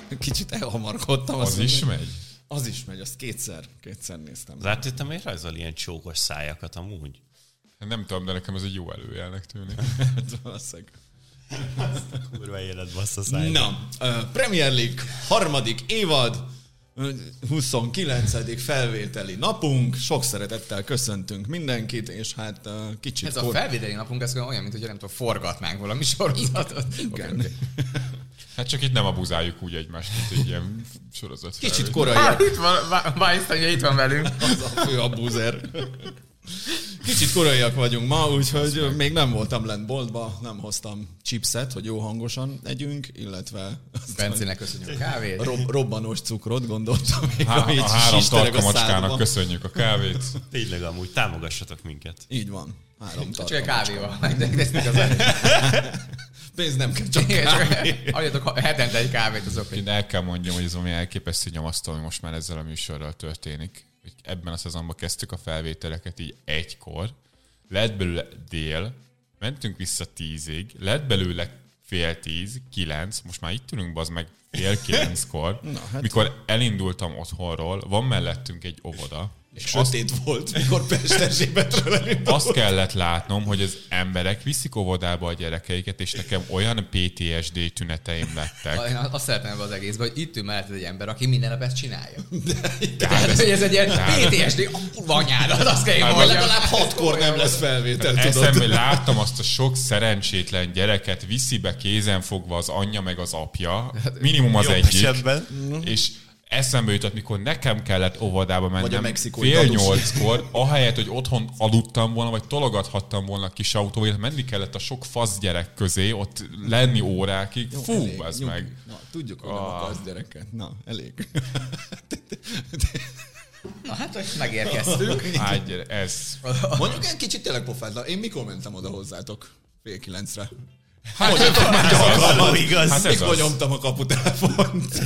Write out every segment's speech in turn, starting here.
Kicsit elhamarkodtam. Az is megy? Az is megy, azt kétszer néztem. Zártét, te miért rajzol ilyen csókos szájakat amúgy? Nem tudom, de nekem ez egy jó előjelnek tűnik. Valószínűleg. Kurva élet bassza száját. Na, Premier League harmadik évad, 29. felvételi napunk, sok szeretettel köszöntünk mindenkit, és hát kicsit... Ez a felvételi napunk, ez olyan, mint hogy nem tudom, forgatnánk valami sorozatot. Igen. Okay. Hát csak itt nem abuzáljuk úgy egymást, mint egy ilyen sorozat. Kicsit korai. Itt van, Weinstein, itt van velünk. Az a fő abuzer. Kicsit koraiak vagyunk ma, úgyhogy még nem voltam lent boltba, nem hoztam chipset, hogy jó hangosan együnk, illetve... Bencének köszönjük a kávét. Robbanós cukrot gondoltam még, a három tarkamacskának szádban. köszönjük a kávét. Tényleg amúgy, támogassatok minket. Így van. 3 csak egy tarkamacska. kávéval. Pénz nem kell, csak kávé. Adjatok hetente egy kávét, az oké. Én el kell mondjam, hogy ez ami elképesztő nyomasztó, hogy most már ezzel a műsorral történik. Ebben a szezonban kezdtük a felvételeket így 1-kor, lett belőle dél, mentünk vissza 10-ig, lett belőle 8:30, 9, most már itt ülünk, bazd meg 8:30-kor, hát. mikor elindultam otthonról, van mellettünk egy óvoda, És sötét volt, mikor Pesterzsébetről elindult. azt kellett látnom, hogy az emberek viszik óvodába a gyerekeiket, és nekem olyan PTSD tüneteim lettek. Én azt szeretném ebben az egészben, hogy itt ül mellett egy ember, aki minden nap ezt csinálja. Tehát hogy ez egy ilyen PTSD, a kurva anyádat, azt kell én Vagy mondjam. legalább 6-kor nem lesz felvétel, tudod. Eszembe láttam azt a sok szerencsétlen gyereket, viszi be kézen fogva az anyja meg az apja, minimum az Jobb egyik, esetben. és eszembe jutott, mikor nekem kellett óvodába Vagy a mennem mexikói 7:30-kor, ahelyett, hogy otthon aludtam volna, vagy tologathattam volna a kis autóval, menni kellett a sok fasz gyerek közé, ott lenni órákig. Jó, Fú, elég, ez nyugi. meg. Na, tudjuk, hogy nem akarsz gyereket. Na, elég. Na hát, hogy megérkeztünk. Ez. Mondjuk egy kicsit tényleg pofátlan. Én mikor mentem oda hozzátok? 8:30-re. Igaz. Hát ez Mikor az. nyomtam a kaputelefont?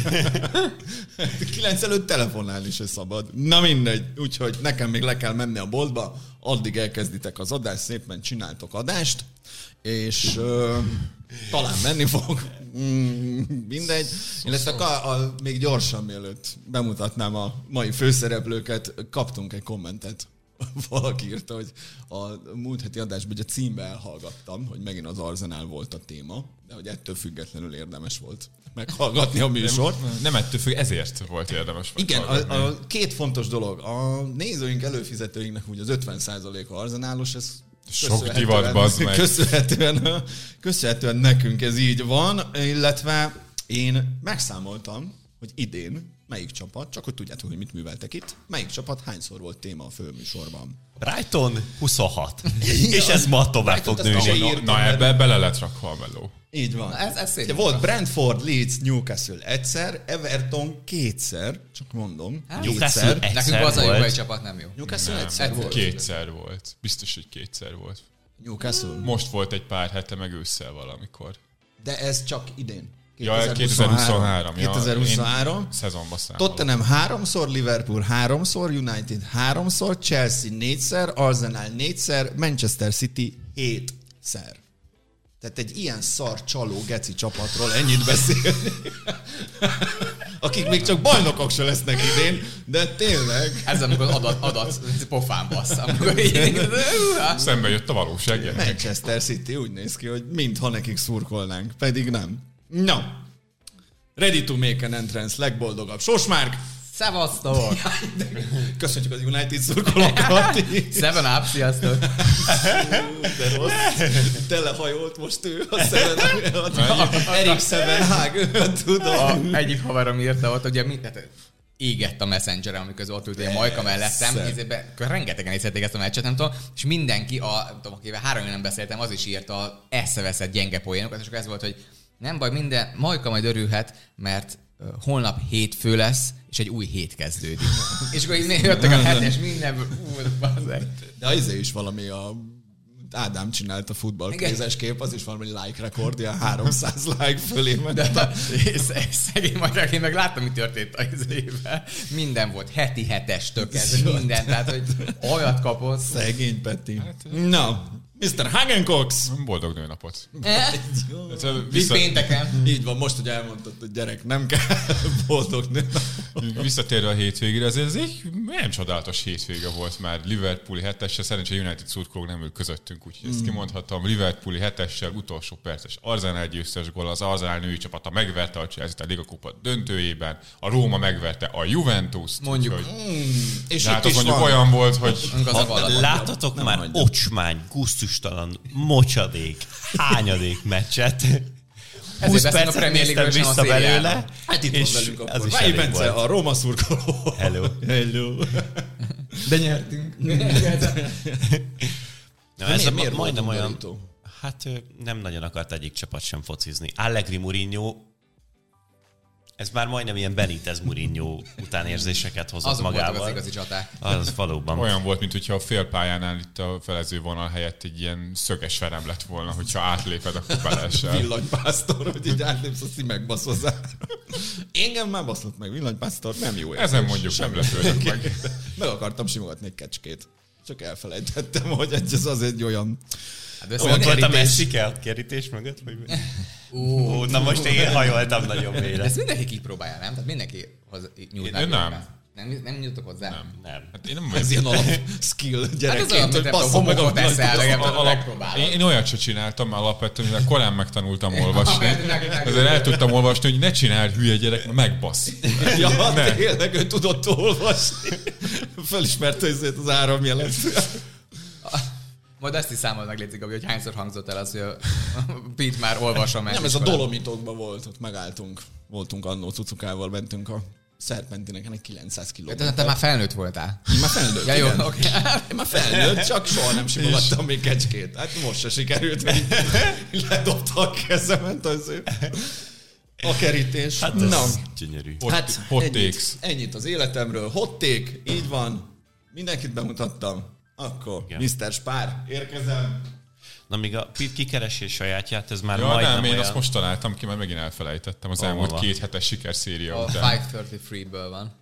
9 előtt telefonálni se szabad. Na mindegy, úgyhogy nekem még le kell menni a boltba, addig elkezditek az adást, szépen csináltok adást, és talán menni fog. Mindegy. Illetve még gyorsan, mielőtt bemutatnám a mai főszereplőket, kaptunk egy kommentet. Valaki írta, hogy a múlt heti adásban a címbe elhallgattam, hogy megint az Arsenal volt a téma, de hogy ettől függetlenül érdemes volt meghallgatni a műsort. Nem ettől függ, ezért volt érdemes. Igen, a két fontos dolog. A nézőink, előfizetőinknek úgy az 50%-a arzenálos, ez sok divat, bazd meg. Köszönhetően nekünk ez így van, illetve én megszámoltam, hogy idén melyik csapat, csak hogy tudjátok, hogy mit műveltek itt, melyik csapat hányszor volt téma a főműsorban. Brighton 26. És ez ma tovább fog Brighton-t azt nőni. Na ebbe bele lett rakva a meló. Így van. Ez szép. Volt Brentford, Leeds, Newcastle egyszer, Everton kétszer, csak mondom, Newcastle kétszer. Nekünk az a jó, volt. hogy csapat nem jó. Newcastle Nem, egyszer volt. kétszer volt. Biztos, hogy kétszer volt. Newcastle. Most volt egy pár hete, meg ősszel valamikor. De ez csak idén. Ja, 2023. 2023. Én szezonban számolom. Tottenham 3-szor, Liverpool 3-szor, United 3-szor, Chelsea 4-szer, Arsenal 4-szer, Manchester City 7-szer. Tehát egy ilyen szar csaló geci csapatról ennyit beszélni. Akik még csak bajnokok se lesznek idén, de tényleg. Ez amikor adat pofán basszam. Szembe jött a valóság. gyerekek. Manchester City úgy néz ki, hogy mintha nekik szurkolnánk, pedig nem. No. Ready to make an entrance, legboldogabb Sosmárk! Szevasztok! Köszönjük az United szurkolókat! Seven up, sziasztok! De rossz. Telehajolt most ő a Erik Sevenhag, tudom. Egyik haverom írta ott, ugye égett a Messenger-en, amikor ott ült egy Majka mellettem, rengetegen nézhették ezt a meccset, nem tudom, és mindenki, akivel 3 éve nem beszéltem, az is írta eszeveszett gyenge poénokat, és akkor ez volt, hogy nem baj, minden, Majka majd örülhet, mert holnap hétfő lesz, és egy új hét kezdődik. És akkor így jöttek a hetes, minden, De az is valami Ádám csinált a futballkézes kép, az is valami like rekord, ilyen 300 like fölé ment. De szegény magyar, én meg láttam, mi történt az évvel. Minden volt, heti hetes tök ez, minden, tehát hogy olyat kapott. Szegény Peti. Na, Mr. Hagencox! Boldog nőnapot. Visz pénteken. Így van, most, hogy elmondtad, hogy gyerek, nem kell boldog nő. Visszatérve a hétvégére, azért ez egy milyen csodálatos hétvége volt már. Liverpooli hetessel, szerencsére United szurkolók nem ül közöttünk, úgyhogy ezt kimondhatom. Liverpooli hetessel, utolsó perces Arsenal győztes gól, az Arsenal női csapata megverte a Chelsea-t a Liga Kupa döntőjében, a Róma megverte a Juventus-t. Mondjuk. És hát itt az is mondjuk van. olyan volt, hogy Láttatok Nem már hagyja. ocsmány, gusztustalan, mocsadék, hányadék meccset? 20 beszélünk a percet Premier néztem League-ről, vissza sem a belőle, szériáról. Hát itt és van velünk az akkor. is Váj elég Bence, volt. a Róma szurkoló. Hello. Hello. De nyertünk. Na, ez miért majdnem volt olyan... undorító? Hát nem nagyon akart egyik csapat sem focizni. Allegri Mourinho, ez már majdnem ilyen Benitez Mourinho utánérzéseket hozott Azok voltak magával. az igazi csaták. Az valóban. olyan volt, mintha a félpályánál itt a felező vonal helyett egy ilyen szöges verem lett volna, hogyha átléped, akkor belesel. Villanypásztor, hogy így átlépsz, azt így megbasz hozzá. Engem már baszott meg, villanypásztor, nem jó érzés. Ezen mondjuk nem lepődök meg. Meg akartam simogatni egy kecskét. Csak elfelejtettem, hogy ez az egy olyan... Hát Olyan volt a kerítés. Messike a kerítés mögött? Vagy mi? Na most én hajoltam nagyon De mélyre. ezt mindenki kipróbálja, nem? Tehát mindenki nyújt Én nem. Nem nyújtok hozzá? Nem. Hát én nem Ez ilyen alap skill Hát ez gyerekként, olyan, hogy mint a basszom meg a homokot eszel, legalább Alap, megpróbálod. én olyat se csináltam, mert alapvetően, mivel korán megtanultam olvasni, Meg- ezért el tudtam olvasni, hogy ne csináld hülye gyerek, mert megbasz. Ja, Ne. tényleg, ő tudott olvasni. Fölismerte ezért az áramjelet. Majd ezt is számold meg, létszik, hogy hányszor hangzott el az, hogy a Pete már olvasom el. Nem, ez a Dolomitokban volt, ott megálltunk. Voltunk annó cucukával, mentünk a Szerpentineken egy 900 kilóméter. Te már felnőtt voltál. Én már felnőtt, Ja, jó, igen. oké. Én már felnőtt, csak soha nem simogattam még kecskét. Hát most se sikerült, hogy ledobta a kezemet azért. A kerítés. Hát ez Na, gyönyörű. Hot takes. ennyit az életemről. Hot take, így van. Mindenkit bemutattam. Akkor Igen. Mr. Spár, érkezem. Na, míg a Pete kikeresi sajátját, ez már Ja, majdnem nem, én olyan... azt most találtam ki, mert megint elfelejtettem az Hol elmúlt van? 2 hetes sikerszéria A után. 533-ből van.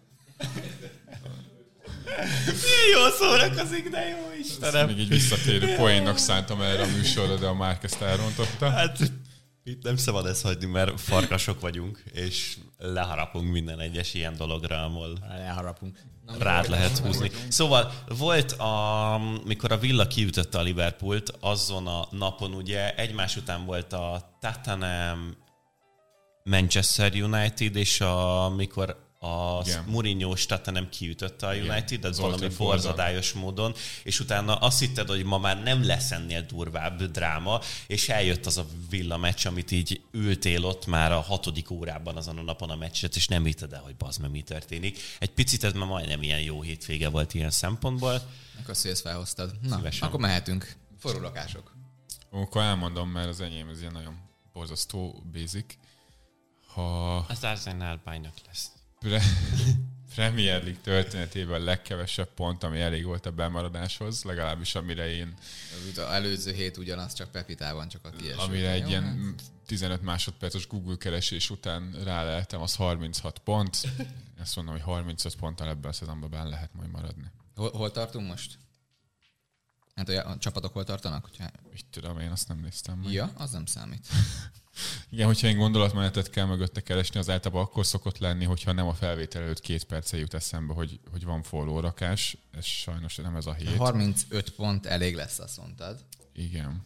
Jól szórakozik, de jó Istenem. Még egy visszatérő poénnak szántam erre a műsorra, de a Márk ezt elrontotta. Hát itt nem szabad ezt hagyni, mert farkasok vagyunk, és leharapunk minden egyes ilyen dologra, ahol Elharapunk. rád lehet húzni. Szóval volt, mikor a Villa kiütötte a Liverpoolt, azon a napon ugye egymás után volt a Tottenham, Manchester United, és amikor a Igen. Mourinho-s Tottenham kiütötte a United, ez Zoltán valami Fordon. borzadányos módon, és utána azt hitted, hogy ma már nem lesz ennél durvább dráma, és eljött az a Villa meccs, amit így ültél ott már a 6. órában azon a napon a meccset, és nem hitted el, hogy bazd meg mi történik. Egy picit ez már majdnem ilyen jó hétvége volt ilyen szempontból. Köszönjük, hogy ezt felhoztad. Na, Szívesen. akkor mehetünk. Forró lakások. Akkor elmondom, mert az enyém ez ilyen nagyon borzasztó basic. Ha Az Arsenal bajnok lesz. Premier League történetében legkevesebb pont, ami elég volt a bemaradáshoz, legalábbis amire én, Az előző hét ugyanaz, csak Pepitában csak a kieső. amire egy Jó, ilyen 15 másodperces Google keresés után ráleltem, az 36 pont. Ezt mondom, hogy 35 ponttal ebben a szezonban benne lehet majd maradni. Hol tartunk most? Hát a csapatok hol tartanak? Hogyha... Így tudom, én azt nem néztem meg. Ja, az nem számít. Igen, hogyha én gondolatmenetet kell mögötte keresni, az általában akkor szokott lenni, hogyha nem a felvétel előtt 2 perccel jut eszembe, hogy van forró rakás. Ez sajnos nem ez a hét. 35 pont elég lesz, azt mondtad. Igen.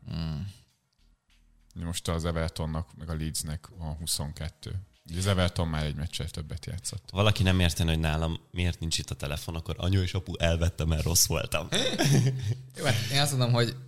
Most az Evertonnak, meg a Leedsnek van 22. Ugye az Everton már egy meccsel többet játszott. Valaki nem érteni, hogy nálam miért nincs itt a telefon, akkor anyu és apu elvette, mert rossz voltam. Jó, hát én azt mondom, hogy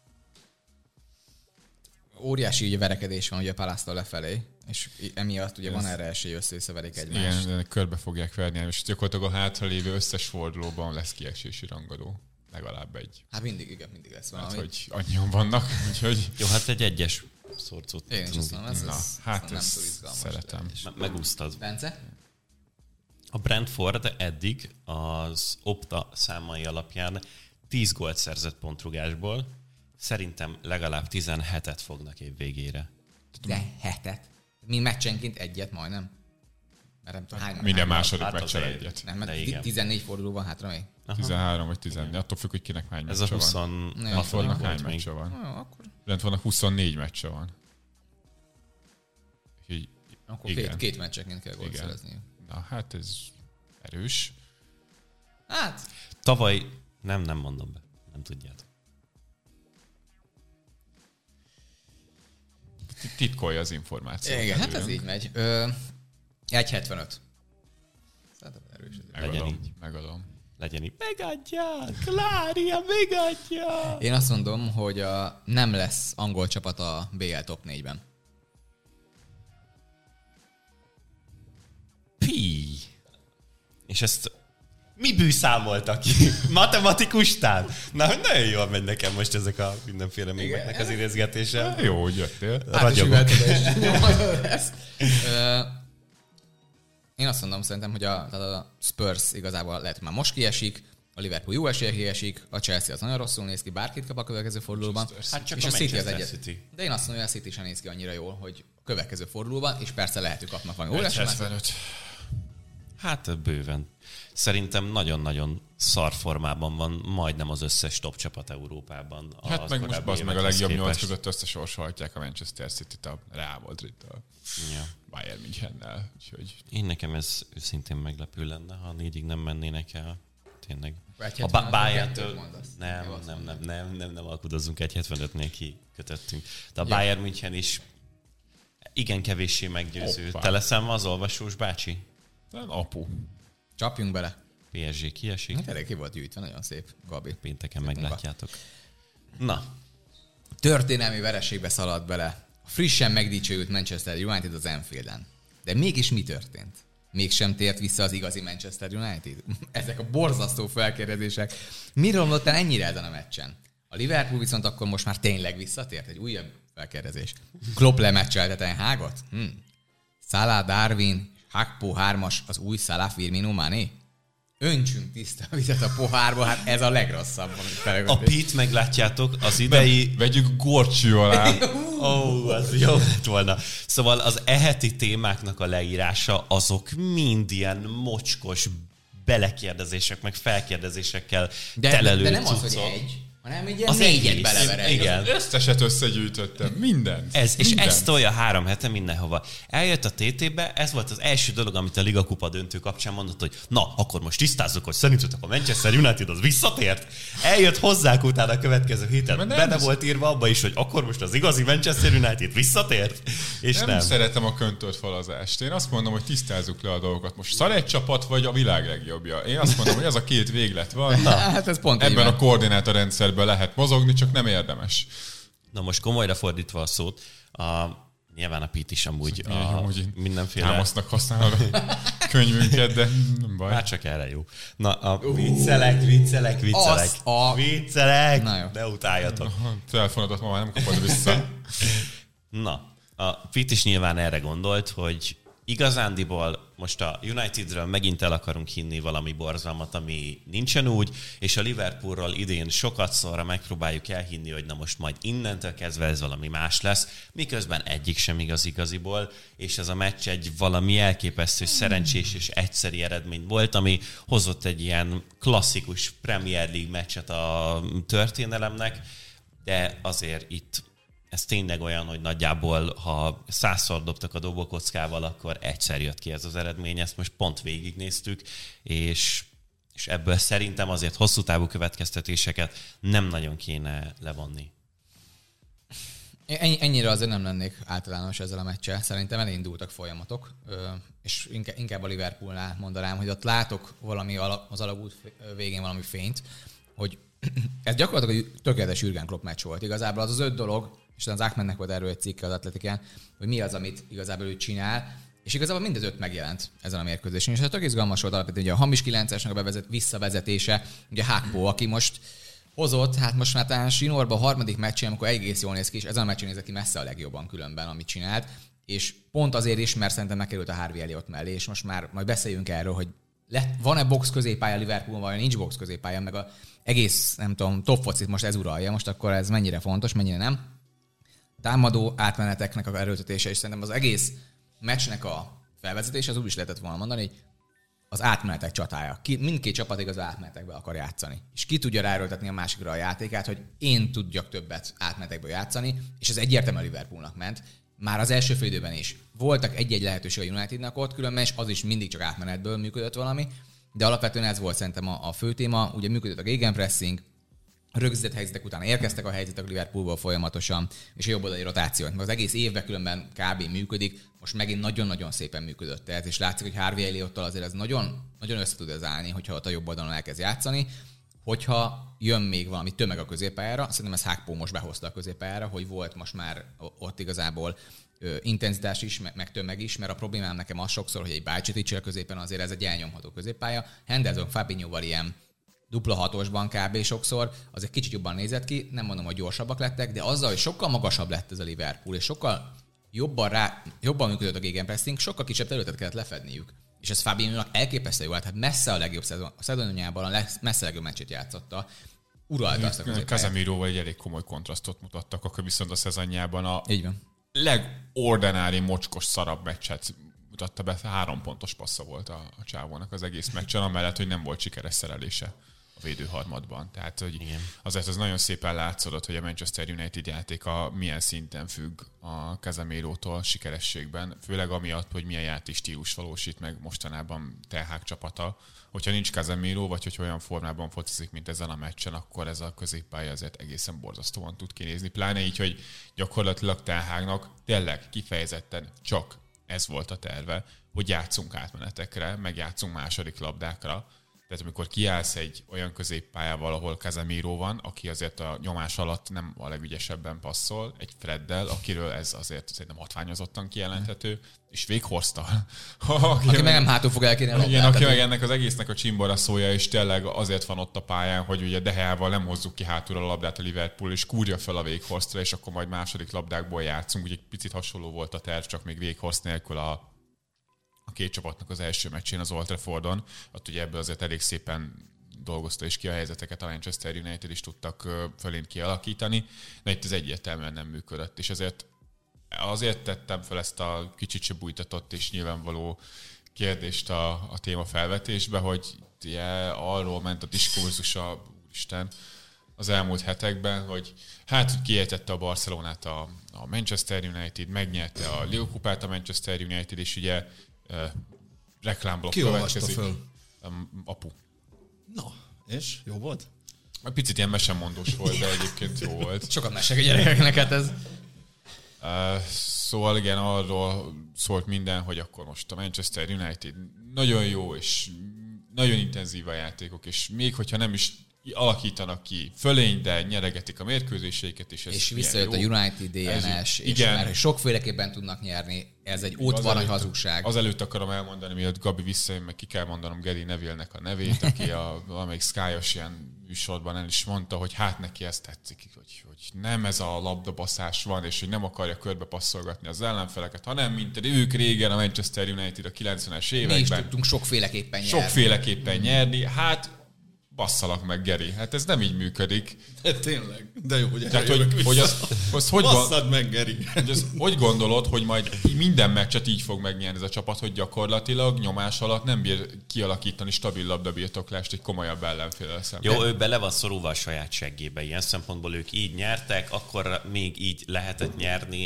óriási ugye verekedés van ugye a Palásztól lefelé, és emiatt ugye van erre esély, összeverik egymást. Igen, körbe fogják verni, és gyakorlatilag a hátralévő összes fordulóban lesz kiesési rangadó. Legalább egy. Hát mindig lesz valami. Hát, hogy annyian vannak, úgyhogy... Jó, hát egy egyes szorcot. Én is azt mondom, ez, Na, ez hát nem ezt túl izgalmas. szeretem. Megúsztad. Bence? A Brentford eddig az Opta számai alapján 10 gólt szerzett pontrugásból. Szerintem legalább 17-et fognak év végére. De hetet. Mi meccsenként egyet majdnem. Mert nem tudom, hány Minden második Hát meccsel azért. egyet. Nem, mert igen. 14 forduló van hátra még. 13 vagy 14. Attól függ, hogy kinek hány Ez a meccse 20... van. Ja, Watfordnak volt hány még. meccse van. Akkor Lent vannak 24 meccse van. Így, igen. két meccseként kell gólt Igen. szerezni. Na hát ez erős. Hát, Tavaly... Nem mondom be. Nem tudjátok. Titkolja az információt. igen, hát ez előre. így megy. 1,75. Szerintem erős. Legyen így. Megadom. Legyen így. Megadja! Klária, megadja! Én azt mondom, hogy nem lesz angol csapat a BL top 4-ben. Pi. És ezt mi számoltak ki? Matematikustán? Na, nagyon jól megy nekem most ezek a mindenféle mémeknek az idézgetése. Jó, hogy jöttél. Ragyogok. Én azt mondom szerintem, hogy tehát a Spurs igazából lehet, hogy már most kiesik, a Liverpool jó esélye kiesik, a Chelsea az nagyon rosszul néz ki, bárkit kap a következő fordulóban. Hát csak és a a City az Manchester egyet. City. De én azt mondom, hogy a City sem néz ki annyira jól, hogy a következő fordulóban, és persze lehet, hogy kapnak valami óriási. 75. Hát bőven. Szerintem nagyon-nagyon szar formában van majdnem az összes top csapat Európában. Hát az meg most korábbi az meg a évekhez legjobb 8 képest. között összesorsolhatják a Manchester City-t a Real Madrid-től. Ja. Bayern Münchennel. Úgyhogy Én nekem ez őszintén meglepő lenne, ha négyig nem mennének el. Tényleg. Egy A 75-től Bayerntől mondasz. nem alkudozzunk, 1,75-nél kikötöttünk. De a Ja. Bayern München is igen kevéssé meggyőző. Hoppá. Te leszel ma az olvasós bácsi? nem apu. Csapjunk bele. PSG kiesik. Hát elég ki volt gyűjtve, nagyon szép, Gabi. Pénteken meglátjátok. Na, Történelmi vereségbe szaladt bele a frissen megdicsőült Manchester United az Anfielden. De mégis mi történt? Mégsem tért vissza az igazi Manchester United? Ezek a borzasztó felkérdezések. Mi romlott el ennyire ezen a meccsen? A Liverpool viszont akkor most már tényleg visszatért? Egy újabb felkérdezés. Klopp lemecselte Ten Hagot? Salah, Darwin, Hakpo 3-as, az új Salah, Firmino, Mané? Öntsünk tiszta vizet a pohárba, hát ez a legrosszabb, amit a felgondolni. Pete meglátjátok, az idei... Vegyük gorcső alá. Ó, az jó lett volna. Szóval az eheti témáknak a leírása, azok mind ilyen mocskos belekérdezések, meg felkérdezésekkel telelő de nem az, hogy cuccok. egy, hanem egy ilyen Az négyet egész. belevered. Igen. Összeset összegyűjtöttem. Mindent. És Mindent. ezt tolja 3 hete mindenhova. Eljött a TT-be, ez volt az első dolog, amit a Liga Kupa döntő kapcsán mondott, hogy na, akkor most tisztázzuk, hogy szerintetek a Manchester United az visszatért. Eljött hozzánk utána a következő héten. Nem Benne az- volt írva abba is, hogy akkor most az igazi Manchester United visszatért, és Nem, nem. szeretem a köntört falazást. Én azt mondom, hogy tisztázzuk le a dolgokat. Most szar egy csapat, vagy a világ legjobbja. Én azt mondom, hogy ez a két véglet van. Hát ez pont így Ebben van. a koordinátorrendszerben lehet mozogni, csak nem érdemes. Na most komolyra fordítva a szót, nyilván a Pete is amúgy Amúgy mindenféle... támasznak használod a könyvünket, de nem baj. Már csak erre jó. Na, a viccelek. Azt a- Viccelek! Na jó. Ne utáljatok. A telefonodat ma már nem kapod vissza. Na, a Pete is nyilván erre gondolt, hogy igazándiból most a Unitedről megint el akarunk hinni valami borzalmat, ami nincsen úgy, és a Liverpoolról idén sokat szorra megpróbáljuk elhinni, hogy na most majd innentől kezdve ez valami más lesz, miközben egyik sem igaz igaziból, és ez a meccs egy valami elképesztő szerencsés és egyszeri eredmény volt, ami hozott egy ilyen klasszikus Premier League meccset a történelemnek, de azért itt ez tényleg olyan, hogy nagyjából, ha 100-szor dobtak a dobókockával, akkor egyszer jött ki ez az eredmény. Ezt most pont végignéztük, és ebből szerintem azért hosszú távú következtetéseket nem nagyon kéne levonni. Ennyire azért nem lennék általános ezzel a meccsel. Szerintem elindultak folyamatok, és inkább a Liverpoolnál mondanám, hogy ott látok valami az alagút végén valami fényt, hogy ez gyakorlatilag egy tökéletes Jürgen Klopp meccs volt. Igazából az 5 dolog, és az Ákmennek volt erről egy cikke az Atletikán, hogy mi az, amit igazából ő csinál, és igazából mind az 5 megjelent ezen a mérkőzésen. És ez tök izgalmas volt alapvetően, ugye a hamis 9-esnek a visszavezetése, ugye Hakpo, aki most hozott, hát most már talán Sinorban a harmadik meccsén, amikor egész jól néz ki, és ezen a meccsen nézett ki messze a legjobban különben, amit csinált, és pont azért is, mert szerintem megkerült a Harvey Elliott mellé, és most már majd beszéljünk erről, hogy van-e box középpálya Liverpoolban, vagy nincs box középpálya, meg a egész, nem tudom, top focit most ez uralja, most akkor ez mennyire fontos, mennyire nem. Támadó átmeneteknek a erőltetése, és szerintem az egész meccsnek a felvezetés, az úgy is lehetett volna mondani, hogy az átmenetek csatája. Mindkét csapat igaz átmenetekbe akar játszani. És ki tudja ráerőltetni a másikra a játékát, hogy én tudjak többet átmenetekből játszani, és ez egyértelműen Liverpoolnak ment. Már az első fél időben is. Voltak egy-egy lehetőség a Unitednak ott, különben és az is mindig csak átmenetből működött valami, de alapvetően ez volt szerintem a fő téma. Ugye működött a gegenpressing, rögzített helyzetek után érkeztek a helyzetek Liverpoolból folyamatosan, és a jobboldali rotáció. Az egész évben különben kb. Működik, most megint nagyon-nagyon szépen működött. Tehát, és látszik, hogy Harvey Elliottal azért ez nagyon, nagyon össze tud ez állni, hogyha ott a jobb oldalon elkezd játszani. Hogyha jön még valami tömeg a középpályára, szerintem ez Hákpó most behozta a középpályára, hogy volt most már ott igazából intenzitás is, meg tömeg is, mert a problémám nekem az sokszor, hogy egy Bajcetic középen azért ez egy elnyomható középpálya. Henderson Fabinhoval ilyen dupla hatosban kb. Sokszor, az egy kicsit jobban nézett ki, nem mondom, hogy gyorsabbak lettek, de azzal, hogy sokkal magasabb lett ez a Liverpool, és sokkal jobban működött a gegenpressing, sokkal kisebb területet kellett lefedniük. És ez Fabinhonak elképesztő jó volt, hát messze a legjobb szezonjában messze a legjobb meccsét játszotta. Uralta azt a középpályát. Casemiróval egy elég komoly kontrasztot mutattak, akkor viszont a szezonjában a így van. legordinári, mocskos, szarabb meccset mutatta be. 3 pontos passza volt a csávónak az egész meccsen, amellett, hogy nem volt sikeres szerelése a védőharmadban. Tehát, hogy azért az nagyon szépen látszott, hogy a Manchester United játéka milyen szinten függ a Casemirótól sikerességben, főleg amiatt, hogy milyen játékstílus valósít meg mostanában Ten Hag csapata. Hogyha nincs Casemiro, vagy hogy olyan formában focizik, mint ezen a meccsen, akkor ez a középpálya azért egészen borzasztóan tud kinézni. Pláne így, hogy gyakorlatilag Ten Hagnak tényleg kifejezetten csak ez volt a terve, hogy játszunk átmenetekre, meg játszunk második labdákra. Tehát amikor kiállsz egy olyan középpályával, ahol Casemiro van, aki azért a nyomás alatt nem a legügyesebben passzol, egy Freddel, akiről ez azért szerintem hatványozottan kijelenthető, és Weghorsttal. Aki meg nem hátul fog elkérni a labdát. Igen, aki meg ennek az egésznek a csimbora szója, és tényleg azért van ott a pályán, hogy ugye Deheával nem hozzuk ki hátul a labdát a Liverpool, és kúrja fel a Weghorsztra, és akkor majd második labdákból játszunk. Ugye egy picit hasonló volt a terv, csak még Weghorst nélkül a két csapatnak az első meccsén az Old Traffordon. Ott ugye ebből azért elég szépen dolgozta is ki a helyzeteket, a Manchester United is tudtak fölénk kialakítani, de itt ez egyértelműen nem működött, és azért tettem fel ezt a kicsit se bújtatott és nyilvánvaló kérdést a téma felvetésbe, hogy arról ment a diskurzusa, úristen, az elmúlt hetekben, hogy hát kiejtette a Barcelonát a Manchester United, megnyerte a Liga kupát a Manchester United, és ugye reklámblokk következik. Föl? Apu. Na, és jó volt? Picit ilyen mesemondós volt, de egyébként jó volt. Sokat mesek a gyerekeknek, hát ez. Szóval igen, arról szólt minden, hogy akkor most a Manchester United nagyon jó, és nagyon intenzív a játékok, és még hogyha nem is alakítanak ki fölény, de nyeregetik a mérkőzéseiket, és visszajött a United DNS, és már sokféleképpen tudnak nyerni. Ez egy ótvarany hazugság. Azelőtt akarom elmondani, mielőtt Gabi visszajön, meg ki kell mondanom Gary Neville-nek a nevét, aki valamelyik Sky-os ilyen műsorban el is mondta, hogy hát neki ez tetszik, hogy nem ez a labdabaszás van, és hogy nem akarja körbe passzolgatni az ellenfeleket, hanem mint ők régen a Manchester United a 90-es években. Mi is tudtunk sokféleképpen nyerni. Hát basszalak meg, Geri. Hát ez nem így működik. De tényleg. De jó, hogy tehát, basszad meg, Geri. Hogy gondolod, hogy majd minden meccset így fog megnyerni ez a csapat, hogy gyakorlatilag nyomás alatt nem bír kialakítani stabil labdabirtoklást egy komolyabb ellenféllel szemben? Jó, ő bele van szorulva a saját seggébe. Ilyen szempontból ők így nyertek, akkor még így lehetett nyerni.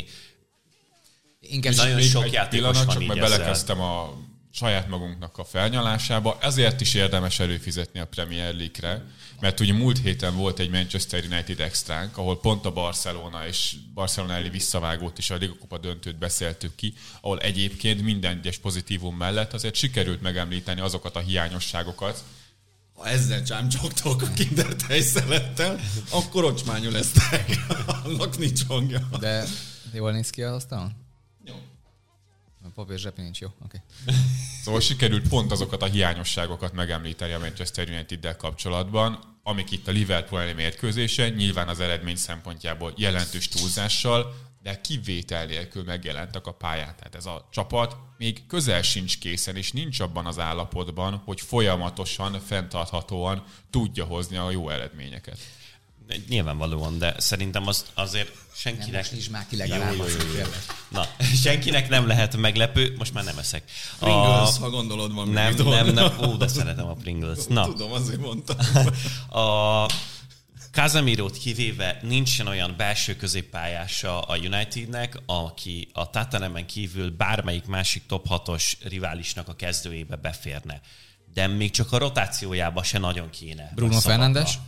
Inkább nagyon sok játékos van csak így meg ezzel. belekezdtem a saját magunknak a felnyalásába. Ezért is érdemes előfizetni a Premier League-re, mert ugye múlt héten volt egy Manchester United extránk, ahol pont a Barcelona és Barcelona elleni visszavágót is a Liga Kupa döntőt beszéltük ki, ahol egyébként minden egyes pozitívum mellett azért sikerült megemlíteni azokat a hiányosságokat. Ha ezzel csámcsogtok a Kinder tejszelettel, akkor ocsmányul lesztek. Annak nincs hangja. De jól néz ki az asztalon? Jó. A papír zsepi nincs jó, oké. Szóval sikerült pont azokat a hiányosságokat megemlíteni a Manchester United-del kapcsolatban, amik itt a Liverpool elleni mérkőzésen, nyilván az eredmény szempontjából jelentős túlzással, de kivétel nélkül megjelentek a pályán. Tehát ez a csapat még közel sincs készen, és nincs abban az állapotban, hogy folyamatosan, fenntarthatóan tudja hozni a jó eredményeket. Nyilvánvalóan, de szerintem azért senkinek... Nem, most már ki legalább. Jó. Na, senkinek nem lehet meglepő, most már nem eszek. Pringles, ha gondolod van. Nem, ó, de szeretem a Pringles. Na. Tudom, azért mondtam. A Casemiro-t kivéve nincsen olyan belső középpályása a Unitednek, aki a Tottenhamen kívül bármelyik másik top 6-os riválisnak a kezdőjébe beférne. De még csak a rotációjába se nagyon kéne. Bruno Fernandes?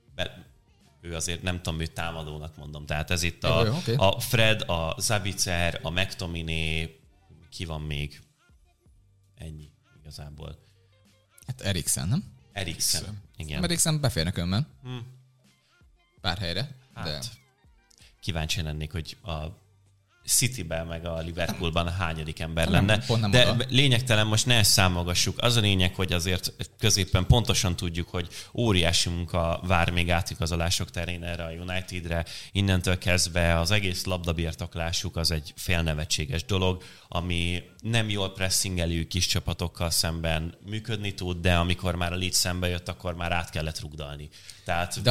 Ő azért nem tudom, ő támadónak mondom. Tehát ez itt okay. A Fred, a Sabitzer, a McTominay, ki van még? Ennyi igazából. Hát Eriksen, nem? Eriksen, igen. Eriksen beférnek önben. Pár helyre. Hát, de... kíváncsi lennék, hogy a Cityben meg a Liverpoolban hányadik ember lenne. De oda. Lényegtelen, most ne ezt számolgassuk. Az a lényeg, hogy azért középen pontosan tudjuk, hogy óriási munka vár még átigazolások terén erre a Unitedre. Innentől kezdve az egész labdabirtoklásuk az egy félnevetséges dolog, ami nem jól pressingelő kis csapatokkal szemben működni tud, de amikor már a Leeds szembe jött, akkor már át kellett rugdalni. Tehát...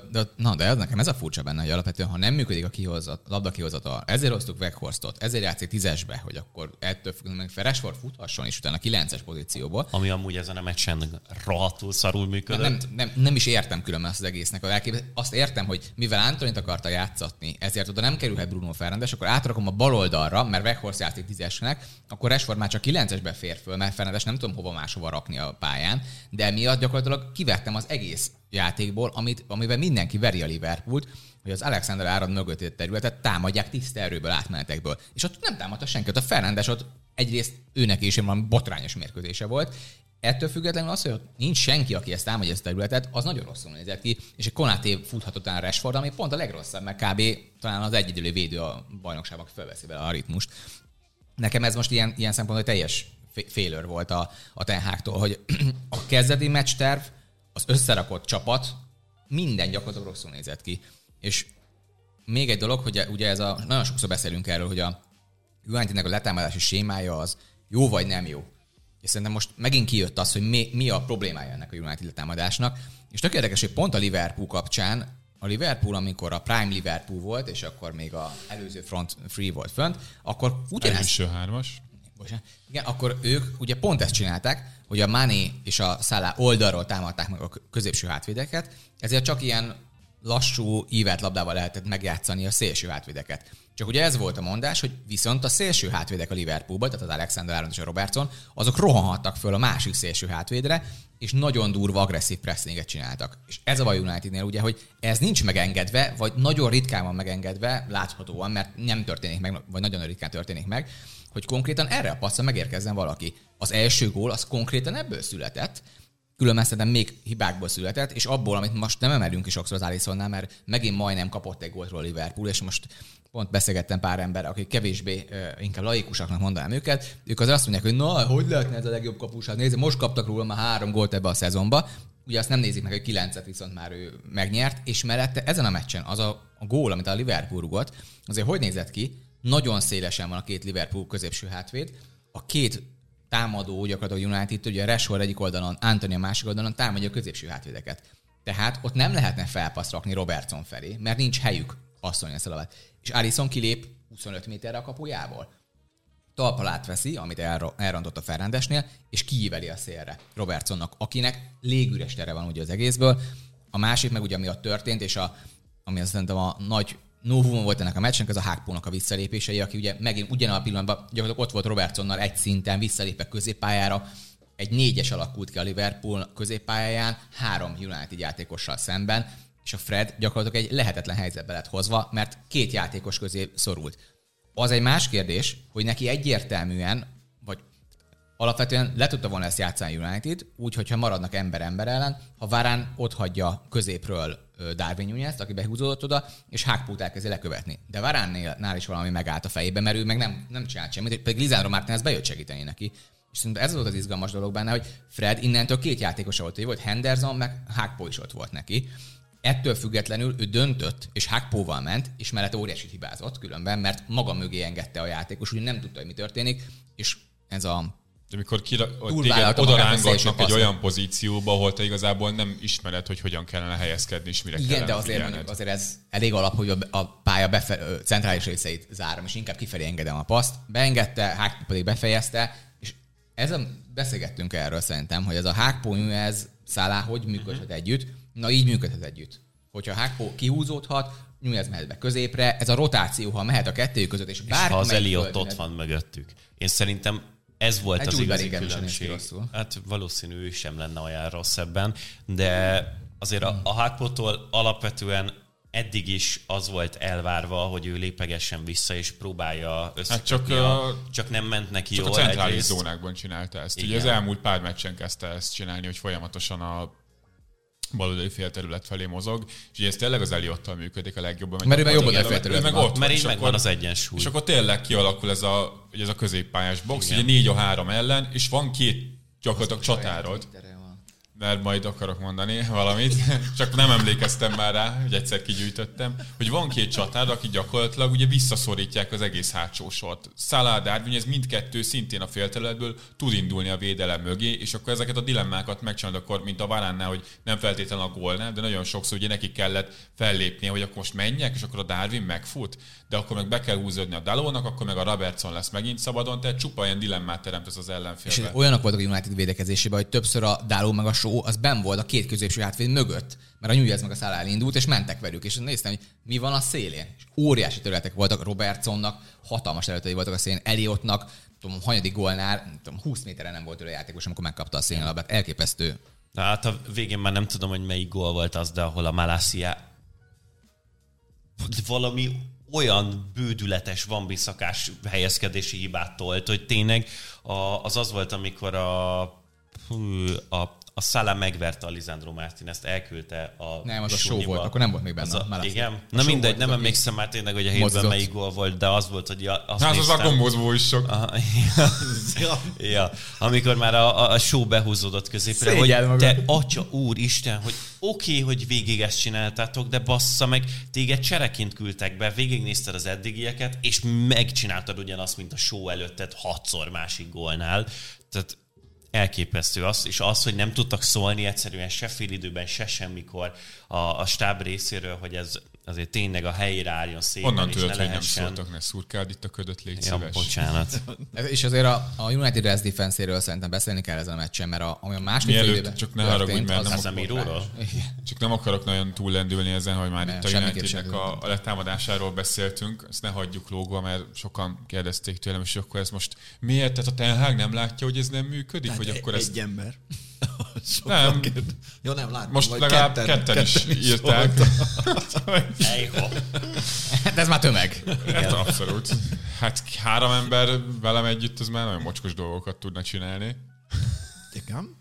De nekem ez a furcsa benne, hogy alapvetően, ha nem működik a labda kihozata, ezért hoztuk Weghorsztot, ezért játszik 10-esbe, hogy akkor ettől függően Rashford futhasson, és utána 9-es pozícióból. Ami amúgy ezen a meccsen rohadtul szarul működött. Nem is értem különben azt az egésznek a elképzelést. Azt értem, hogy mivel Antonit akarta játszatni, ezért oda nem kerülhet Bruno Fernandes, akkor átrakom a bal oldalra, mert Weghorst játszik 10-esnek, akkor Rashford már csak 9-esbe fér föl, mert Fernandes nem tudom hova máshova rakni a pályán, de emiatt gyakorlatilag kivettem az egész játékból, amiben mindenki veri a Liverpoolt, hogy az Alexander-Arnold mögötti területet támadják tiszta erőből, átmenetekből. És ott nem támadta senki. Ott a Fernandes ott egyrészt őnek is valami botrányos mérkőzése volt. Ettől függetlenül az, hogy ott nincs senki, aki ezt támadja ezt a területet, az nagyon rosszul nézett ki, és egy Konaté futhatott utána Rashford, ami pont a legrosszabb, mert kb. Talán az egyedüli védő a bajnokságban, aki felveszi vele a ritmust. Nekem ez most ilyen szempontból teljes failure volt a Ten Hagtól, hogy a kezdeti meccsterv, az összerakott csapat, minden gyakorlatilag rosszul nézett ki. És még egy dolog, hogy ugye nagyon sokszor beszélünk erről, hogy a Unitednek a letámadási sémája az jó vagy nem jó. És szerintem most megint kijött az, hogy mi a problémája ennek a United letámadásnak. És tök érdekes, hogy pont a Liverpool kapcsán, a Liverpool, amikor a Prime Liverpool volt, és akkor még az előző front free volt fönt, akkor ugyanezt... Első hármas. Igen, akkor ők ugye pont ezt csinálták, hogy a Mané és a Salah oldalról támadták meg a középső hátvédeket, ezért csak ilyen lassú, ívelt labdával lehetett megjátszani a szélső hátvédeket. Csak ugye ez volt a mondás, hogy viszont a szélső hátvédek a Liverpoolban, tehát az Alexander-Arnold és a Robertson, azok rohanhattak föl a másik szélső hátvédre, és nagyon durva, agresszív pressinget csináltak. És ez a baj Unitednél ugye, hogy ez nincs megengedve, vagy nagyon ritkán van megengedve, láthatóan, mert nem történik meg, vagy nagyon ritkán történik meg, hogy konkrétan erre a passzra megérkezzen valaki. Az első gól az konkrétan ebből született, különben szerintem még hibákból született, és abból, amit most nem emelünk is sokszor az Alissonnál, mert megint majdnem kapott egy góltról a Liverpool, és most pont beszélgettem pár ember, akik kevésbé inkább laikusaknak mondanám őket, ők az azt mondják, hogy na, hogy lehetne ez a legjobb kapus? Hát nézd, most kaptak róla már 3 gólt ebbe a szezonba. Ugye azt nem nézik meg, hogy 9-et viszont már ő megnyert, és mellette ezen a meccsen az a gól, amit a Liverpool rugott, azért hogy nézett ki? Nagyon szélesen van a két Liverpool középső hátvéd, a két támadó gyakorlatilag United, ugye Rashford egyik oldalon, Antony a másik oldalon támadja a középső hátvédeket. Tehát ott nem lehetne felpaszt rakni Robertson felé, mert nincs helyük passzolni ezt a labdát. És Alisson kilép 25 méterre a kapujából. Talpal átveszi, amit elrontott a Fernandesnél, és kiíveli a szélre Robertsonnak, akinek légüres tere van ugye az egészből. A másik meg ugye ami ott történt, és ami azt szerintem a nagy novum volt ennek a meccsnek, ez a Hákpónak a visszalépései, aki ugye megint ugyanaz a pillanatban gyakorlatilag ott volt Robertsonnal egy szinten, visszalépek középpályára, egy 4-es alakult ki a Liverpool középpályáján, 3 United játékossal szemben, és a Fred gyakorlatilag egy lehetetlen helyzetbe lett hozva, mert 2 játékos közé szorult. Az egy más kérdés, hogy neki egyértelműen, vagy alapvetően le tudta volna ezt játszani United, úgy, hogyha maradnak ember ellen, ha Varane ott hagyja középről Darwin Núñezt, aki behúzódott oda, és Hákpót elkezdi lekövetni. De Varane-nál is valami megállt a fejében, mert ő meg nem csinált semmit, pedig Lisandro Martínez bejött segíteni neki. És szerintem ez volt az izgalmas dolog benne, hogy Fred innentől 2 játékosa volt, hogy volt Henderson, meg Hákpó is ott volt neki. Ettől függetlenül ő döntött, és Hákpóval ment, és mellett óriásit hibázott különben, mert maga mögé engedte a játékos, úgy nem tudta, hogy mi történik, és ez a De amikor téged Túlvállaltam oda akár a rángatnak szélső egy passzra. olyan pozícióba, ahol te igazából nem ismered, hogy hogyan kellene helyezkedni, és mire Igen, kellene de azért, figyelned. mondjuk, azért ez elég alap, hogy a pálya centrális részeit zárom, és inkább kifelé engedem a paszt. Beengedte, Hákpó pedig befejezte, és ezen beszélgettünk erről szerintem, hogy ez a Hákpó ez Salah hogy működhet együtt. Na így működhet együtt. Hogyha Hákpó kihúzódhat, ez mehet be középre, ez a rotáció, ha mehet a kettő között, és bárki ha az melyik Eliott földön- ott van mögöttük. Én szerintem ez volt Egy az Jude igazi Bellingham sem néz ki különbség. rosszul. Hát valószínű ő sem lenne olyan rossz ebben, de azért a Hákpótól alapvetően eddig is az volt elvárva, hogy ő lépegessen vissza és próbálja összekötni. Csak nem ment neki Csak jól. a centrális egyrészt. zónákban csinálta ezt. Igen. Ugye az elmúlt pár meccsen kezdte ezt csinálni, hogy folyamatosan a baloldali félterület felé mozog, és ugye ez tényleg az Eliottal működik a legjobban. Mert ő meg jobb oldali Ő félterületben meg van. ott Mert így és megvan akkor- az egyensúly. És akkor tényleg kialakul ez a középpályás box, Igen. ugye 4-3 ellen, és van két gyakorlatilag csatárod, mert majd akarok mondani valamit, csak nem emlékeztem már rá, hogy egyszer kigyűjtöttem, hogy van két csatár, aki gyakorlatilag ugye visszaszorítják az egész hátsó sort. Salah, Darwin, ez mindkettő szintén a félterületből tud indulni a védelem mögé, és akkor ezeket a dilemmákat megcsinálod akkor, mint a Varánnál, hogy nem feltétlenül a gólnál, de nagyon sokszor ugye neki kellett fellépnie, hogy akkor most menjek, és akkor a Darwin megfut, de akkor meg be kell húzódni a Dalónak, akkor meg a Robertson lesz megint szabadon, tehát csupa ilyen dilemmát teremt ez az És ellenfélbe. olyanok voltak a United védekezésében, hogy többször a Daló meg a Shaw az benn volt a két középső hátvéd mögött, mert a Nunez meg a Salah elindult, és mentek velük, és néztem, hogy mi van a szélén. És óriási területek voltak Robertsonnak, hatalmas területei voltak a szélén, Eliottnak, tudom, hanyadik gólnál, tudom, 20 méterre nem volt ő a játékos, amikor megkapta a szélnalabát. Elképesztő. Na, hát a végén már nem tudom, hogy melyik gól volt az, de ahol a Malacia valami olyan bődületes, vambiszakás helyezkedési hibát tolt, hogy tényleg az volt, amikor a Salah megverte a Lisandro Martínez-t, elküldte a Nem, az a Shaw súnyiba. volt, akkor nem volt még benne. Az Malacia. igen? A Na Shaw mindegy, volt, nem aki emlékszem már tényleg, hogy a hétben mozgott. melyik gól volt, de az volt, hogy azt Hát az néztem. vagonmozgó is sok. Aha, ja, amikor már a show behúzódott középre, Szégyeld hogy magad. te atya úristen, hogy oké, hogy végig ezt csináltátok, de bassza meg, téged csereként küldtek be, végignézted az eddigieket, és megcsináltad ugyanazt, mint a show előtted 6-szor másik gólnál. Tehát elképesztő az, és az, hogy nem tudtak szólni egyszerűen se félidőben, se semmikor a stáb részéről, hogy ez azért tényleg a helyére álljon szépen, Onnan és tudod, ne hogy nem lehessen. szóltak, ne szurkáld itt a ködöt, légy Ja, szíves. bocsánat. És azért a United Rest Defense-éről szerintem beszélni kell ezen a meccsen, mert ami a második fél Mielőtt, időben csak ne haragudj, mert nem Casemiróról? Csak nem akarok nagyon túllendülni ezen, hogy már Nem, itt a semmiképp Unitednek sem. a letámadásáról beszéltünk, ezt ne hagyjuk lógva, mert sokan kérdezték tőlem, és akkor ez most miért? Tehát a Ten Hag nem látja, hogy ez nem működik? Hogy akkor ez... egy ember. Nem. Jó, nem látom. Most vagy legalább ketten is írták. Ejha. De ez már tömeg. Hát abszolút. Hát 3 ember velem együtt, az már nagyon mocskos dolgokat tudna csinálni. Igen.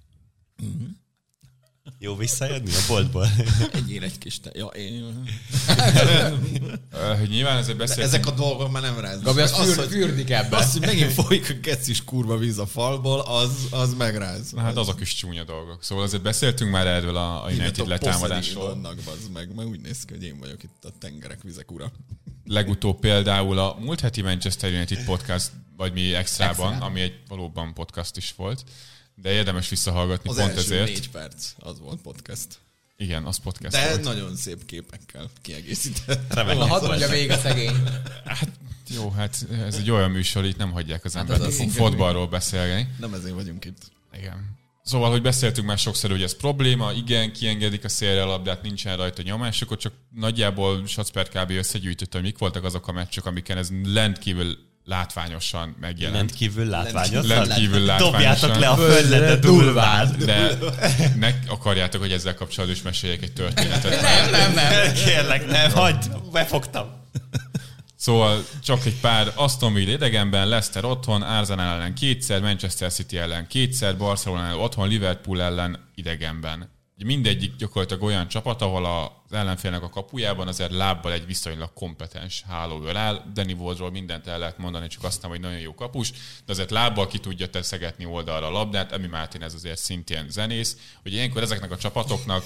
Jó visszajönni a boltból? Egyél egy kis te. Ja, én... Hogy nyilván ezért beszéltünk. Ezek a dolgok már nem ráznak. Gabi, az hogy, fürdik ebbe. az, hogy megint folyik a kecis kurva víz a falból, az megráz. Na hát azok is csúnya dolgok. Szóval azért beszéltünk már erről a United letámadásról. Vannak, bazd meg, mert úgy néz ki, hogy én vagyok itt a tengerek vizek ura. Legutóbb például a múlt heti Manchester United podcast, vagy mi extrában, ami egy valóban podcast is volt, de érdemes visszahallgatni Az pont első ezért. 4 perc, az volt podcast. Igen, az podcast De volt. nagyon szép képekkel kiegészített. Remek. Hadd mondja végig a szegény. Jó, hát ez egy olyan műsor, itt nem hagyják az embert az az. fotballról beszélni. Nem ezért vagyunk itt. Igen. Szóval, hogy beszéltünk már sokszor, hogy ez probléma, igen, kiengedik a szélre a labdát, nincsen rajta nyomás, akkor csak nagyjából Sacper kb. Összegyűjtött, hogy mik voltak azok a meccsek, amiken ez rendkívül látványosan megjelent. Rendkívül látványos. Rendkívül látványosan. Dobjátok le a földre, durván. De ne akarjátok, hogy ezzel kapcsolatban is meséljek egy történetet. Nem. Kérlek, nem, hagyd, befogtam. Szóval csak egy pár: Aston Villa idegenben, Leicester otthon, Arsenal ellen 2-szer, Manchester City ellen 2-szer, Barcelona ellen otthon, Liverpool ellen idegenben. Mindegyik gyakorlatilag olyan csapat, ahol az ellenfélnek a kapujában azért lábbal egy viszonylag kompetens hálóőr áll. Danny Wardról mindent el lehet mondani, csak azt nem, hogy nagyon jó kapus, de azért lábbal ki tudja teszegetni oldalra a labdát. Emi Martínez azért szintén zenész, hogy ilyenkor ezeknek a csapatoknak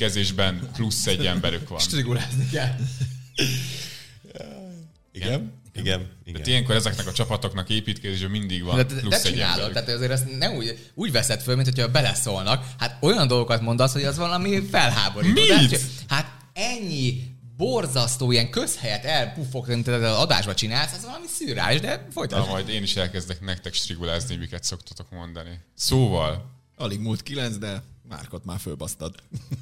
építkezésben plusz egy emberük van. Strigulázni kell. Igen? Igen. Tehát ilyenkor ezeknek a csapatoknak építkezésben mindig van de plusz egy csinálod, ember. tehát azért ezt nem úgy veszed föl, mint hogyha beleszólnak. Hát olyan dolgokat mondasz, hogy az valami felháborító. Mit? Hát ennyi borzasztó ilyen közhelyet elpuffog, mint az adásba csinálsz, ez valami szürreális, de folytasd. Na, majd én is elkezdek nektek strigulázni, miket szoktatok mondani. Szóval, Alig múlt 9, de Márkot már fölbasztad.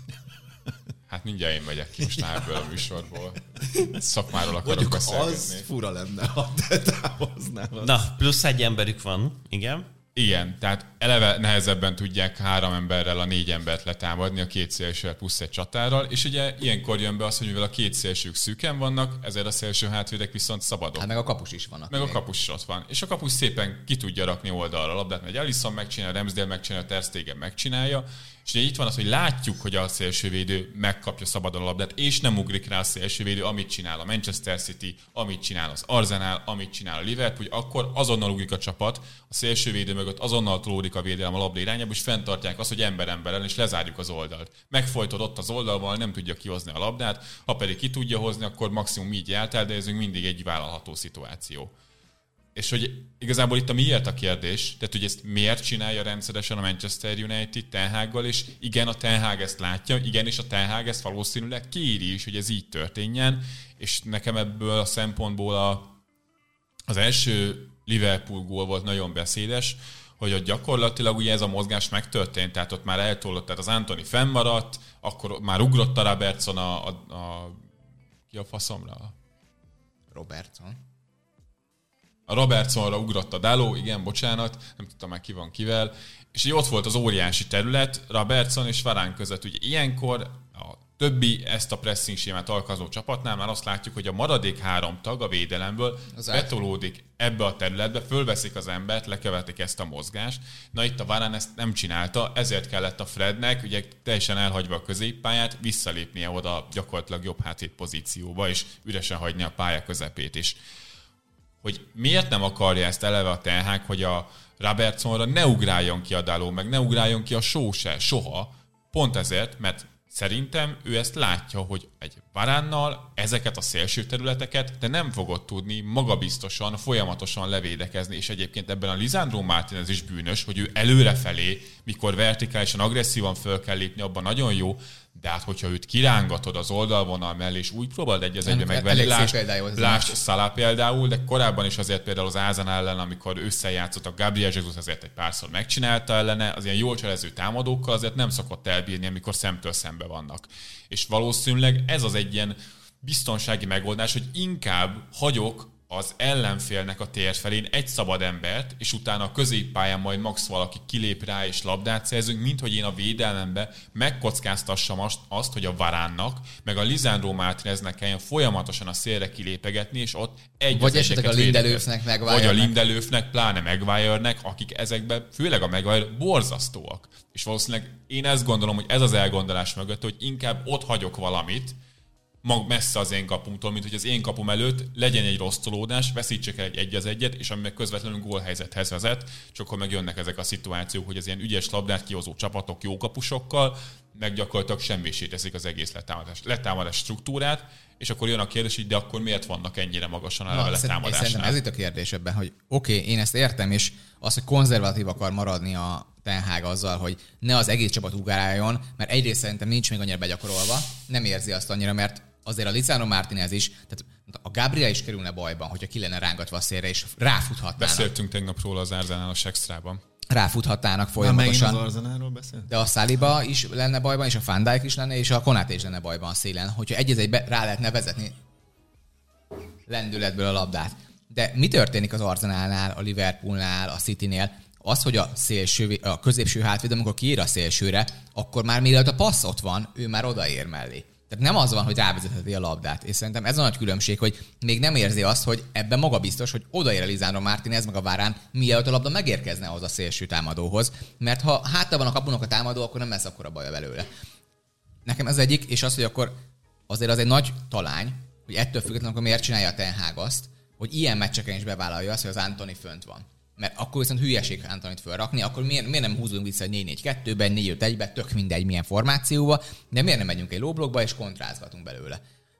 hát mindjárt én megyek ki most már ebből a műsorból. Szakmáról akarok Mondjuk beszélgetni. az fura lenne, ha te távoznál. Na, plusz egy emberük van, igen. Igen, tehát eleve nehezebben tudják 3 emberrel a 4 embert letámadni a 2 szélsővel plusz egy csatárral, és ugye ilyenkor jön be az, hogy mivel a 2 szélsők szűken vannak, ezért a szélső hátvédek viszont szabadok. Hát meg a kapus is vannak. Meg a kapus is ott van. És a kapus szépen ki tudja rakni oldalra a labdát, mert Alisson megcsinálja, Ramsdale megcsinálja, Ter Stegen megcsinálja, és ugye itt van az, hogy látjuk, hogy a szélsővédő megkapja szabadon a labdát, és nem ugrik rá a szélsővédő, amit csinál a Manchester City, amit csinál az Arsenal, amit csinál a Liverpool, akkor azonnal ugrik a csapat, a szélsővédő mögött azonnal tolódik a védelem a labda irányába, és fenntartják azt, hogy ember-emberen, és lezárjuk az oldalt. Megfojtod ott az oldalval, nem tudja kihozni a labdát, ha pedig ki tudja hozni, akkor maximum így eltel, de ez még mindig egy vállalható szituáció. És hogy igazából itt a miért a kérdés, tehát hogy ezt miért csinálja rendszeresen a Manchester United Ten Haggal, és igen, a Ten Hag ezt látja, igen, és a Ten Hag ezt valószínűleg kéri is, hogy ez így történjen, és nekem ebből a szempontból az első Liverpool gól volt nagyon beszédes, hogy ott gyakorlatilag ugye ez a mozgás megtörtént, tehát ott már eltollott, tehát az Antony fennmaradt, akkor már ugrott a Robertson ki a faszomra? Robertson. A Robertsonra ugrott a Dalot, igen, bocsánat, nem tudtam már ki van kivel, és így ott volt az óriási terület Robertson és Varane között. Ugye ilyenkor a többi ezt a pressing sémát alkalmazó csapatnál már azt látjuk, hogy a maradék 3 tag a védelemből betolódik ebbe a területbe, fölveszik az embert, lekövetik ezt a mozgást. Na itt a Varane ezt nem csinálta, ezért kellett a Frednek, ugye teljesen elhagyva a középpályát, visszalépnie oda gyakorlatilag jobb hátvéd pozícióba, és üresen hagyni a pálya közepét is. Hogy miért nem akarja ezt eleve a Ten Hag, hogy a Robertsonra ne ugráljon ki a Dalot, meg ne ugráljon ki a Shaw se, soha. Pont ezért, mert szerintem ő ezt látja, hogy egy Varannal ezeket a szélső területeket te nem fogod tudni magabiztosan, folyamatosan levédekezni, és egyébként ebben a Lisandro Martinez is bűnös, hogy ő előrefelé, mikor vertikálisan, agresszívan föl kell lépni, abban nagyon jó, de hát hogyha őt kirángatod az oldalvonal mellé, és úgy próbáld egy az egybe megvenni, lásd Salah például, de korábban is azért például az Arsenal ellen, amikor összejátszott a Gabriel Jesus, azért egy párszor megcsinálta ellene, az ilyen jól cselező támadókkal azért nem szokott elbírni, amikor szemtől szembe vannak. És valószínűleg ez az egy ilyen biztonsági megoldás, hogy inkább hagyok az ellenfélnek a tér felén egy szabad embert, és utána a középpályán majd max valaki kilép rá és labdát szerzünk, mint hogy én a védelembe megkockáztassam azt, hogy a Varánnak, meg a Lisandro Martineznek kelljen folyamatosan a szélre kilépegetni, és ott vagy esetleg a Lindelöfnek, vagy a Lindelöfnek, pláne Maguire-nek, akik ezekben, főleg a Maguire, borzasztóak. És valószínűleg én ezt gondolom, hogy ez az elgondolás mögött, hogy inkább ott hagyok valamit, messze az én kapumtól, mint hogy az én kapum előtt legyen egy rossz tolódás, veszítsek el egy 1-1-et, és ami meg közvetlenül gólhelyzethez vezet, csak akkor megjönnek ezek a szituációk, hogy az ilyen ügyes labdát kihozó csapatok jó kapusokkal, meg gyakorlatilag semmisé teszik az egész letámadás struktúrát, és akkor jön a kérdés, hogy de akkor miért vannak ennyire magasan a letámadásnál? Szerintem ez itt a kérdés ebben, hogy oké, én ezt értem, és az, hogy konzervatív akar maradni a Ten Hag azzal, hogy ne az egész csapat ugráljon, mert egyrészt szerintem nincs még annyira begyakorolva, nem érzi azt annyira, mert azért a Lisandro Martinez is, tehát a Gabriel is kerülne bajban, hogyha ki lenne rángatva a szélre, és ráfuthatnának. Beszéltünk tegnap róla az Arsenalos extrában. Ráfuthatnának folyamatosan. Megint az Arsenalról beszél? De a Saliba is lenne bajban, és a Van Dijk is lenne, és a Konaté is lenne bajban a szélen, hogyha egy-egybe rá lehetne vezetni lendületből a labdát. De mi történik az Arsenalnál, a Liverpoolnál, a Citynél? Az, hogy a középső hátvéd, amikor kiír a szélsőre, akkor már mielőtt a passz ott van, ő már odaér mellé. Tehát nem az van, hogy rávezetheti a labdát. És szerintem ez a nagy különbség, hogy még nem érzi azt, hogy ebben magabiztos, hogy odaér a Lisandro Martinez meg a Varane, mielőtt a labda megérkezne ahhoz a szélső támadóhoz. Mert ha hátra van a kapunak a támadó, akkor nem lesz akkora baja belőle. Nekem ez egyik, és az, hogy akkor azért az egy nagy talány, hogy ettől függetlenül, akkor miért csinálja a Ten Hag azt, hogy ilyen meccseken is bevállalja azt, hogy az Antony fönt van. Mert akkor viszont hülyeség Antonit fölrakni, akkor miért nem húzunk vissza egy 4-4-2-ben, 4-5-1-be, tök mindegy milyen formációba, de miért nem megyünk egy low blokkba és kontrázgatunk belőle.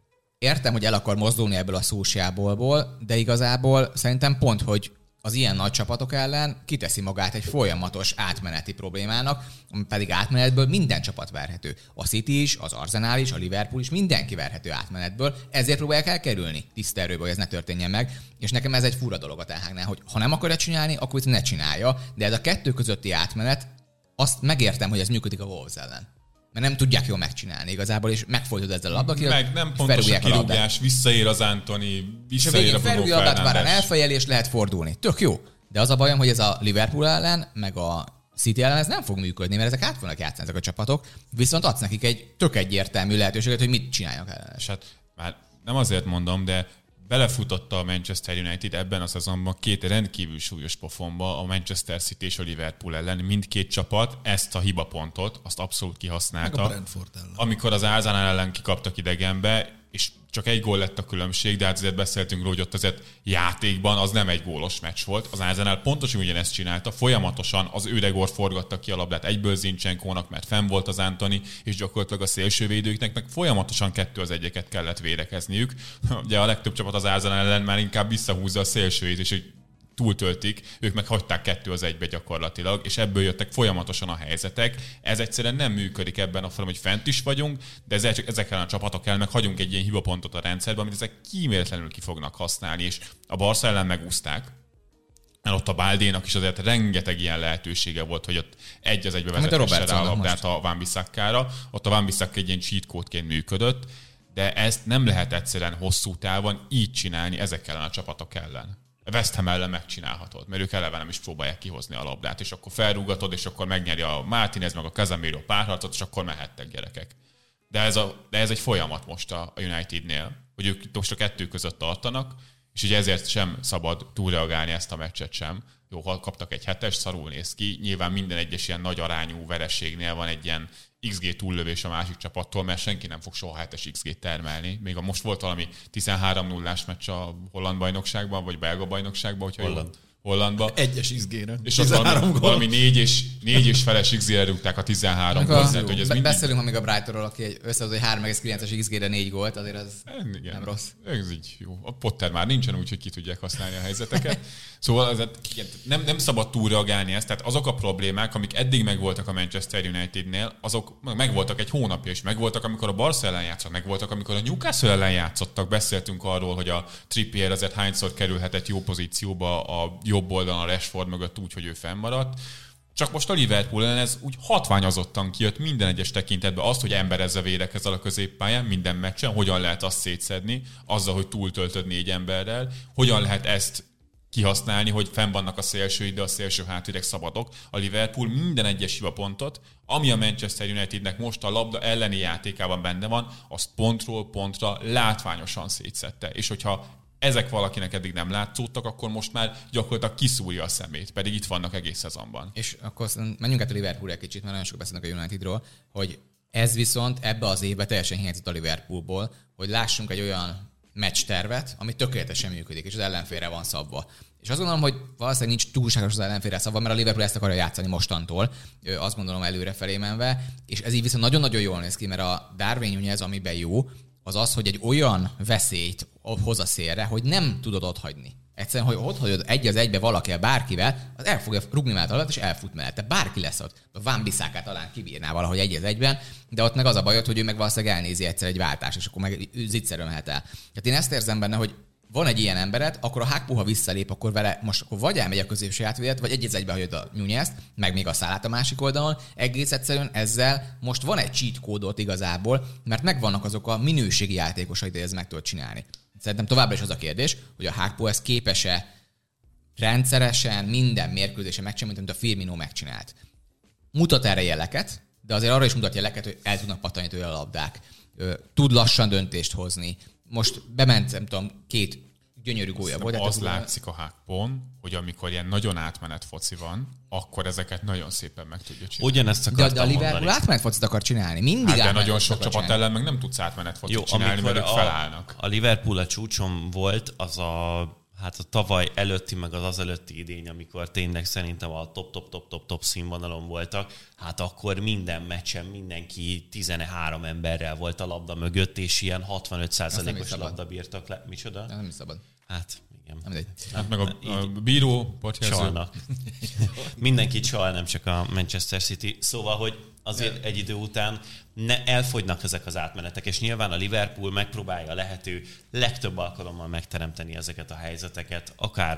értem, hogy el akar mozdulni ebből a szósiából, de igazából szerintem pont, hogy az ilyen nagy csapatok ellen kiteszi magát egy folyamatos átmeneti problémának, ami pedig átmenetből minden csapat verhető. A City is, az Arsenal is, a Liverpool is, mindenki verhető átmenetből, ezért próbálják elkerülni tiszta erőből, hogy ez ne történjen meg, és nekem ez egy fura dolog a Ten Hagnál, hogy ha nem akarja csinálni, akkor ne csinálja, de ez a kettő közötti átmenet, azt megértem, hogy ez működik a Wolves ellen. Mert nem tudják jól megcsinálni igazából, és megfordul ezzel a labdakért. Meg nem pontos a kirúgás, visszaér az Antoni, visszaér a Bruno Fernandes. Elfejel, és lehet fordulni. Tök jó. De az a bajom, hogy ez a Liverpool ellen, meg a City ellen ez nem fog működni, mert ezek át fognak játszani ezek a csapatok, viszont adsz nekik egy tök egyértelmű lehetőséget, hogy mit csinálják ellen. És hát már nem azért mondom, de belefutotta a Manchester United ebben a szezonban két rendkívül súlyos pofonba, a Manchester City és a Liverpool ellen. Mindkét csapat ezt a hibapontot, azt abszolút kihasználta. Amikor az Arsenal ellen kikaptak idegenbe, és csak egy gól lett a különbség, de hát azért beszéltünk róla, hogy ott azért játékban az nem egy gólos meccs volt. Az Arsenal pontosan ugyanezt csinálta, folyamatosan az Ödegor forgatta ki a labdát egyből Zincsenkónak, mert fenn volt az Antoni, és gyakorlatilag a szélsővédőknek meg folyamatosan 2-1-eket kellett védekezniük. Ugye a legtöbb csapat az Arsenal ellen már inkább visszahúzza a szélsőjét, és hogy túltöltik, ők meg hagyták 2-1 gyakorlatilag, és ebből jöttek folyamatosan a helyzetek. Ez egyszerűen nem működik ebben a formában, hogy fent is vagyunk, de ezekkel a csapatok ellen meg hagyunk egy ilyen hibapontot a rendszerben, amit ezek kíméletlenül ki fognak használni, és a Barca ellen megúszták. Mert ott a Baldénak is azért rengeteg ilyen lehetősége volt, hogy ott 1-1 vezetesse rá a labdát a Wan-Bissaka-ra. Ott a Wan-Bissaka egy ilyen cheat code-ként működött, de ezt nem lehet egyszerűen hosszú távon így csinálni ezek ellen a csapatok ellen. West Ham ellen megcsinálhatod, mert ők eleve nem is próbálják kihozni a labdát, és akkor felrúgatod, és akkor megnyeri a Martinez meg a Casemiro párharcot, és akkor mehettek gyerekek. De ez egy folyamat most a Unitednél, hogy ők most a kettő között tartanak, és ugye ezért sem szabad túlreagálni ezt a meccset sem. Jó, ha kaptak egy 7-es, szarul néz ki. Nyilván minden egyes ilyen nagy arányú vereségnél van egy ilyen XG túllövés a másik csapattól, mert senki nem fog soha 7-es XG-t termelni. Még most volt valami 13-0-ás meccs a holland bajnokságban, vagy belga bajnokságban, hogyha Hollandba. 1-es XG-re. És az valami 4 és feles XG-re rúgták a 13-ból. Beszélünk ha még a Brightonról, aki összehoz, hogy 3,9-es XG-re 4 gólt, azért az nem rossz. Ez így jó. A Potter már nincsen úgy, hogy ki tudják használni a helyzeteket. Szóval nem szabad túlreagálni ezt. Tehát azok a problémák, amik eddig megvoltak a Manchester Unitednél, azok megvoltak egy hónapja is. Megvoltak, amikor a Barca ellen játszottak, megvoltak, amikor a Newcastle ellen játszottak. Beszéltünk arról, hogy a Trippier azért hányszor kerülhetett jó pozícióba a jobb oldalon a Rashford mögött úgy, hogy ő fennmaradt. Csak most a Liverpool ellen ez úgy hatványozottan kijött minden egyes tekintetben azt, hogy emberezze védekezel a középpályán minden meccsen, hogyan lehet azt szétszedni, azzal, hogy túltöltöd 4 emberrel, hogyan lehet ezt kihasználni, hogy fenn vannak a szélsőid, de a szélső hátvédek szabadok. A Liverpool minden egyes hibapontot, ami a Manchester Unitednek most a labda elleni játékában benne van, azt pontról pontra látványosan szétszedte. És hogyha ezek valakinek eddig nem látszódtak, akkor most már gyakorlatilag kiszúrja a szemét, pedig itt vannak egész szezonban. És akkor menjünk át a Liverpoolra egy kicsit, mert nagyon sok beszélnek a Unitedról, hogy ez viszont ebbe az évben teljesen hiányzott a Liverpoolból, hogy lássunk egy olyan meccstervet, ami tökéletesen működik, és az ellenfélre van szabva. És azt gondolom, hogy valószínűleg nincs túlságos az ellenfélre szabva, mert a Liverpool ezt akarja játszani mostantól, azt gondolom előrefelé menve, és ez így viszont nagyon-nagyon jól néz ki, mert a Darwin Núñez, amiben jó, az, hogy egy olyan veszélyt hoz a szélre, hogy nem tudod otthagyni. Egyszerűen, hogy ott hagyod 1-1 valakivel, bárkivel, az el fogja rugni mellett alatt, és elfut mellette. Bárki lesz ott. A Wan-Bissakát talán kibírná valahogy 1-1-ben, de ott meg az a bajod, hogy ő meg valószínűleg elnézi egyszer egy váltást, és akkor meg zicserről mehet el. Tehát én ezt érzem benne, hogy van egy ilyen embered, akkor a Hakpo, ha visszalép, akkor vele most akkor vagy elmegy a középső átvédet, vagy 1-1-be hagyod a Núñezt, meg még a Salát a másik oldalon. Egész egyszerűen ezzel most van egy cheat kódot igazából, mert megvannak azok a minőségi játékosai, hogy ez meg tudod csinálni. Szerintem továbbra is az a kérdés, hogy a Hakpo ez képes-e rendszeresen minden mérkőzésen megcsinálni, mint a Firmino megcsinált. Mutat erre jeleket, de azért arra is mutat jeleket, hogy el tudnak pattanni tőle a labdák. Tud lassan döntést hozni. Most bement, nem tudom, 2 gyönyörű gólja volt. Az látszik a Hakpon, hogy amikor ilyen nagyon átmenet foci van, akkor ezeket nagyon szépen meg tudja csinálni. Ugyanezt akartam de a Liverpool átmenet focit akar csinálni. Mindig de nagyon sok csapat ellen meg nem tudsz átmenet focit csinálni, mert ők felállnak. A Liverpool a csúcson volt, az a hát a tavaly előtti, meg az előtti idény, amikor tényleg szerintem a top színvonalon voltak, hát akkor minden meccsen mindenki 13 emberrel volt a labda mögött, és ilyen 65%-os labda bírtak le. Micsoda? Nem is szabad. Hát, igen. Hát meg a bíró partjelző. Csalnak. Mindenki csal, nem csak a Manchester City. Szóval, hogy azért egy idő után elfogynak ezek az átmenetek, és nyilván a Liverpool megpróbálja a lehető legtöbb alkalommal megteremteni ezeket a helyzeteket, akár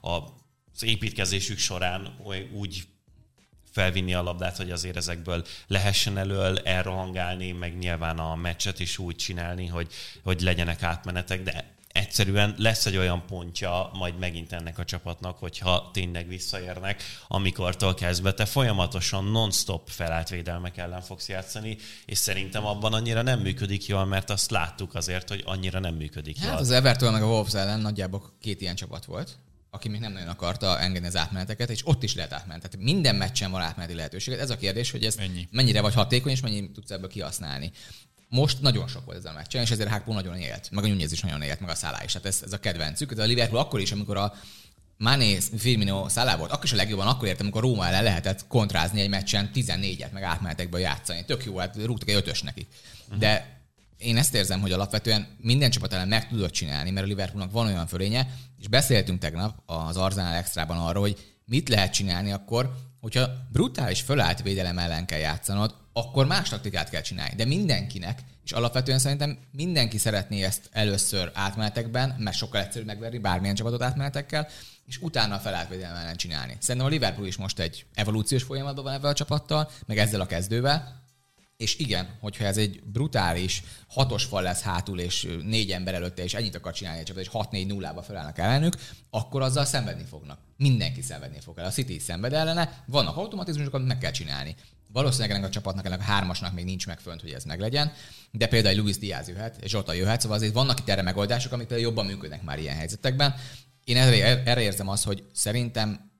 az építkezésük során úgy felvinni a labdát, hogy azért ezekből lehessen elől elrohangálni, meg nyilván a meccset is úgy csinálni, hogy legyenek átmenetek, de egyszerűen lesz egy olyan pontja majd megint ennek a csapatnak, hogyha tényleg visszaérnek, amikortól kezdve te folyamatosan non-stop felállt védelmek ellen fogsz játszani, és szerintem abban annyira nem működik jól, mert azt láttuk azért, hogy annyira nem működik jól. Hát az Everton meg a Wolves ellen nagyjából 2 ilyen csapat volt, aki még nem nagyon akarta engedni az átmeneteket, és ott is lehet átmenni. Tehát minden meccsen van átmeneti lehetőség. Ez a kérdés, hogy ez mennyire vagy hatékony, és mennyire tudsz ebből kihasználni. Most nagyon sok volt ez a meccsen, és ezért a Hákpó nagyon élt, meg a Nunez is nagyon élt, meg a Salah is. Tehát ez a kedvencük. De a Liverpool akkor is, amikor a Mané, Firmino, Salah volt, akkor is a legjobban akkor értem, amikor Róma ellen lehetett kontrázni egy meccsen 14-et, meg átmenetekből játszani. Tök jó, hát rúgtak egy 5-ös nekik. De én ezt érzem, hogy alapvetően minden csapat ellen meg tudod csinálni, mert a Liverpoolnak van olyan fölénye, és beszéltünk tegnap az Arsenal Extrában arról, hogy mit lehet csinálni akkor, hogyha brutális fölállt védelem ellen kell játszanod, akkor más taktikát kell csinálni. De mindenkinek, és alapvetően szerintem mindenki szeretné ezt először átmenetekben, mert sokkal egyszerűbb megverni bármilyen csapatot átmenetekkel, és utána a felállt védelem ellen csinálni. Szerintem a Liverpool is most egy evolúciós folyamatban van ezzel a csapattal, meg ezzel a kezdővel, és igen, hogyha ez egy brutális 6-os fal lesz hátul, és 4 ember előtte, és ennyit akar csinálni egy csapat, és 6-4-0-ba felállnak ellenük, akkor azzal szenvedni fognak. Mindenki szenvedni fog el. A City is szenved ellene, vannak automatizmusok, amit meg kell csinálni. Valószínűleg ennek a csapatnak, ennek a 3-asnak még nincs meg fönt, hogy ez meglegyen, de például Luis Diaz jöhet, és Zsota jöhet, szóval azért vannak itt erre megoldások, amik például jobban működnek már ilyen helyzetekben. Én erre érzem azt, hogy szerintem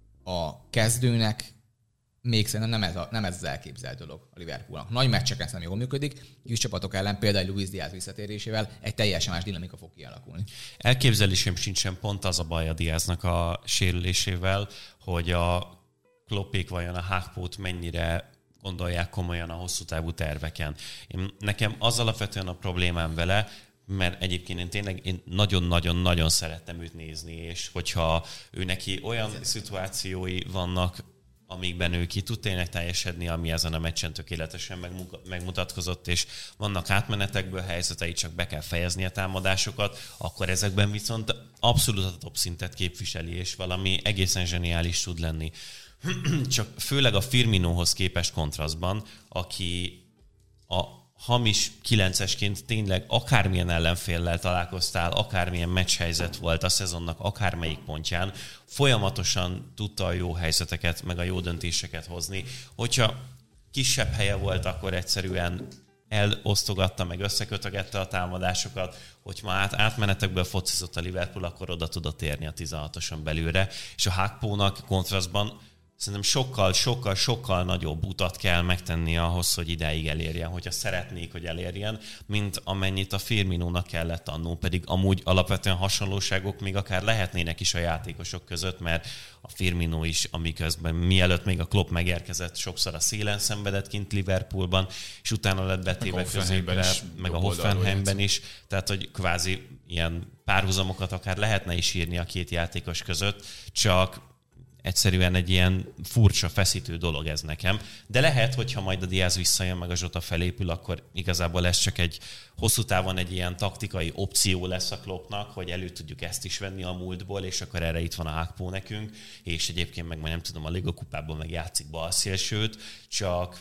a kezdőnek még szerintem nem ez az elképzelt dolog a Liverpoolnak. Nagy meccseken nem jól működik, kis csapatok ellen, például Luis Diaz visszatérésével egy teljesen más dinamika fog kialakulni. Elképzelésem sincsen, pont az a baj a Diaznak a sérülésével, hogy a Kloppék vajon a Hákpót mennyire gondolják komolyan a hosszú távú terveken. Nekem az alapvetően a problémám vele, mert egyébként én nagyon-nagyon-nagyon szerettem őt nézni, és hogyha ő neki olyan szituációi vannak, amikben ő ki tud tényleg teljesedni, ami ezen a meccsen tökéletesen megmutatkozott, és vannak átmenetekből helyzetei, csak be kell fejezni a támadásokat, akkor ezekben viszont abszolút a top szintet képviseli, és valami egészen zseniális tud lenni. Csak főleg a Firminóhoz képest kontrasztban, aki a hamis 9-esként tényleg akármilyen ellenféllel találkoztál, akármilyen meccshelyzet volt a szezonnak akármelyik pontján, folyamatosan tudta a jó helyzeteket, meg a jó döntéseket hozni. Hogyha kisebb helye volt, akkor egyszerűen elosztogatta, meg összekötögette a támadásokat, hogy ma átmenetekből focizott a Liverpool, akkor oda tudott érni a 16-oson belülre, és a Hákpónak kontrasztban szerintem sokkal nagyobb utat kell megtenni ahhoz, hogy idáig elérjen, hogyha szeretnék, hogy elérjen, mint amennyit a Firminónak kellett annó, pedig amúgy alapvetően hasonlóságok még akár lehetnének is a játékosok között, mert a Firmino is, amiközben mielőtt még a Klopp megérkezett, sokszor a szélen szenvedett kint Liverpoolban, és utána lett betéve középre, meg a Hoffenheimben is, tehát hogy kvázi ilyen párhuzamokat akár lehetne is írni a két játékos között, csak egyszerűen egy ilyen furcsa, feszítő dolog ez nekem. De lehet, hogyha majd a Diaz visszajön, meg a Zsota felépül, akkor igazából ez csak egy hosszú távon egy ilyen taktikai opció lesz a Kloppnak, hogy elő tudjuk ezt is venni a múltból, és akkor erre itt van a Hákpó nekünk, és egyébként meg majd nem tudom, a Liga kupában meg játszik balszélsőt, csak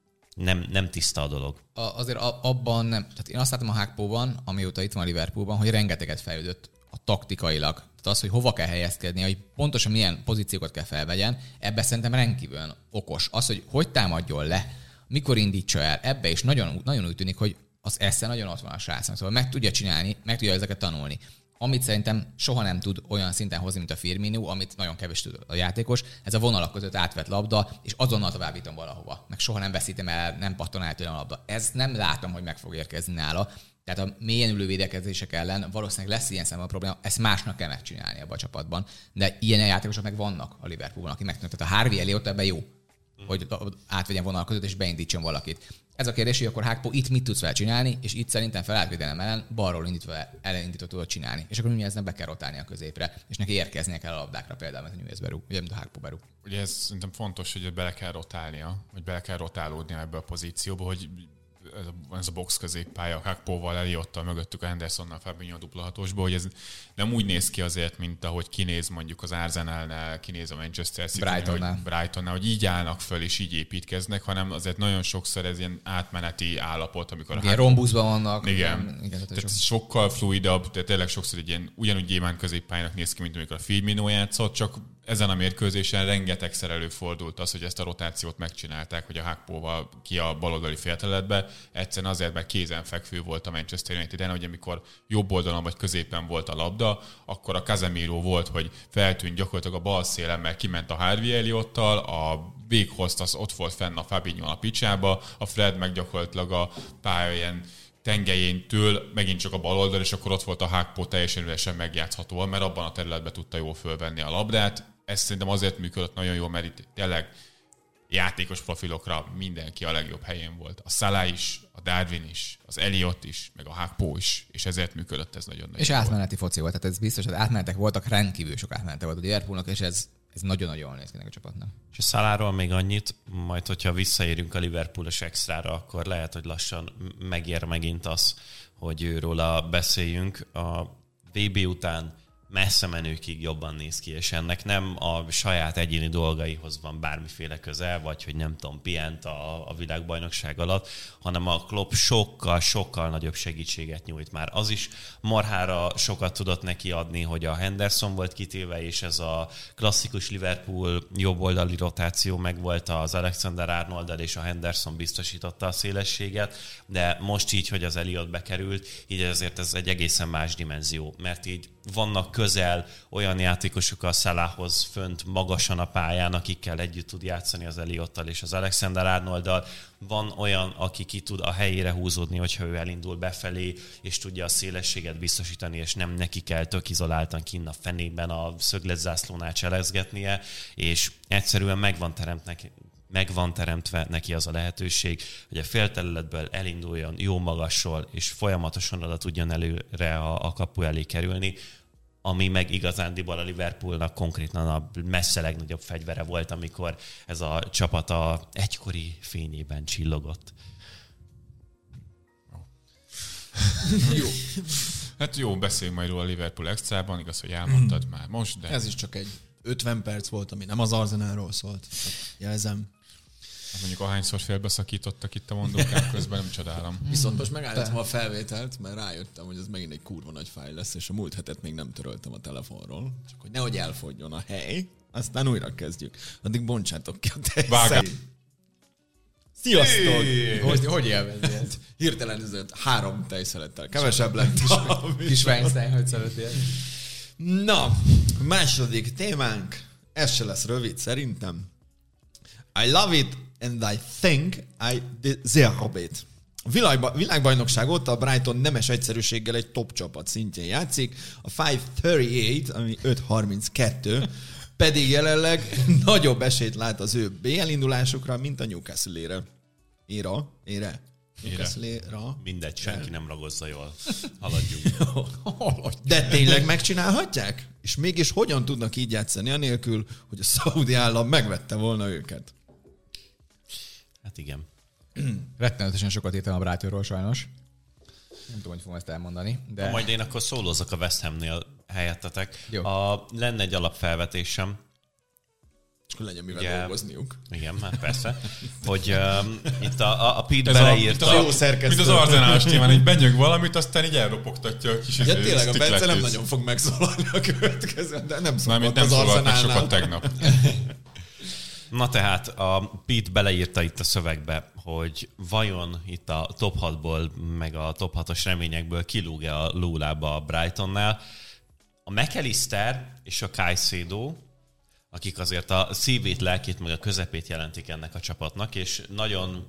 nem tiszta a dolog. Azért abban nem. Tehát én azt látom a Hákpóban, amióta itt van a Liverpoolban, hogy rengeteget fejlődött a taktikailag. Tehát az, hogy hova kell helyezkedni, hogy pontosan milyen pozíciókat kell felvegyen, ebben szerintem rendkívül okos. Az, hogy támadjon le, mikor indítsa el, ebbe is nagyon úgy tűnik, hogy az esze nagyon ott van a srácnak. Szóval meg tudja csinálni, meg tudja ezeket tanulni. Amit szerintem soha nem tud olyan szinten hozni, mint a Firmino, amit nagyon kevés tud a játékos, ez a vonalak között átvett labda, és azonnal továbbítom valahova. Meg soha nem veszítem el, nem pattan el tőlem a labda. Ez nem látom, hogy meg fog érkezni nála. Tehát a mélyen ülő védekezések ellen valószínűleg lesz ilyen szemben a probléma, ezt másnak kell megcsinálni abban a csapatban. De ilyen játékosok meg vannak a Liverpoolban, aki megtanult. Tehát a Harvey Elliott ebben jó, hogy átvegyen vonal között és beindítson valakit. Ez a kérdés, hogy akkor Hákpó itt mit tudsz vele csinálni, és itt szerintem felátvédelem ellen balról elindítva tudod csinálni. És akkor Nuneznek be kell rotálni a középre, és neki érkeznie kell a labdákra például, mert a Nunez berúg, ugye, mint a Hákpó berúg. Ugye ez szerintem fontos, hogy bele kell rotálnia, vagy bele kell rotálódnia ebbe a pozícióba, hogy ez a box középpálya, Hákpóval, Elliottal, mögöttük a Hendersonnal, Fabinho dupla hatosba, hogy ez nem úgy néz ki azért, mint ahogy kinéz mondjuk az Arsenalnál, kinéz a Manchester City-nál, Brightonnál, hogy így állnak föl és így építkeznek, hanem azért nagyon sokszor ez ilyen átmeneti állapot, amikor igen, rombuszban vannak. Igen, tehát sokkal fluidabb, tehát tényleg sokszor egy ilyen ugyanúgy gyémánt középpályának néz ki, mint amikor a Firmino játszott, csak ezen a mérkőzésen rengetegszer előfordult az, hogy ezt a rotációt megcsinálták, hogy a Hákpóval ki a baloldali félterületbe, egyszerűen azért, mert kézenfekvő volt a Manchester United-en, hogy amikor jobb oldalon vagy középen volt a labda, akkor a Casemiro volt, hogy feltűnt gyakorlatilag a bal szélen, mert kiment a Harvey Elliottal, a Weghorst az ott volt fenn a Fabinho a picsába, a Fred meg gyakorlatilag a pálya ilyen tengelyéntől megint csak a bal oldal, és akkor ott volt a Hákpó teljesen üresen megjátszhatóan, mert abban a területben tudta jól fölvenni a labdát. Ez szerintem azért működött nagyon jól, mert itt tényleg játékos profilokra mindenki a legjobb helyén volt. A Salah is, a Darwin is, az Elliott is, meg a Hákpó is, és ezért működött ez nagyon-nagyon. És átmeneti foci volt, tehát ez biztos, hogy átmenetek voltak, rendkívül sok átmenete volt a Liverpoolnak, és ez nagyon-nagyon jól néz ki a csapatnak. És a Salahról még annyit, majd hogyha visszaérünk a Liverpoolos extrára, akkor lehet, hogy lassan megér megint az, hogy őróla beszéljünk. A VB után messze menőkig jobban néz ki, és ennek nem a saját egyéni dolgaihoz van bármiféle köze, vagy hogy nem tudom, pihent a világbajnokság alatt, hanem a Klopp sokkal nagyobb segítséget nyújt már. Az is marhára sokat tudott neki adni, hogy a Henderson volt kitéve, és ez a klasszikus Liverpool jobboldali rotáció megvolt, az Alexander-Arnold és a Henderson biztosította a szélességet, de most így, hogy az Elliott bekerült, így ezért ez egy egészen más dimenzió, mert így vannak közel olyan játékosok a Salahhoz fönt magasan a pályán, akikkel együtt tud játszani az Elliottal és az Alexander-Arnolddal. Van olyan, aki ki tud a helyére húzódni, hogyha ő elindul befelé, és tudja a szélességet biztosítani, és nem neki kell tök izoláltan kinn a fenében a szögletzászlónál cselezgetnie, és egyszerűen meg van teremtve neki az a lehetőség, hogy a félterületből elinduljon jó magasról, és folyamatosan oda tudjon előre a kapu elé kerülni, ami meg igazándiból a Liverpoolnak konkrétan a messze legnagyobb fegyvere volt, amikor ez a csapat a egykori fényében csillogott. Jó. Hát jó, beszéljünk majd róla a Liverpool extrában, igaz, hogy elmondtad már most, de... Ez is csak egy 50 perc volt, ami nem az Arsenalról szólt. Jelzem. Mondjuk ahányszor félbeszakítottak itt a mondókák közben, nem csodálom. Viszont most megállítom a felvételt, mert rájöttem, hogy ez megint egy kurva nagy fájl lesz, és a múlt hetet még nem töröltem a telefonról. Csak hogy nehogy elfogyjon a hely, aztán újra kezdjük. Addig bontsátok ki a tejszert. Sziasztok! Hogy élvezi ezt? Hirtelen üzött 3 tejszelettel. Kevesebb lett. Kis Weinstein, hogy szeretél. Na, második témánk. Ez se lesz rövid, szerintem. I love it, and I think I deserve it. Világbajnokság óta a Brighton nemes egyszerűséggel egy top csapat szintjén játszik. A 538, ami 532, pedig jelenleg nagyobb esélyt lát az ő BL indulásukra, mint a Newcastle-ére. Ére. Mindegy, senki nem ragozza jól. Haladjunk. De tényleg megcsinálhatják? És mégis hogyan tudnak így játszani anélkül, hogy a szaudi állam megvette volna őket? Hát igen. Rettenetesen sokat írtam a Brightonról sajnos. Nem tudom, hogy fogom ezt elmondani. De... Majd én akkor szólózok a West Hamnél helyettetek. Lenne egy alapfelvetésem. És akkor legyen mivel dolgozniuk. Igen, már persze. Hogy itt a Pete beleírta... Jó szerkesztő. Mint az Arzenálos témán, így benyög valamit, aztán így elropogtatja a kis ja, tényleg a Bence nem nagyon fog megszólalni a következőn, de nem szokott az Arzenálnál. Sokat tegnap. Na tehát a Pete beleírta itt a szövegbe, hogy vajon itt a top 6-ból, meg a top 6-os reményekből kilúg-e a lólába a Brightonnál. A McAllister és a Caicedo, akik azért a szívét, lelkét, meg a közepét jelentik ennek a csapatnak, és nagyon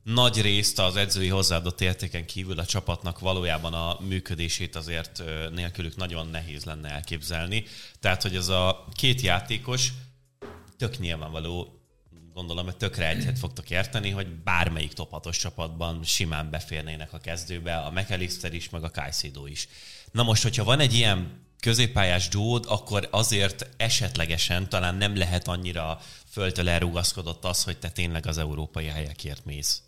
nagy részt az edzői hozzáadott értéken kívül a csapatnak valójában a működését azért nélkülük nagyon nehéz lenne elképzelni. Tehát, hogy ez a két játékos tök nyilvánvaló, gondolom, hogy tökre egyet fogtok érteni, hogy bármelyik top 6-os csapatban simán beférnének a kezdőbe, a McAllister is, meg a Caicedo is. Na most, hogyha van egy ilyen középpályás duód, akkor azért esetlegesen talán nem lehet annyira földtől elrugaszkodott az, hogy te tényleg az európai helyekért mész.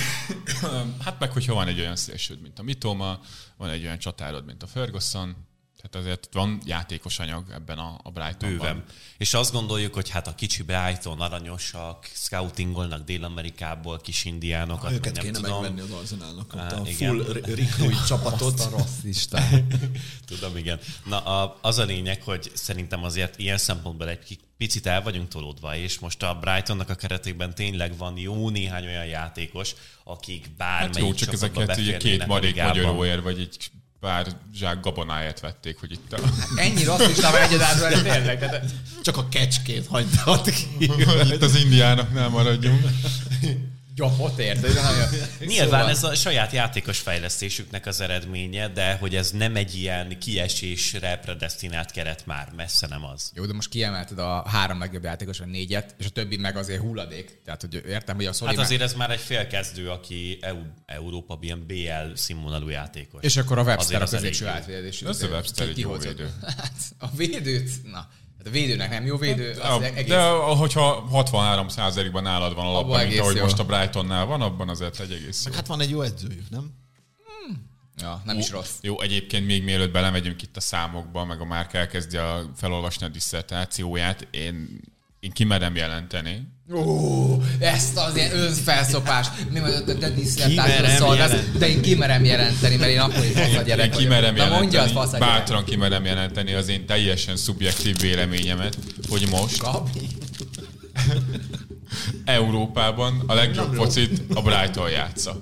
Hát meg, hogyha van egy olyan szélsőd, mint a Mitoma, van egy olyan csatárod, mint a Ferguson, tehát azért van játékos anyag ebben a Brightonban. Bőven. És azt gondoljuk, hogy hát a kicsi Brighton aranyosak, scoutingolnak Dél-Amerikából, kis indiánokat. Őket nem kéne tudom. megvenni az Arsenalnak, ott a igen. full recruit csapatot. A rasszista. Tudom, igen. Na, az a lényeg, hogy szerintem azért ilyen szempontból egy picit el vagyunk tolódva, és most a Brightonnak a keretében tényleg van jó néhány olyan játékos, akik bármelyik Hát jó, csak csapatba ezeket ugye beférnének két a marék ligában. magyaróért, vagy egy pár zsák gabonáját vették, hogy itt Ennyi rasszista vagy egyedáltal, tényleg. Tehát Csak a kecskét hagytad ki. itt az indiánoknál maradjunk. gyapot érted? Nyilván Szóval- ez a saját játékos fejlesztésüknek az eredménye, de hogy ez nem egy ilyen kiesésre predesztinált keret már, messze nem az. Jó, de most kiemelted a 3 legjobb játékos, a 4-et, és a többi meg azért hulladék. Tehát, hogy értem, hogy a Szoli Hát azért ez már egy félkezdő, aki Európa ilyen BL színvonalú játékos. És akkor a Webster a Azért az középső elég jó. átvédésű. Az a Webster egy jó Kihozott. védő. Hát a védőt, na. Hát a védőnek nem jó védő, az egész... De hogyha 63%-ban nálad van alapban, mint egész ahogy jó. most a Brightonnál van, abban azért egy egész jó. Hát van egy jó edzőjük, nem? Ja, nem is rossz. Jó, egyébként még mielőtt belemegyünk itt a számokba, meg a Márk elkezdi felolvasni a disszertációját, én kimerem jelenteni. Ó, ezt az ilyen önfelszopás. Mi mondod, de Kimerem diszletáltra szolgálsz, de én kimerem jelenteni, mert én akkor is fasz a gyerek Én kimerem vagyok. Na mondja, az jelenteni, fasz a gyerek. bátran kimerem jelenteni az én teljesen szubjektív véleményemet, hogy most Gabi. Európában a legjobb focit a Brighton játsza.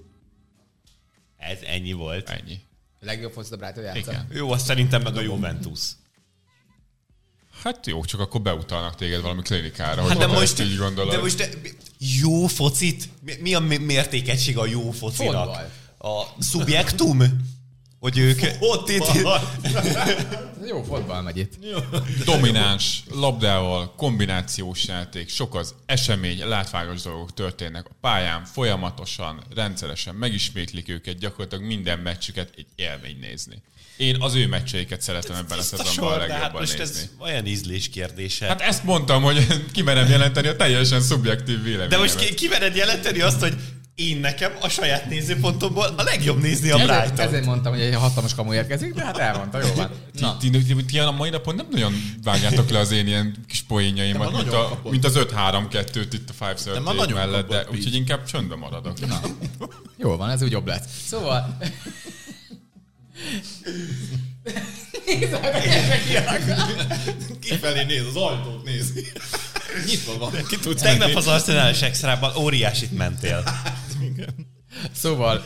Ez ennyi volt. Ennyi. A legjobb focit a Brighton játsza. Igen. Jó, azt szerintem meg a Juventus. Hát jó, csak akkor beutalnak téged valami klinikára, Hát hogy most így gondolod. de most jó focit? Mi a mértékegység a jó focinak? Fotball. A szubjektum? Hogy ők... Jó fotball megy itt. Domináns, labdával, kombinációs játék, sok az esemény, látványos dolgok történnek a pályán, folyamatosan, rendszeresen megismétlik őket, gyakorlatilag minden meccsüket egy élmény nézni. Én az ő meccseiket szeretem ebben a szezonban a hát legjobban most nézni. ez olyan ízlés kérdése. Hát ezt mondtam, hogy kimerem jelenteni a teljesen szubjektív véleményemet. de most kimered jelenteni azt, hogy én nekem a saját nézőpontomból a legjobb nézni a Brighton. Ezért mondtam, hogy egy hatalmas kamu érkezik, de hát elmondta, jó van. Na. Ti a mai napon nem nagyon vágjátok le az én ilyen kis poénjaimat, De ma nagyon kapott. mint az 5-3-2-t itt a 5 De ma nagyon mellett, de kapott, úgyhogy inkább csöndben maradok. Na. Jó van, ez úgy jobb lesz. Szóval... Kifelé néz, az ajtót nézi. Nyitva van, ki tudsz Tegnap menni. az Arsenalis extrában óriásit mentél. Szóval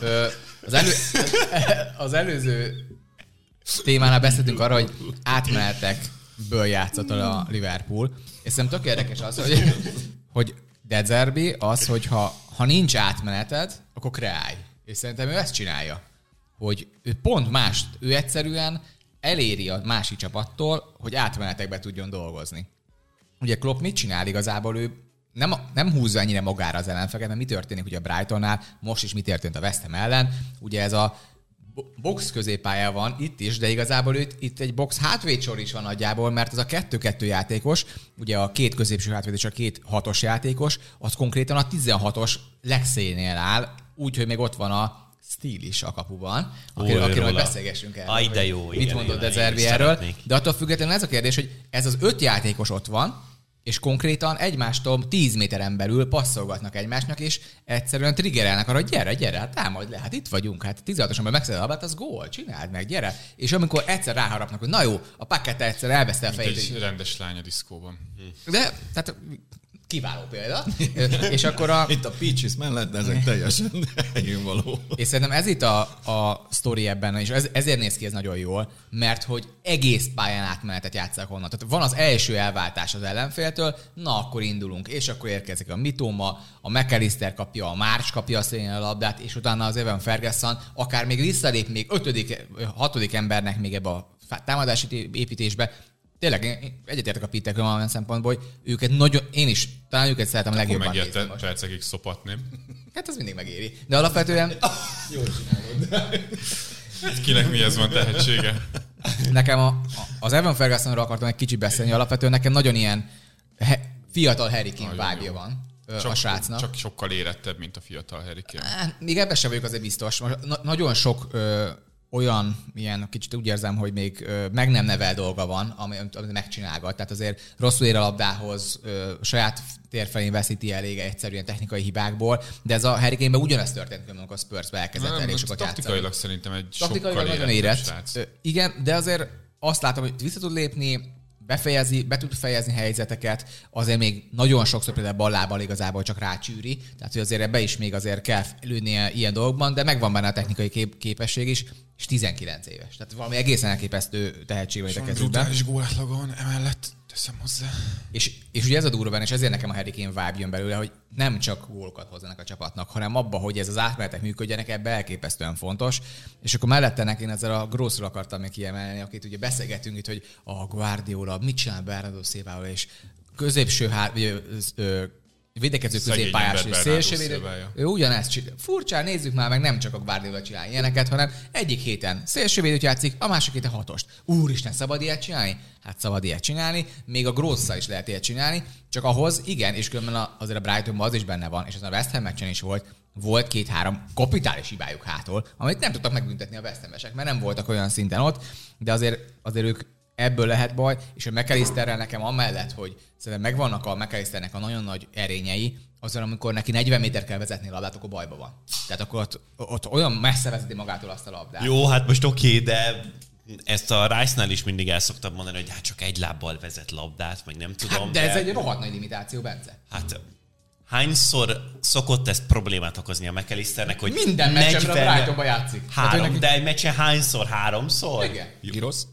az előző témánál beszéltünk arra, hogy átmenetekből játszott a Liverpool. És szerintem tök érdekes az, hogy De Zerbi az, hogy ha nincs átmeneted, akkor kreálj. És szerintem ő ezt csinálja. Hogy ő pont mást, ő egyszerűen eléri a másik csapattól, hogy átmenetekbe tudjon dolgozni. Ugye Klopp mit csinál igazából? Ő nem húzza ennyire magára az ellenfeleket, mert mi történik ugye a Brightonnál, most is mi történt a West Ham ellen. Ugye ez a box középpálya van itt is, de igazából itt egy box hátvédsor is van nagyjából, mert az a 2-2 játékos, ugye a két középső hátvéd és a két hatos játékos, az konkrétan a 16-os legszénél áll, úgyhogy még ott van a Stíl is a kapuban, akiről majd beszélgessünk erről. Aj, de jó, Mit igen, mondott igen, De Zerbi én erről? szeretnék. De attól függetlenül ez a kérdés, hogy ez az 5 játékos ott van, és konkrétan egymástól 10 méteren belül passzolgatnak egymásnak, és egyszerűen triggerelnek arra, hogy gyere, hát támadj le, hát itt vagyunk, hát 16-osan megszeded a labdát, az gól, csináld meg, gyere. És amikor egyszer ráharapnak, hogy na jó, a Paqueta egyszer elveszte a fejét. Egy rendes lány a diszkóban. De, tehát kiváló példa. És akkor Itt a Peaches mellett ezek teljesen helyén való. És szerintem ez itt a sztori ebben, és ezért néz ki ez nagyon jól, mert hogy egész pályán átmenetet játszanak onnan. Tehát van az első elváltás az ellenféltől, na akkor indulunk, és akkor érkezik a Mitoma, a McAllister kapja, a March kapja a szélén a labdát, és utána az Evan Ferguson akár még visszalép még 5., 6. embernek még ebbe a támadási építésbe. Tényleg, én egyetértek a Peterkel olyan szempontból, hogy őket nagyon, én is talán őket szeretem a legjobban nézni megérte most. percekig szopatni. Hát az mindig megéri. De alapvetően... Jól csinálod. Kinek mihez van tehetsége? Nekem az Evan Fergusonról akartam egy kicsit beszélni, alapvetően nekem nagyon ilyen fiatal Harry Kane vibe-ja van a srácnak. Csak sokkal érettebb, mint a fiatal Harry Kane. Még ebben sem vagyok azért biztos. Nagyon sok olyan, ilyen kicsit úgy érzem, hogy még meg nem nevel dolga van, amit megcsinálgat. Tehát azért rosszul ér a labdához, saját tér felén veszíti elég egyszerűen technikai hibákból, de ez a Harry Kane-ben ugyanezt történt, amikor a Spurs-be elkezdett elég sokat játszani. Taktikailag szerintem egy Taktikailag sokkal nagyon érettebb érett. srác. Igen, de azért azt látom, hogy vissza tud lépni, be tud fejezni helyzeteket, azért még nagyon sokszor például ballábbal igazából csak rácsűri, tehát hogy azért ebbe is még azért kell lőnie ilyen dolgokban, de megvan benne a technikai képesség is, és 19 éves. Tehát valami egészen elképesztő tehetség van itt a kezükben. Brutális gólátlaga van, emellett teszem hozzá. És ugye ez a durva benne, és ezért nekem a Harry Kane vibe jön belőle, hogy nem csak gólokat hozzanak a csapatnak, hanem abba, hogy ez az átmenetek működjenek, ebbe elképesztően fontos. És akkor mellette én ezzel a Grossról akartam még kiemelni, akit ugye beszélgetünk itt, hogy a Guardiola mit csinál Bernardo Silvával, és középső védekező középpályás és szélsővédő. Ő ugyanezt csinál. Furcsán, nézzük már meg, nem csak a Guardiola csinál ilyeneket, hanem egyik héten szélsővédőt játszik, a másik héten 6-ost. Úristen, szabad ilyet csinálni? Hát szabad ilyet csinálni, még a Grosszal is lehet ilyet csinálni, csak ahhoz igen, és különben azért a Brightonban az is benne van, és az a West Ham meccsen is volt 2-3 kapitális hibájuk hától, amit nem tudtak megbüntetni a West Ham-esek, mert nem voltak olyan szinten ott, de azért ők ebből lehet baj, és a McAllisterrel nekem amellett, hogy szerintem megvannak a McAllisternek a nagyon nagy erényei, azon, amikor neki 40 méter kell vezetni a labdát, akkor bajba van. Tehát akkor ott olyan messze vezeti magától azt a labdát. Jó, hát most oké, de ezt a Rice-nál is mindig el szoktam mondani, hogy hát csak egy lábbal vezet labdát, meg nem tudom. Hát, de ez egy rohadt nagy limitáció, Bence. Hát hányszor szokott ez problémát okozni a McAllisternek, hogy minden meccsen a Brightonba játszik. De egy meccsen hányszor? 3-szor? Igen. Girosz?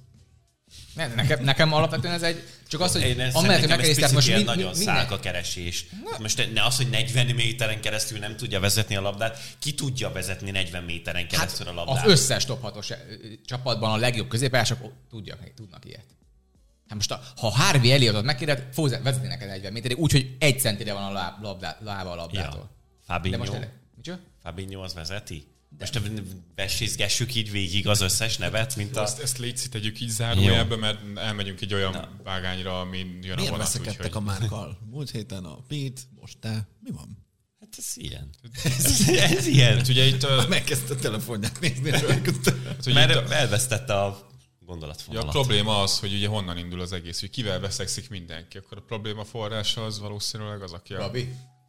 Nekem alapvetően ez egy... Csak az, hogy amellett, hogy McAllister most nagyon szálk a keresés. Most ne az, hogy 40 méteren keresztül nem tudja vezetni a labdát, ki tudja vezetni 40 méteren keresztül a labdát? Az összes top 6-os csapatban a legjobb középpályások tudnak ilyet. Hát most ha Harvey Elliotot megkérded, vezetni neked 40 méterig, úgyhogy 1 centire van a lába a labdától. Ja. Fabinho az vezeti? Most besizgessük így végig az összes nevet, mint Ezt légy tegyük így zárójelbe, mert elmegyünk egy olyan vágányra, amin jön miért a vonat. Miért veszekedtek a Márkkal? Múlt héten a Pete, most te. Mi van? Hát ez ilyen. ez ilyen. Hát ugye itt megkezdte a telefonját nézni. Mert elvesztette a gondolatfonalat. A probléma az, hogy ugye honnan indul az egész, hogy kivel veszekszik mindenki. Akkor a probléma forrása az valószínűleg az, aki Gabi?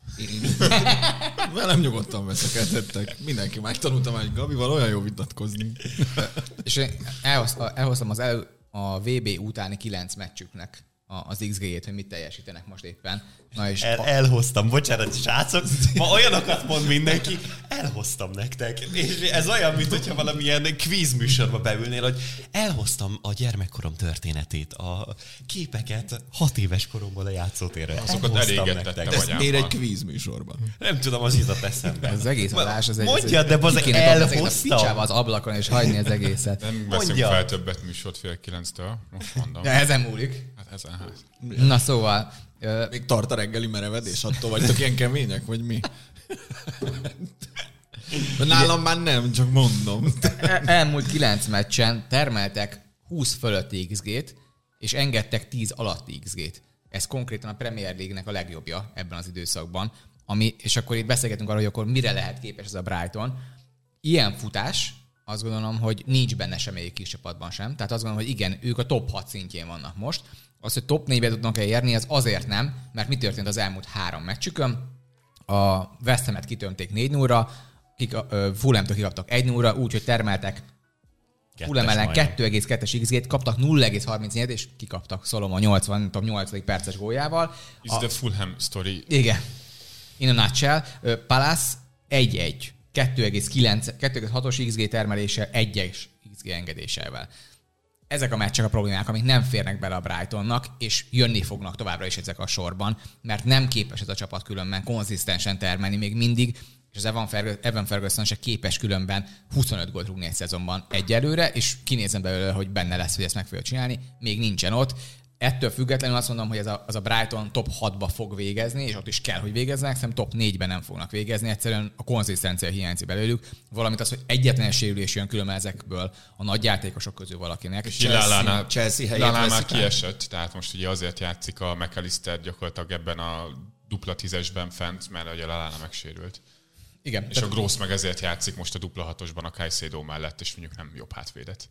Velem nyugodtan veszekedhettek. Mindenki megtanulta már, hogy Gabival olyan jó vitatkozni. És én elhoztam a VB utáni 9 meccsüknek az XG-jét, hogy mit teljesítenek most éppen. Na és elhoztam, bocsánat, srácok, ma olyanokat mond mindenki, elhoztam nektek. És ez olyan, mint hogyha valamilyen kvíz műsorba beülnél, hogy elhoztam a gyermekkorom történetét, a képeket 6 éves koromból a játszótérre. Azokat elégettettem Ez miért egy kvíz műsorban? Nem tudom, az jutott eszembe. Ez az egész adás, az egy... Mondja, de az elhoztam. Az ablakon és hagyni az egészet. Nem veszünk fel többet műsort 8:30-től, most mondom. De ezen múlik. Hát ezen hát. Na szóval... Még tart a reggeli merevedés, attól vagytok ilyen kemények, vagy mi? Nálam már nem, csak mondom. Elmúlt 9 meccsen termeltek 20 fölötti XG-t, és engedtek 10 alatti XG-t. Ez konkrétan a Premier League-nek a legjobbja ebben az időszakban. És akkor itt beszélgetünk arról, hogy akkor mire lehet képes ez a Brighton. Ilyen futás, azt gondolom, hogy nincs benne semmelyik kis csapatban sem. Tehát azt gondolom, hogy igen, ők a top 6 szintjén vannak most. Az, hogy top 4-be tudnak érni, az azért nem, mert mi történt az elmúlt 3 meccsükön. A West Hamet kitömték 4-0-ra, Fulhamtől kikaptak 1-0-ra, úgyhogy termeltek Fulham ellen 2,2-es XG-t, kaptak 0,34-et, és kikaptak Solomon 8. perces góljával. Is the Fulham story. Igen. In a nutshell, Palace 1-1. 2,6-os XG termelése, 1-es XG engedésével. Ezek a meccsek a problémák, amik nem férnek bele a Brightonnak, és jönni fognak továbbra is ezek a sorban, mert nem képes ez a csapat különben konzisztensen termelni még mindig, és az Evan Ferguson se képes különben 25 gólt rúgni egy szezonban egyelőre, és kinézem belőle, hogy benne lesz, hogy ezt meg fogja csinálni, még nincsen ott. Ettől függetlenül azt mondom, hogy az a Brighton top 6-ba fog végezni, és ott is kell, hogy végezzenek, szerintem top 4-ben nem fognak végezni, egyszerűen a konzisztencia hiányzik belőlük, valamint az, hogy egyetlen sérülés jön különben ezekből a nagy játékosok közül valakinek. És Chelsea helyét már kiesett, tehát most ugye azért játszik a McAllister gyakorlatilag ebben a dupla 10-esben fent, mert ugye Lallana megsérült. Igen. És a Gross meg ezért játszik most a dupla 6-osban a Caicedo mellett, és mondjuk nem jobb hátvédet.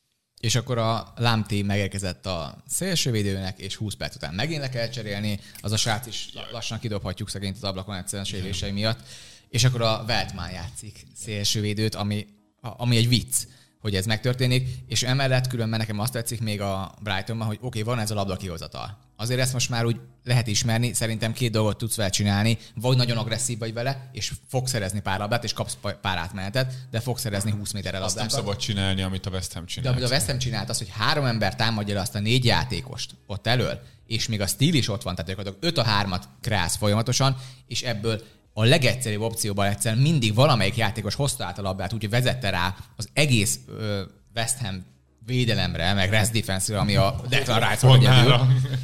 És akkor a Lamptey megérkezett a szélsővédőnek, és 20 perc után megint le kell cserélni. Az a srác is lassan kidobhatjuk szegényt az ablakon egyszerűen sérülései miatt. És akkor a Veltman játszik szélsővédőt, ami egy vicc, hogy ez megtörténik. És emellett különben nekem azt tetszik még a Brightonban, hogy oké, van ez a labda kihozatal. Azért ezt most már úgy lehet ismerni, szerintem 2 dolgot tudsz vele csinálni, vagy nagyon agresszív vagy vele, és fogsz szerezni pár labdát, és kapsz pár átmenetet, de fogsz szerezni 20 méterre labdákat. Azt nem szabad csinálni, amit a West Ham csinált. De amit a West Ham csinált, az, hogy 3 ember támadja le azt a 4 játékost ott elől, és még a stíl is ott van, tehát gyakorlatilag 5-3-at kreálsz folyamatosan, és ebből a legegyszerűbb opcióban egyszerűen mindig valamelyik játékos hozta át a labdát, úgyhogy vezette rá az egész West Ham védelemre, meg rest defense-re, ami a Declan Rice volt egyedül.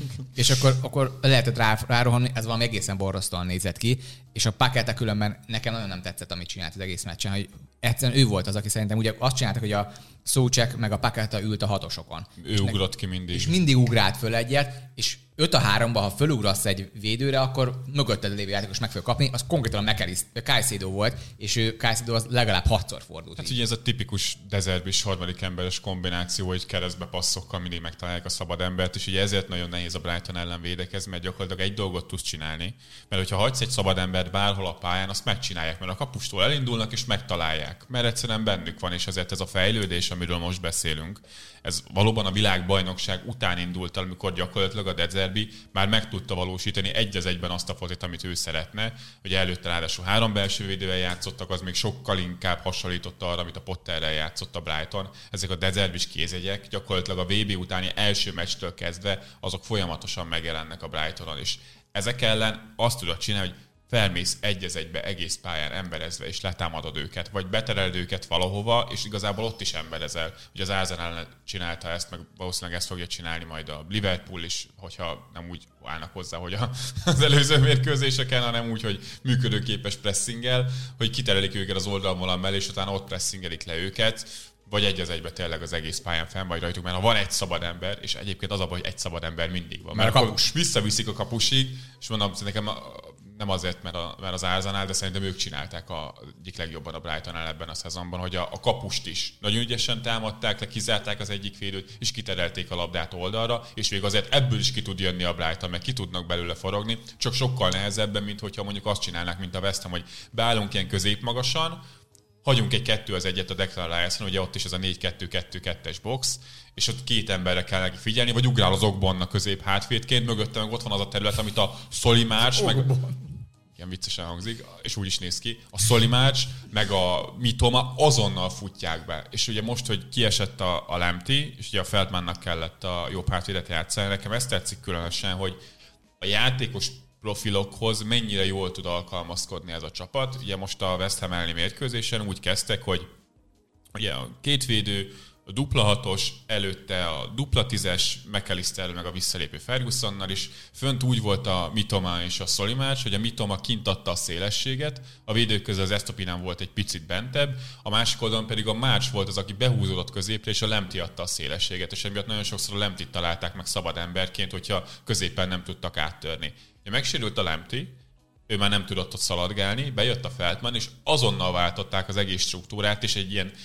És akkor lehetett rárohanni, ez valami egészen borzasztóan nézett ki, és a Paqueta különben nekem nagyon nem tetszett, amit csinált az egész meccsen, hogy egyszerűen ő volt az, aki szerintem ugye azt csináltak, hogy a Souček meg a Paqueta ült a 6-osokon. Ő ugrott ki mindig. És mindig ugrált föl egyet, és 5-3-ban, ha fölugrasz egy védőre, akkor mögötted lévő játékos meg fog kapni, az konkrétan a Caicedo volt, és Caicedo az legalább 6-szor fordult. Hát ugye ez a tipikus Dezerbis harmadik emberes kombináció, hogy keresztbe passzokkal mindig megtalálják a szabad embert, és ugye ezért nagyon nehéz a Brighton ellen védekezni, mert gyakorlatilag egy dolgot tudsz csinálni, mert hogyha hagysz egy szabad embert bárhol a pályán, azt megcsinálják, mert a kapustól elindulnak és megtalálják, mert egyszerűen bennük van, és ezért ez a fejlődés, amiről most beszélünk, ez valóban a világbajnokság után indult, amikor gyakorlatilag a De Zerbi már meg tudta valósítani 1-1-ben azt a focit, amit ő szeretne, hogy előtte ráadásul 3 belső védővel játszottak, az még sokkal inkább hasonlította arra, amit a Potterrel játszott a Brighton. Ezek a De Zerbis kézjegyek gyakorlatilag a VB utáni első meccstől kezdve azok folyamatosan megjelennek a Brightonon, és ezek ellen azt tudod csinálni, hogy felmész 1-1-be egész pályán emberezve, és letámadod őket, vagy betereled őket valahova, és igazából ott is emberezel. Ugye az Arsenal csinálta ezt, meg valószínűleg ezt fogja csinálni majd a Liverpool is, hogyha nem úgy állnak hozzá, hogy az előző mérkőzéseken, hanem úgy, hogy működőképes pressinggel, hogy kiterelik őket az oldalvonal mellé, és utána ott pressingelik le őket, vagy 1-1-be tényleg az egész pályán fenn vagy rajtuk, mert ha van egy szabad ember, és egyébként az a baj, hogy egy szabad ember mindig van. Mert akkor visszaviszik a kapusig, és mondom, nekem nem azért, mert az Arsenal, de szerintem ők csinálták egyik legjobban a Brightonnál ebben a szezonban, hogy a kapust is nagyon ügyesen támadták, kizárták az egyik védőt, és kiterelték a labdát oldalra, és még azért ebből is ki tud jönni a Brighton, meg ki tudnak belőle forogni, csak sokkal nehezebben, mint hogyha mondjuk azt csinálnák, mint a West Ham, hogy beállunk ilyen középmagasan, hagyunk egy 2-1-et a Declan Rice-on, ugye ott is ez a 4-2-2-2-es box, és ott 2 emberre kell neki figyelni, vagy ugrál az Ogbonna közép hátvédként, mögötte meg ott van az a terület, amit a Solimárs, meg ilyen viccesen hangzik, és úgy is néz ki, a Solimárs, meg a Mitoma azonnal futják be. És ugye most, hogy kiesett a Lamptey, és ugye a Feldmannak kellett a jobb hátvédet játszani, nekem ezt tetszik különösen, hogy a játékos profilokhoz mennyire jól tud alkalmazkodni ez a csapat. Ugye most a West Ham elleni mérkőzésen úgy kezdtek, hogy ugye a 2 védő, a dupla 6-os, előtte a dupla 10-es, McAllister meg a visszalépő Fergusonnal is. Fönt úgy volt a Mitoma és a Solimárs, hogy a Mitoma kint adta a szélességet, a védők közül az Estopinán volt egy picit bentebb, a másik oldalon pedig a March volt az, aki behúzódott középre, és a Lamptey adta a szélességet, és emiatt nagyon sokszor a Lampteyt találták meg szabad emberként, hogyha középen nem tudtak áttörni. Megsérült a Lamptey, ő már nem tudott ott szaladgálni, bejött a Feldman, és azonnal váltották az egész struktúrát, és egy ilyen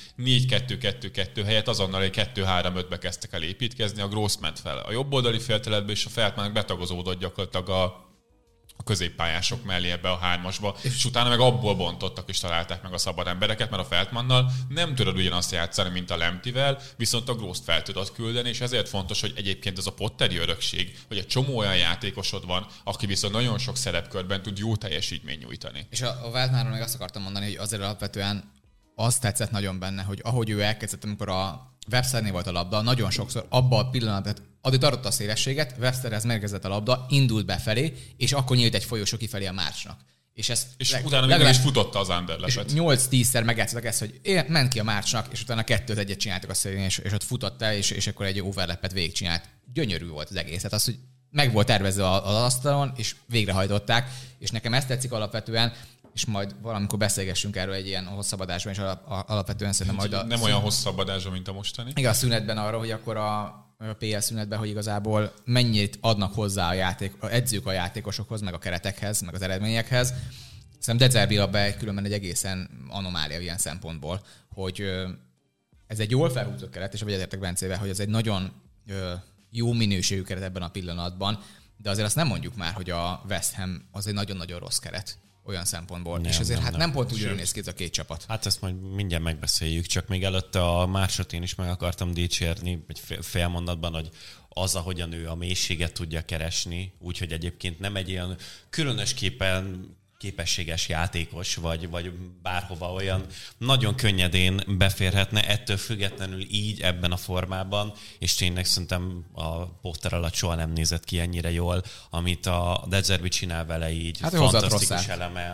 4-2-2-2 helyett azonnal egy 2-3-5-be kezdtek el építkezni, a Gross ment fel a jobb oldali félteletbe, és a Feldman betagozódott gyakorlatilag a középpályások mellé ebbe a 3-asba, és utána meg abból bontottak és találták meg a szabad embereket, mert a Feldmannal nem tudod ugyanazt játszani, mint a Lemtivel, viszont a Grószt fel tudod küldeni, és ezért fontos, hogy egyébként ez a Potteri örökség, hogy egy csomó olyan játékosod van, aki viszont nagyon sok szerepkörben tud jó teljesítményt nyújtani. És a Feldmannról meg azt akartam mondani, hogy azért alapvetően azt tetszett nagyon benne, hogy ahogy ő elkezdett, amikor a Websternél volt a labda, nagyon sokszor abban a pillanatban, addig tartott a szélességet, Websterhez mérgezett a labda, indult befelé, és akkor nyílt egy folyosó kifelé a Márcsnak. És utána még is futotta az underlepet. 8-10-szer megjátszottak ezt, hogy ment ki a Márcsnak, és utána 2-1-et csináltak a szélén, és ott futott el, és akkor egy overlepet végigcsinált. Gyönyörű volt az egész. Tehát az, hogy meg volt tervezve az asztalon, és végrehajtották, és nekem ezt tetszik alapvetően, és majd valamikor beszélgessünk erről egy ilyen hosszabbadásban, és alapvetően szerintem majd nem olyan hosszabbadásban, mint a mostani. Igen, a szünetben arra, hogy akkor a PL szünetben, hogy igazából mennyit adnak hozzá a edzők a játékosokhoz, meg a keretekhez, meg az eredményekhez. Szerintem De Zerbi különben egy egészen anomália ilyen szempontból, hogy ez egy jól felhúzott keret, és vagy egyetértek Bencével, hogy ez egy nagyon jó minőségű keret ebben a pillanatban, de azért azt nem mondjuk már, hogy a West Ham az egy nagyon-nagyon rossz keret olyan szempontból. Nem, és azért nem pont úgy néz ki ez a két csapat. Hát ezt majd mindjárt megbeszéljük, csak még előtte a Márcsot én is meg akartam dicsérni egy fél mondatban, hogy az, ahogyan ő a mélységet tudja keresni, úgyhogy egyébként nem egy ilyen különösképpen képességes játékos, vagy bárhova olyan nagyon könnyedén beférhetne, ettől függetlenül így ebben a formában, és tényleg szerintem a Potter alatt soha nem nézett ki ennyire jól, amit a De Zerbi csinál vele így, hát fantasztikus eleme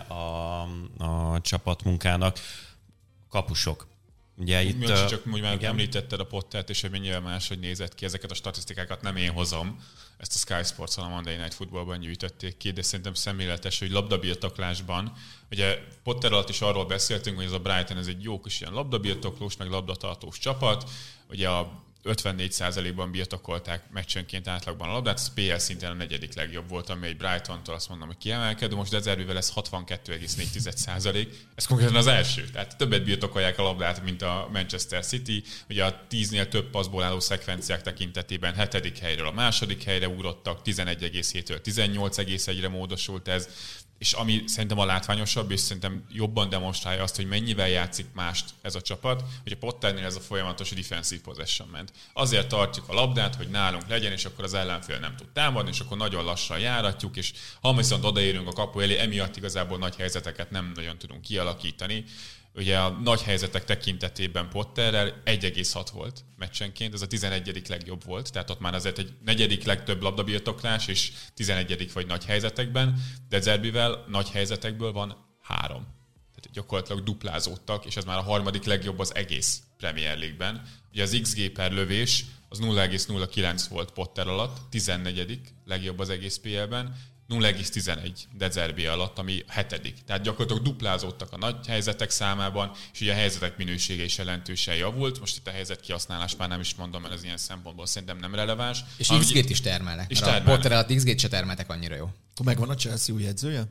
a csapatmunkának. Kapusok. Ugye itt, csak úgy már említetted a Pottert, és hogy mennyire máshogy nézett ki, ezeket a statisztikákat nem én hozom, ezt a Sky Sports-on a Monday Night Footballban gyűjtötték ki, de szerintem szemléletes, hogy labdabirtoklásban, ugye Potter alatt is arról beszéltünk, hogy ez a Brighton ez egy jó kis ilyen labdabirtoklós, meg labdatartós csapat, ugye a 54%-ban birtokolták meccsenként átlagban a labdát, ez PL szinten a 4. legjobb volt, ami egy Brightontól azt mondom, hogy kiemelkedő, most De Zerbivel ez 62,4%, ez konkrétan az első, tehát többet birtokolják a labdát, mint a Manchester City, ugye a 10-nél több passzból álló szekvenciák tekintetében 7. helyről a 2. helyre ugrottak, 11,7-ről 18,1-re módosult ez, és ami szerintem a látványosabb, és szerintem jobban demonstrálja azt, hogy mennyivel játszik mást ez a csapat, hogy a Potternél ez a folyamatos defensive possession ment. Azért tartjuk a labdát, hogy nálunk legyen, és akkor az ellenfél nem tud támadni, és akkor nagyon lassan járatjuk, és ha viszont odaérünk a kapu elé, emiatt igazából nagy helyzeteket nem nagyon tudunk kialakítani. Ugye a nagy helyzetek tekintetében Potterrel 1,6 volt meccsenként, ez a 11. legjobb volt, tehát ott már azért egy 4. legtöbb labdabirtoklás, és 11. vagy nagy helyzetekben, de Zerbivel nagy helyzetekből van 3. Tehát gyakorlatilag duplázódtak, és ez már a 3. legjobb az egész Premier League-ben. Ugye az XG per lövés az 0,09 volt Potter alatt, 14. legjobb az egész PL-ben, 0,11 De Zerbi alatt, ami 7. Tehát gyakorlatilag duplázódtak a nagy helyzetek számában, és ugye a helyzetek minősége is jelentősen javult. Most itt a helyzet kihasználás már nem is mondom, mert ez ilyen szempontból szerintem nem releváns. És XG-t is termelnek. És a Potter alatt XG-t se termeltek annyira jó. Akkor megvan a Chelsea új edzője?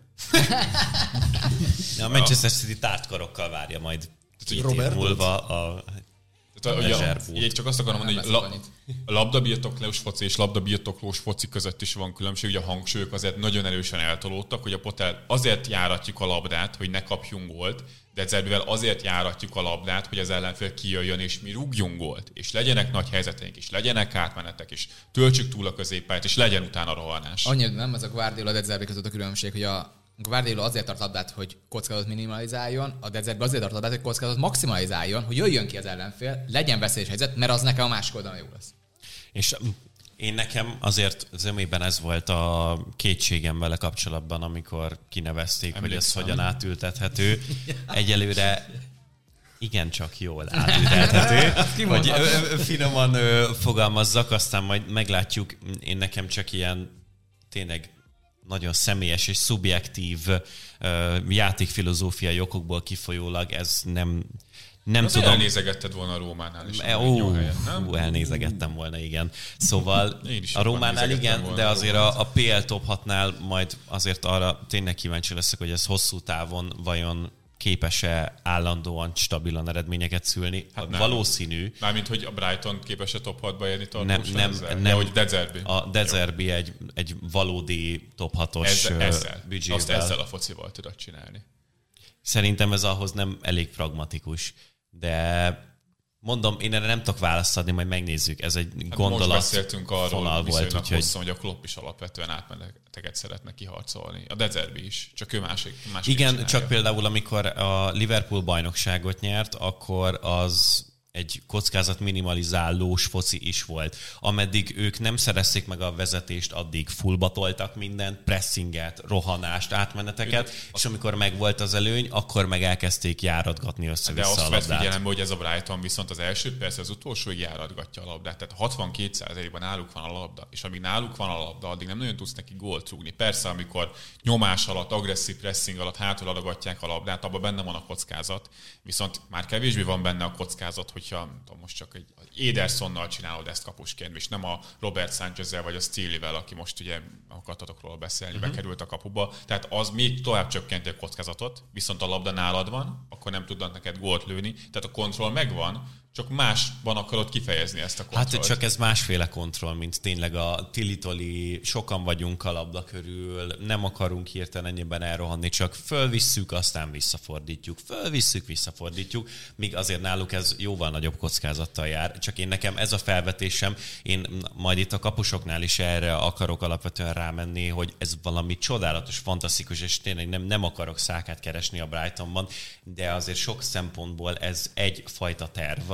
A Manchester City tártkarokkal várja majd 2 év múlva a csak azt akarom mondani, hogy a labdabirtoklós foci és labdabirtoklós foci között is van különbség, hogy a hangsúlyok azért nagyon erősen eltolódtak, hogy a Potter azért járatjuk a labdát, hogy ne kapjunk gólt, de Zerbivel azért járatjuk a labdát, hogy az ellenfél kijöjjön és mi rúgjunk gólt, és legyenek nagy helyzeteink, és legyenek átmenetek, és töltsük túl a középpályát, és legyen utána rohanás. Annyira nem, ez a Guardiola De Zerbi között a különbség, hogy a Guardiola azért tart labdát, hogy kockázatot minimalizáljon, a De Zerbi azért tart labdát, hogy kockázatot maximalizáljon, hogy jöjjön ki az ellenfél, legyen veszélyes helyzet, mert az nekem a másik oldalon jó lesz. És én nekem azért zömében ez volt a kétségem vele kapcsolatban, amikor kinevezték, hogy ez hogyan átültethető. Egyelőre igencsak jól átültethető, hogy finoman fogalmazzak, aztán majd meglátjuk. Én nekem csak ilyen tényleg nagyon személyes és szubjektív játékfilozófiai okokból kifolyólag ez nem tudom. Elnézegetted volna a Rómánál is. Elnézegettem volna, igen. Szóval a Rómánál igen, de azért a PL Top 6-nál majd azért arra tényleg kíváncsi leszek, hogy ez hosszú távon vajon képes-e állandóan stabilan eredményeket szülni? Hát valószínű. Mármint, hogy a Brighton képes-e top 6-ba érni tartósan nem, hogy De Zerbi. A De Zerbi egy valódi top 6-os büdzsével. Azt ezzel a focival tudod csinálni. Szerintem ez ahhoz nem elég pragmatikus. De mondom, én erre nem tudok választ adni, majd megnézzük. Ez egy gondolat. Most beszéltünk arról viszonylag úgyhogy... hosszan, hogy a Klopp is alapvetően átmeneteket szeretne kiharcolni. A De Zerbi is, csak ő másik igen, csinálja. csak például amikor a Liverpool bajnokságot nyert, akkor az egy kockázat minimalizálós foci is volt. Ameddig ők nem szerezték meg a vezetést, addig fullba toltak mindent, pressinget, rohanást, átmeneteket, és amikor megvolt az előny, akkor meg elkezdték járatgatni össze-vissza a labdát. De azt vett figyelembe, hogy ez a Brighton viszont az első perc az utolsóig járatgatja a labdát. Tehát 62%-ban náluk van a labda, és amíg náluk van a labda, addig nem nagyon tudsz neki gólt rúgni. Persze, amikor nyomás alatt, agresszív pressing alatt hátul adogatják a labdát, abban benne van a kockázat. Viszont már kevésbé van benne a kockázat, hogyha most csak egy Edersonnal csinálod ezt kapusként, és nem a Robert Sanchezzel vagy a Steele-vel, aki most ugye akartatok róla beszélni, bekerült a kapuba. Tehát az még tovább csökkenti a kockázatot, viszont a labda nálad van, akkor nem tudnak neked gólt lőni. Tehát a kontroll megvan, csak másban akarod kifejezni ezt a kontrollt. Hát csak ez másféle kontroll, mint tényleg a tilitoli, sokan vagyunk a labda körül, nem akarunk hirtelen ennyiben elrohanni, csak fölvisszük, aztán visszafordítjuk, visszafordítjuk, míg azért náluk ez jóval nagyobb kockázattal jár. Csak nekem ez a felvetésem, én majd itt a kapusoknál is erre akarok alapvetően rámenni, hogy ez valami csodálatos, fantasztikus, és tényleg nem akarok szákát keresni a Brightonban, de azért sok szempontból ez egyfajta terv,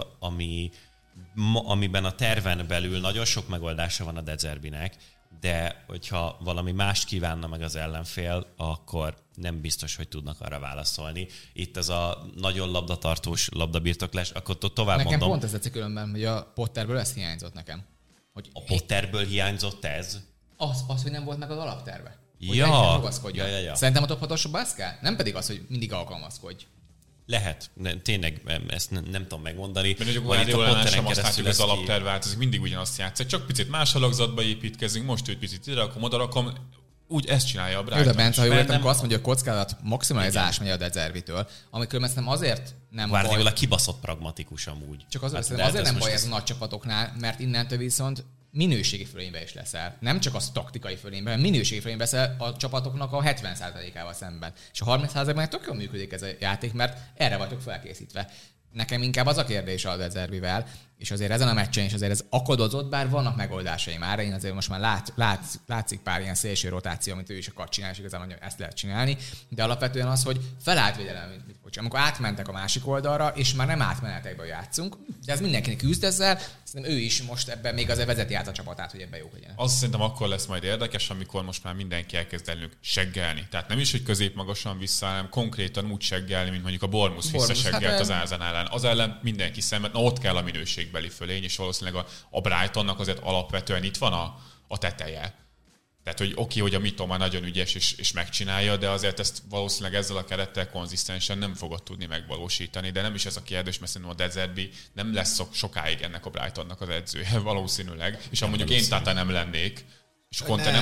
amiben a terven belül nagyon sok megoldása van a De Zerbinek, de hogyha valami mást kívánna meg az ellenfél, akkor nem biztos, hogy tudnak arra válaszolni. Itt ez a nagyon labdatartós labdabirtoklás, akkor tovább nekem mondom. Pont ez tetszik különben, hogy a Potterből ez hiányzott nekem. Hogy a Potterből hiányzott ez? Az, hogy nem volt meg az alapterve. Hogy Ja. Szerintem a top 6-osba ez kell? Nem pedig az, hogy mindig alkalmazkodj. Lehet, tényleg ezt nem tudom megmondani. Mert hogy a Guardiolánál sem azt látjuk, az alapterv változik, mindig ugyanazt játszik. Csak picit más alakzatba építkezünk, most ő picit ide rakom, oda rakom. Úgy ezt csinálja a Brighton. Jó, de Bence, ha jól értem, akkor azt mondja, hogy a kockázat maximalizálás megy a De Zervitől, amikor nem azért nem Guardiola baj. kibaszott pragmatikus amúgy. Csak azért nem baj ez a nagy csapatoknál, mert innentől viszont minőségi fölénybe is leszel. Nem csak az taktikai fölénybe, hanem minőségi fölénybe leszel a csapatoknak a 70%-ával szemben. És a 30%-ban tök jól működik ez a játék, mert erre vagyok felkészítve. Nekem inkább az a kérdés a De Zerbivel, és azért ezen a meccsen is azért ez akadozott, bár vannak megoldásai már. Én azért most már látszik pár ilyen szélső rotáció, amit ő is akar csinálni, és igazából ezt lehet csinálni, de alapvetően az, hogy felállt védelem, amikor átmentek a másik oldalra, és már nem átmenetekből játszunk, de ez mindenkinek küzd ezzel, szerintem ő is most ebben még azért vezeti át a csapatát, hogy ebben jók legyenek. Azt szerintem akkor lesz majd érdekes, amikor most már mindenki elkezd elnünk seggelni. Tehát nem is, hogy középmagasan vissza, hanem konkrétan úgy seggelni, mint mondjuk a Bournemouth visszaseggelt az Arsenal ellen. Az ellen mindenki szemben, ott kell a minőségbeli fölény, és valószínűleg a Brightonnak azért alapvetően itt van a teteje. Tehát, hogy oké, hogy a Mitoma nagyon ügyes és megcsinálja, de azért ezt valószínűleg ezzel a kerettel konzisztensen nem fogod tudni megvalósítani. De nem is ez a kérdés, mert szerintem a De Zerbi nem lesz sokáig ennek a Brightonnak az edzője valószínűleg. És ha mondjuk én Tata nem lennék, és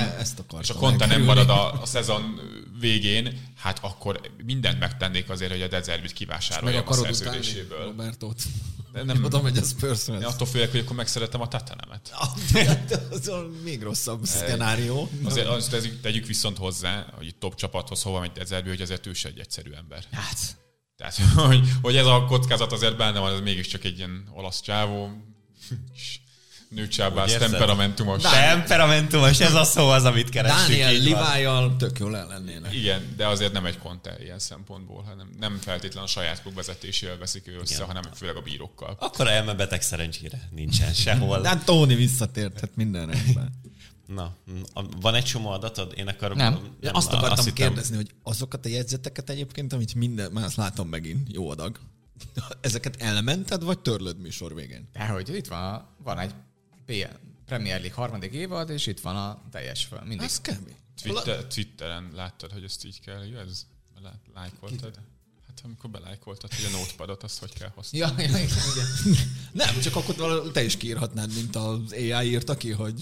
a Conte nem marad a szezon végén, hát akkor mindent megtennék azért, hogy a De Zerbit kivásároljam a szerződéséből. Robertot. Nem oda megy a Spurs-ről. Én attól félek, hogy akkor megszerettem a Tatanemet. Az a még rosszabb szcenárió. Azért azt tegyük viszont hozzá, hogy itt top csapathoz hova megy De Zerbi, hogy azért ő is egy egyszerű ember. Hát. Tehát, hogy ez a kockázat azért benne van, ez mégiscsak egy ilyen olasz csávó, nőcsábász, temperamentumos. Temperamentumos, ez a szó az, amit keressük. Daniel Levi-jal tök jól ellennének. Igen, de azért nem egy Conte ilyen szempontból, hanem nem feltétlenül a saját klub vezetésével veszik ő össze, hanem főleg a bírókkal. Akkor elmebeteg szerencsére nincsen sehol. De hát Tóni visszatérhet minden rendben. Na, van egy csomó adatod? Én akkor nem azt akartam kérdezni, hogy azokat a jegyzeteket egyébként, amit már azt látom megint, jó adag. Ezeket elmented, vagy törlöd műsor végén? Dehogy, itt van egy Premier League harmadik évad, és itt van a teljes föl. Mindig. Ez kemény. Twitteren láttad, hogy ezt így kell, jó? Ez lájkoltad? Hát amikor belájkoltad, hogy a notepadot, azt hogy kell használni. Ja, igen. Nem, csak akkor te is kiírhatnád, mint az AI írta ki, hogy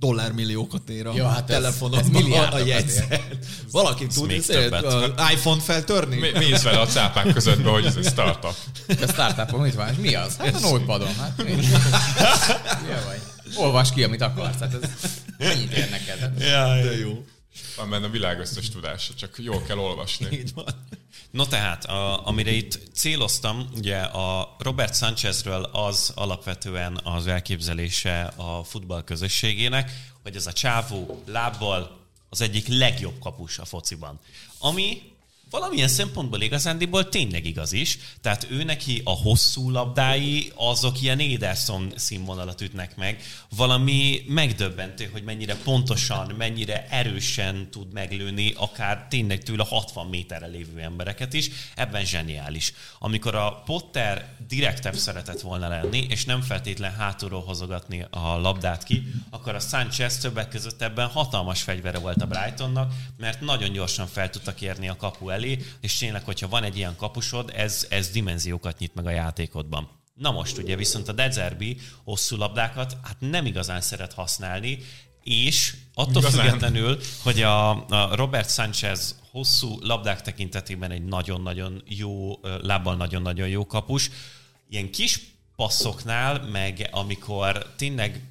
dollármilliókat ér a Ja, telefonon, ez milliárdokat a jegyzet. Valaki tud még többet. iPhone-t feltörni? Mész vele a cápák közöttbe, hogy ez egy startup. A startupon mit van? És mi az? Hát a notepadon. Hát mi? Milyen vagy? Olvasd ki, amit akarsz. Hát ez mennyit ér neked? Hát, De jó. Van benne a világ összes tudása, csak jól kell olvasni. Így van. No tehát, amire itt céloztam, ugye a Robert Sanchezről az alapvetően az elképzelése a futball közösségének, hogy ez a csávó lábbal az egyik legjobb kapus a fociban. Ami valamilyen szempontból igazándiból tényleg igaz is, tehát ő neki a hosszú labdái azok ilyen Ederson színvonalat ütnek meg. Valami megdöbbentő, hogy mennyire pontosan, mennyire erősen tud meglőni akár tényleg tőle 60 méterre lévő embereket is, ebben zseniális. Amikor a Potter direktebb szeretett volna lenni, és nem feltétlen hátulról hozogatni a labdát ki, akkor a Sanchez többek között ebben hatalmas fegyvere volt a Brightonnak, mert nagyon gyorsan fel tudtak érni a kapu elé, és tényleg, hogyha van egy ilyen kapusod, ez dimenziókat nyit meg a játékodban. Na most ugye viszont a De Zerbi hosszú labdákat hát nem igazán szeret használni, és attól függetlenül, hogy a Robert Sanchez hosszú labdák tekintetében egy nagyon-nagyon jó, lábbal nagyon-nagyon jó kapus, ilyen kis passzoknál, meg amikor tényleg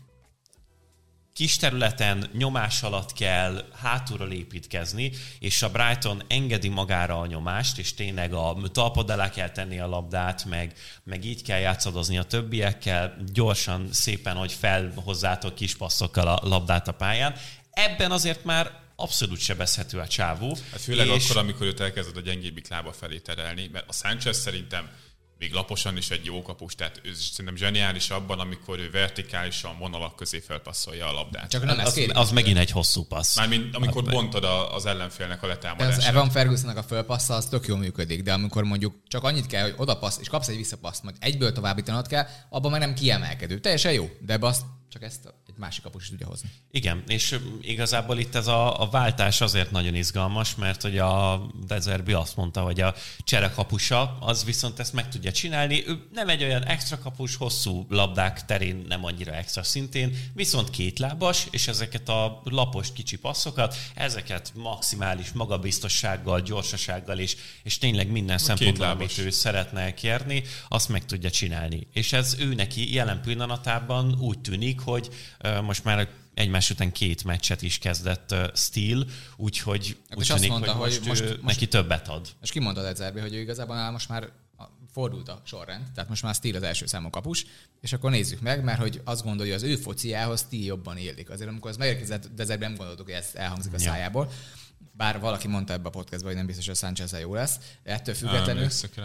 kis területen nyomás alatt kell hátulról építkezni, és a Brighton engedi magára a nyomást, és tényleg a talpad alá kell tenni a labdát, meg így kell játszadozni a többiekkel, gyorsan, szépen, hogy felhozzátok kis passzokkal a labdát a pályán. Ebben azért már abszolút sebezhető a csávó. Hát főleg akkor, amikor őt elkezded a gyengébbik lába felé terelni, mert a Sanchez szerintem még laposan is egy jó kapus, tehát ő szerintem zseniális abban, amikor ő vertikálisan vonalak közé felpasszolja a labdát. csak nem ez kéri. Az megint egy hosszú passz. Mármint amikor bontod az ellenfélnek a Az letámadását. Evan Fergusonnak a fölpassza, az tök jól működik, de amikor mondjuk csak annyit kell, hogy oda passz, és kapsz egy visszapaszt, majd egyből továbbítanod kell, abban már nem kiemelkedő. Teljesen jó, de ebbe azt csak ezt egy másik kapus is tudja hozni. Igen, és igazából itt ez a váltás azért nagyon izgalmas, mert hogy a De Zerbi azt mondta, hogy a cserekapusa, az viszont ezt meg tudja csinálni. Ő nem egy olyan extra kapus, hosszú labdák terén nem annyira extra szintén, viszont kétlábas, és ezeket a lapos kicsi passzokat, ezeket maximális magabiztossággal, gyorsasággal és tényleg minden szempontból, amit ő szeretne kérni, azt meg tudja csinálni. És ez ő neki jelen pillanatában úgy tűnik, hogy most már egymás után 2 meccset is kezdett Steele, úgyhogy úgy tűnik, mondta, hogy most neki többet ad. És kimondta De Zerbi, hogy ő igazából most már fordult a sorrend, tehát most már Steele az első számú kapus, és akkor nézzük meg, mert hogy azt gondolja, hogy az ő fociához Steele jobban illik. Azért amikor az megérkezett, De Zerbi nem gondoltuk, hogy ez elhangzik a szájából. Bár valaki mondta ebbe a podcastban, hogy nem biztos, hogy a Sanchez jó lesz, ettől függetlenül.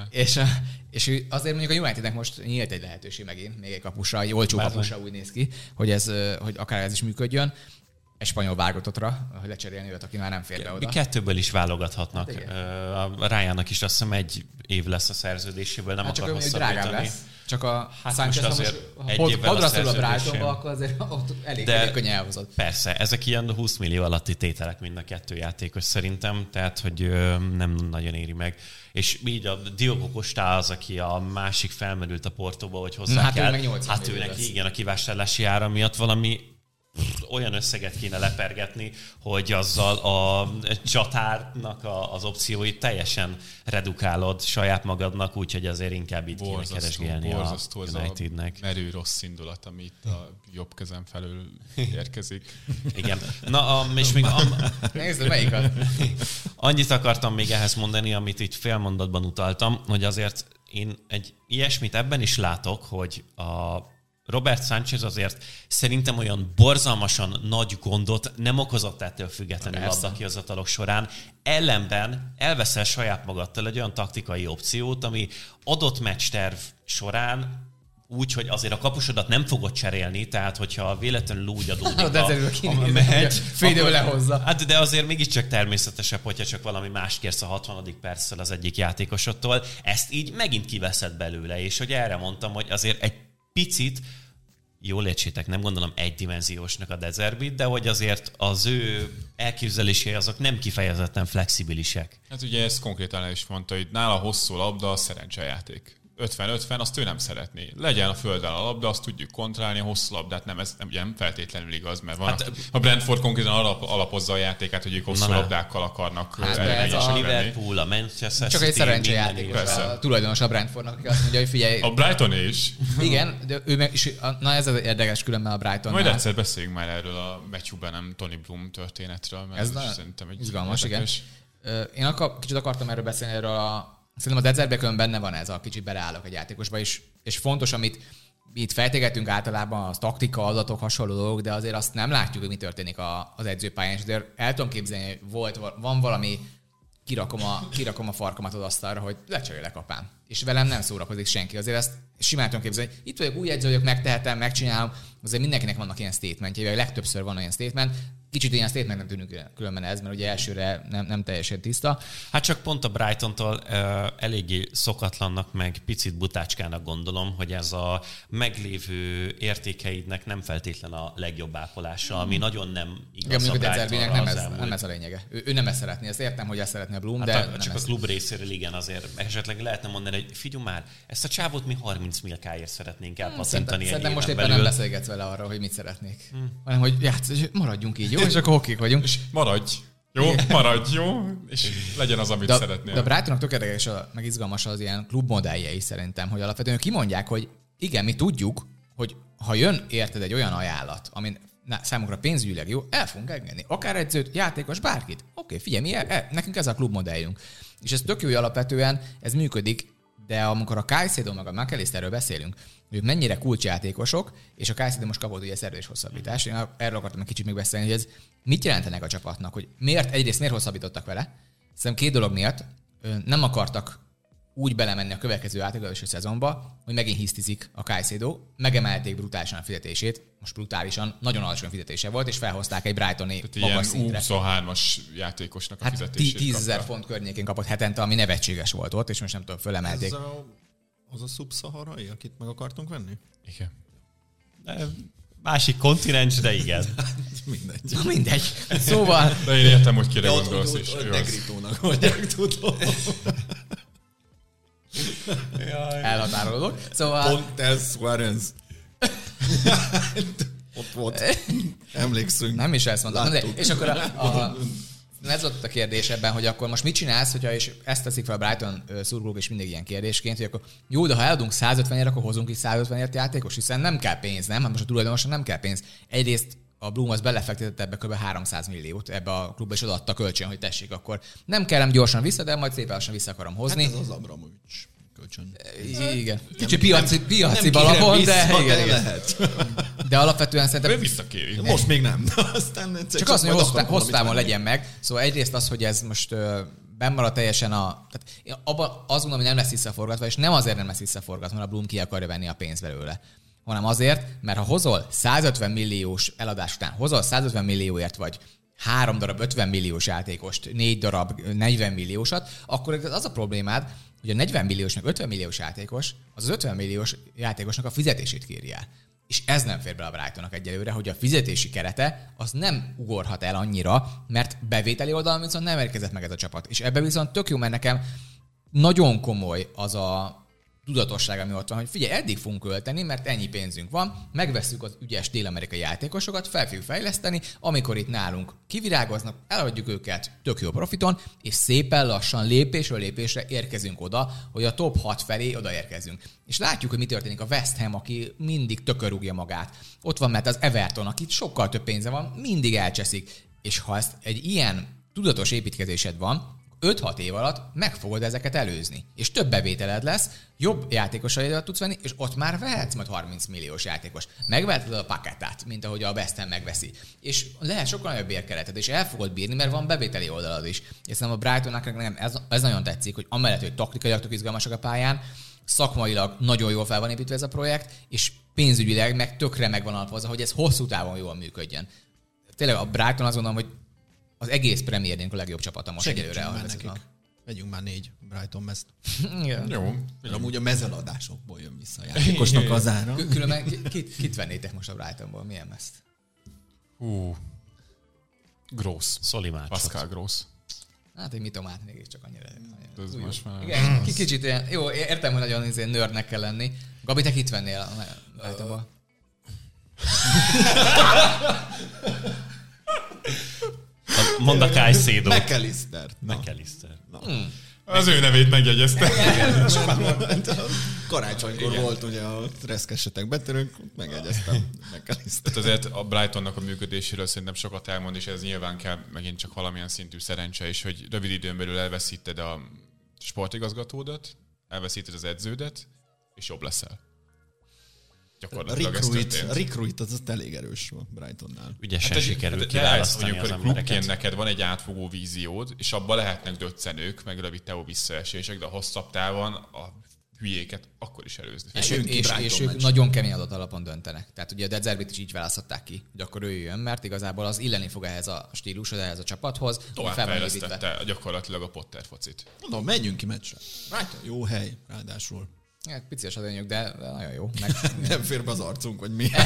És azért mondjuk a Unitednek most nyílt egy lehetőség megint, még egy kapusra, egy olcsó kapusra úgy néz ki, hogy akár ez is működjön. Egy spanyol válogatottra, hogy lecserélni őt, aki már nem fér be oda. 2-ből is válogathatnak. A Ryannak is azt hiszem 1 év lesz a szerződéséből, nem akar hosszabbítani. Csak a Sanchez azért egy évvel podra szól a Brightonba, akkor azért ott elég könnyen elhozott. Persze, ezek ilyen 20 millió alatti tételek mind a 2 játékos szerintem, tehát hogy nem nagyon éri meg. És így a Diogo Costa az, aki a másik felmerült a Portóba, hogy hozzá kell. Hát ő neki igen, a kivásárlási ára miatt valami olyan összeget kéne lepergetni, hogy azzal a csatárnak az opcióit teljesen redukálod saját magadnak, úgyhogy azért inkább így kéne keresgélni a Unitednek. Merő rossz indulat, ami itt a jobb kezem felől érkezik. Igen. Na, és még... Nézd, melyikat? Annyit akartam még ehhez mondani, amit itt félmondatban utaltam, hogy azért én egy ilyesmit ebben is látok, hogy a Robert Sanchez azért szerintem olyan borzalmasan nagy gondot nem okozott ettől függetlenül labdakihozatalok során. Ellenben elveszel saját magadtól egy olyan taktikai opciót, ami adott meccsterv során úgy, hogy azért a kapusodat nem fogod cserélni, tehát hogyha véletlenül úgy adódik a meccs, fél lehozza. Hát de azért mégiscsak természetesebb, hogyha csak valami mást kérsz a 60. perccel az egyik játékosodtól. Ezt így megint kiveszed belőle, és hogy erre mondtam, hogy azért egy picit, jól értsétek, nem gondolom egydimenziósnak a De Zerbit, de hogy azért az ő elképzelései azok nem kifejezetten flexibilisek. Hát ugye ezt konkrétan el is mondta, hogy nála hosszú labda a szerencsejáték. 50-50, azt ő nem szeretné. Legyen a földön a labda, azt tudjuk kontrollálni, a hosszú labdát nem, ez ugye nem feltétlenül igaz, mert van a Brentford konkrétan alapozza a játékát, hogy ők hosszú labdákkal akarnak ez a Liverpool, a Manchester csak egy szerencsejáték. Tulajdonos a Brentfordnak, aki azt mondja, hogy figyelj... A Brighton is. Igen, de ő meg is, na ez az érdekes különben a Brightonnál. Majd egyszer beszéljünk már erről a Matthew nem Tony Bloom történetről, mert ez szerintem egy izgalmas, igen. Én kicsit akartam erről beszélni, szerintem az edzerben benne van ez a kicsit beleállok egy játékosba, és fontos, amit itt fejtegetünk általában, az taktika, adatok, hasonló dolgok, de azért azt nem látjuk, hogy mi történik az edzőpályán, és azért el tudom képzelni, hogy van valami, kirakom a farkamat az asztalra, hogy lecserélek apám. És velem nem szórakozik senki. Azért ezt simán tudom képzelni, hogy itt vagyok, új edző vagyok, megtehetem, megcsinálom. Azért mindenkinek vannak ilyen statementjei, vagy legtöbbször van olyan statement. Kicsit ilyen statement nem tűnik különben ez, mert ugye elsőre nem teljesen tiszta. Hát csak pont a Brightontól eléggé szokatlannak, meg picit butácskának gondolom, hogy ez a meglévő értékeidnek nem feltétlen a legjobb ápolása, ami nagyon nem igaz. Igen, mondjuk a Dezerbinek nem ez a lényege. Ő nem ezt szeretné, ezt értem, hogy ezt szeretné a Bloom, hát de csak a klub részéről igen, azért esetleg lehetne mondani, hogy figyelj már, ezt a csávót mi 30 milliókáért szeretnénk elpasszintani. Szerintem most éppen nem beszélgetsz vele arra, hogy mit szeretnék, hanem hogy maradjunk így, jó? És akkor okik vagyunk. És maradj, jó? És legyen az, amit szeretnél. De a Brightonnak tökéletes, meg izgalmas az ilyen klubmodelljei szerintem, hogy alapvetően kimondják, hogy igen, mi tudjuk, hogy ha jön érted egy olyan ajánlat, amin számunkra pénzügyileg jó, el fogunk engedni. Akár edzőt, játékos, bárkit. Oké, figyelj, nekünk ez a klubmodelljünk. És ez tök jó, hogy alapvetően ez működik, de amikor a Caicedo meg a McAllisterről beszélünk, hogy mennyire kulcsjátékosok, és a Caicedo most kapott ugye szerződés hosszabbítást. Én erről akartam egy kicsit még beszélni, hogy ez mit jelentenek a csapatnak, hogy miért hosszabbítottak vele. Szerintem két dolog miatt nem akartak úgy belemenni a következő átigazolási szezonba, hogy megint hisztizik a Caicedo, megemelték brutálisan a fizetését, most brutálisan, nagyon alacsony fizetése volt, és felhozták egy Brightoni magas szintre. 23-as játékosnak a fizetését 10 000 font környékén kapott hetente, ami nevetséges volt ott, és most nem tudom, fölemelték. Az a szubszaharai, akit meg akartunk venni? Igen. Másik kontinens, de igen. Mindegy. Szóval... De én értem, hogy kire gondolsz is. Negritónak vagyok, tudom. Elhatárolódok. Szóval... Pontes Suarez. Ott volt. Emlékszünk. Nem is ezt mondtam. És akkor ez volt a kérdés ebben, hogy akkor most mit csinálsz, hogyha és ezt teszik fel a Brighton szurkolók és mindig ilyen kérdésként, hogy akkor jó, de ha eladunk 150-ért, akkor hozunk is 150-ért játékos, hiszen nem kell pénz, nem? Most a tulajdonosan nem kell pénz. Egyrészt a Bloom az belefektetett ebbe kb. 300 milliót ebbe a klubba, és odaadta kölcsön, hogy tessék, akkor nem kellem gyorsan vissza, de majd szépen lassan vissza akarom hozni. Hát ez az Abramovics kölcsön. Igen. Kicsi piaci alapon, de igen. Lehet. De alapvetően szerintem... Ő visszakéri. Most még nem. Aztán csak azt mondja, hogy hossztávon legyen meg. Szóval egyrészt az, hogy ez most benn marad teljesen Tehát én abban azt mondom, hogy nem lesz visszaforgatva, és nem azért nem lesz visszaforgatva, mert a Bloom ki akarja venni a pénzt belőle, hanem azért, mert ha hozol 150 milliós eladás után, hozol 150 millióért vagy 3 darab 50 milliós játékost, 4 darab 40 milliósat, akkor az a problémád, hogy a 40 milliós meg 50 milliós játékos, az 50 milliós játékosnak a fizetését kéri el. És ez nem fér bele a Brightonnak egyelőre, hogy a fizetési kerete az nem ugorhat el annyira, mert bevételi oldalon viszont nem érkezett meg ez a csapat. És ebben viszont tök jó, mert nekem nagyon komoly az a tudatosság, ami ott van, hogy figyelj, eddig fogunk költeni, mert ennyi pénzünk van, megvesszük az ügyes dél-amerikai játékosokat, fel fogjuk fejleszteni, amikor itt nálunk kivirágoznak, eladjuk őket tök jó profiton, és szépen lassan lépésről lépésre érkezünk oda, hogy a top 6 felé odaérkezünk. És látjuk, hogy mi történik a West Ham, aki mindig tökörrúgja magát. Ott van mert az Everton, aki sokkal több pénze van, mindig elcseszik. És ha ezt egy ilyen tudatos építkezésed van, 5-6 év alatt meg fogod ezeket előzni. És több bevételed lesz, jobb játékosaidat tudsz venni, és ott már vehetsz majd 30 milliós játékos. Megveheted a Paquetát, mint ahogy a West Ham megveszi. És lehet sokkal nagyobb bérkeretet, és el fogod bírni, mert van bevételi oldalad is. És szerintem a Brightonnak ez nagyon tetszik, hogy amellett, hogy taktikailag tök izgalmasak a pályán, szakmailag nagyon jól fel van építve ez a projekt, és pénzügyileg meg tökre meg van alapozva, hogy ez hosszú távon jól működjön. Tényleg a Brighton azt gondolom, hogy az egész Premier League a legjobb csapata most egyelőre. Vegyünk már 4 Brighton mezt. Jó. Amúgy a mezeladásokból jön vissza a játékosnak az ára. Különben kit vennétek most a Brightonból? Milyen mezt? Gross. Szolimácsot. Pascal Gross. Hát egy mitomát mégiscsak annyira. Ez most már... Igen, kicsit ilyen, jó, értem, hogy nagyon nerdnek kell lenni. Gabi, te kit vennél a Mondd a Caicedo. McAllister. McAllister. Az ő nevét megjegyezte. Karácsonykor volt ugye a reszkessetek betörők, megegyeztem McAllister. Tehát azért a Brightonnak a működéséről szerintem sokat elmond, és ez nyilván kell megint csak valamilyen szintű szerencse is, hogy rövid időn belül elveszíted a sportigazgatódat, elveszíted az edződet, és jobb leszel. Gyakorlatilag ez történt. Recruit az elég erős a Brightonnál. Ügyesen sikerül kiválasztani az klubként embereket. neked van egy átfogó víziód, és abban lehetnek döccenők, meg rövid távú visszaesések, de a hosszabb távon a hülyéket akkor is előzni. És ők nagyon kemény adat alapon döntenek. Tehát ugye a De Zerbit is így választották ki, hogy akkor ő jön, mert igazából az illeni fog ehhez a stílushoz, ehhez a csapathoz. Továbbfejlesztette gyakorlatilag a Potter focit. Mondom, menjünk ki meccsre. Brighton, jó hely, ráadásul. Hát pici a sadényük, de nagyon jó. Nem fér be az arcunk, vagy mi?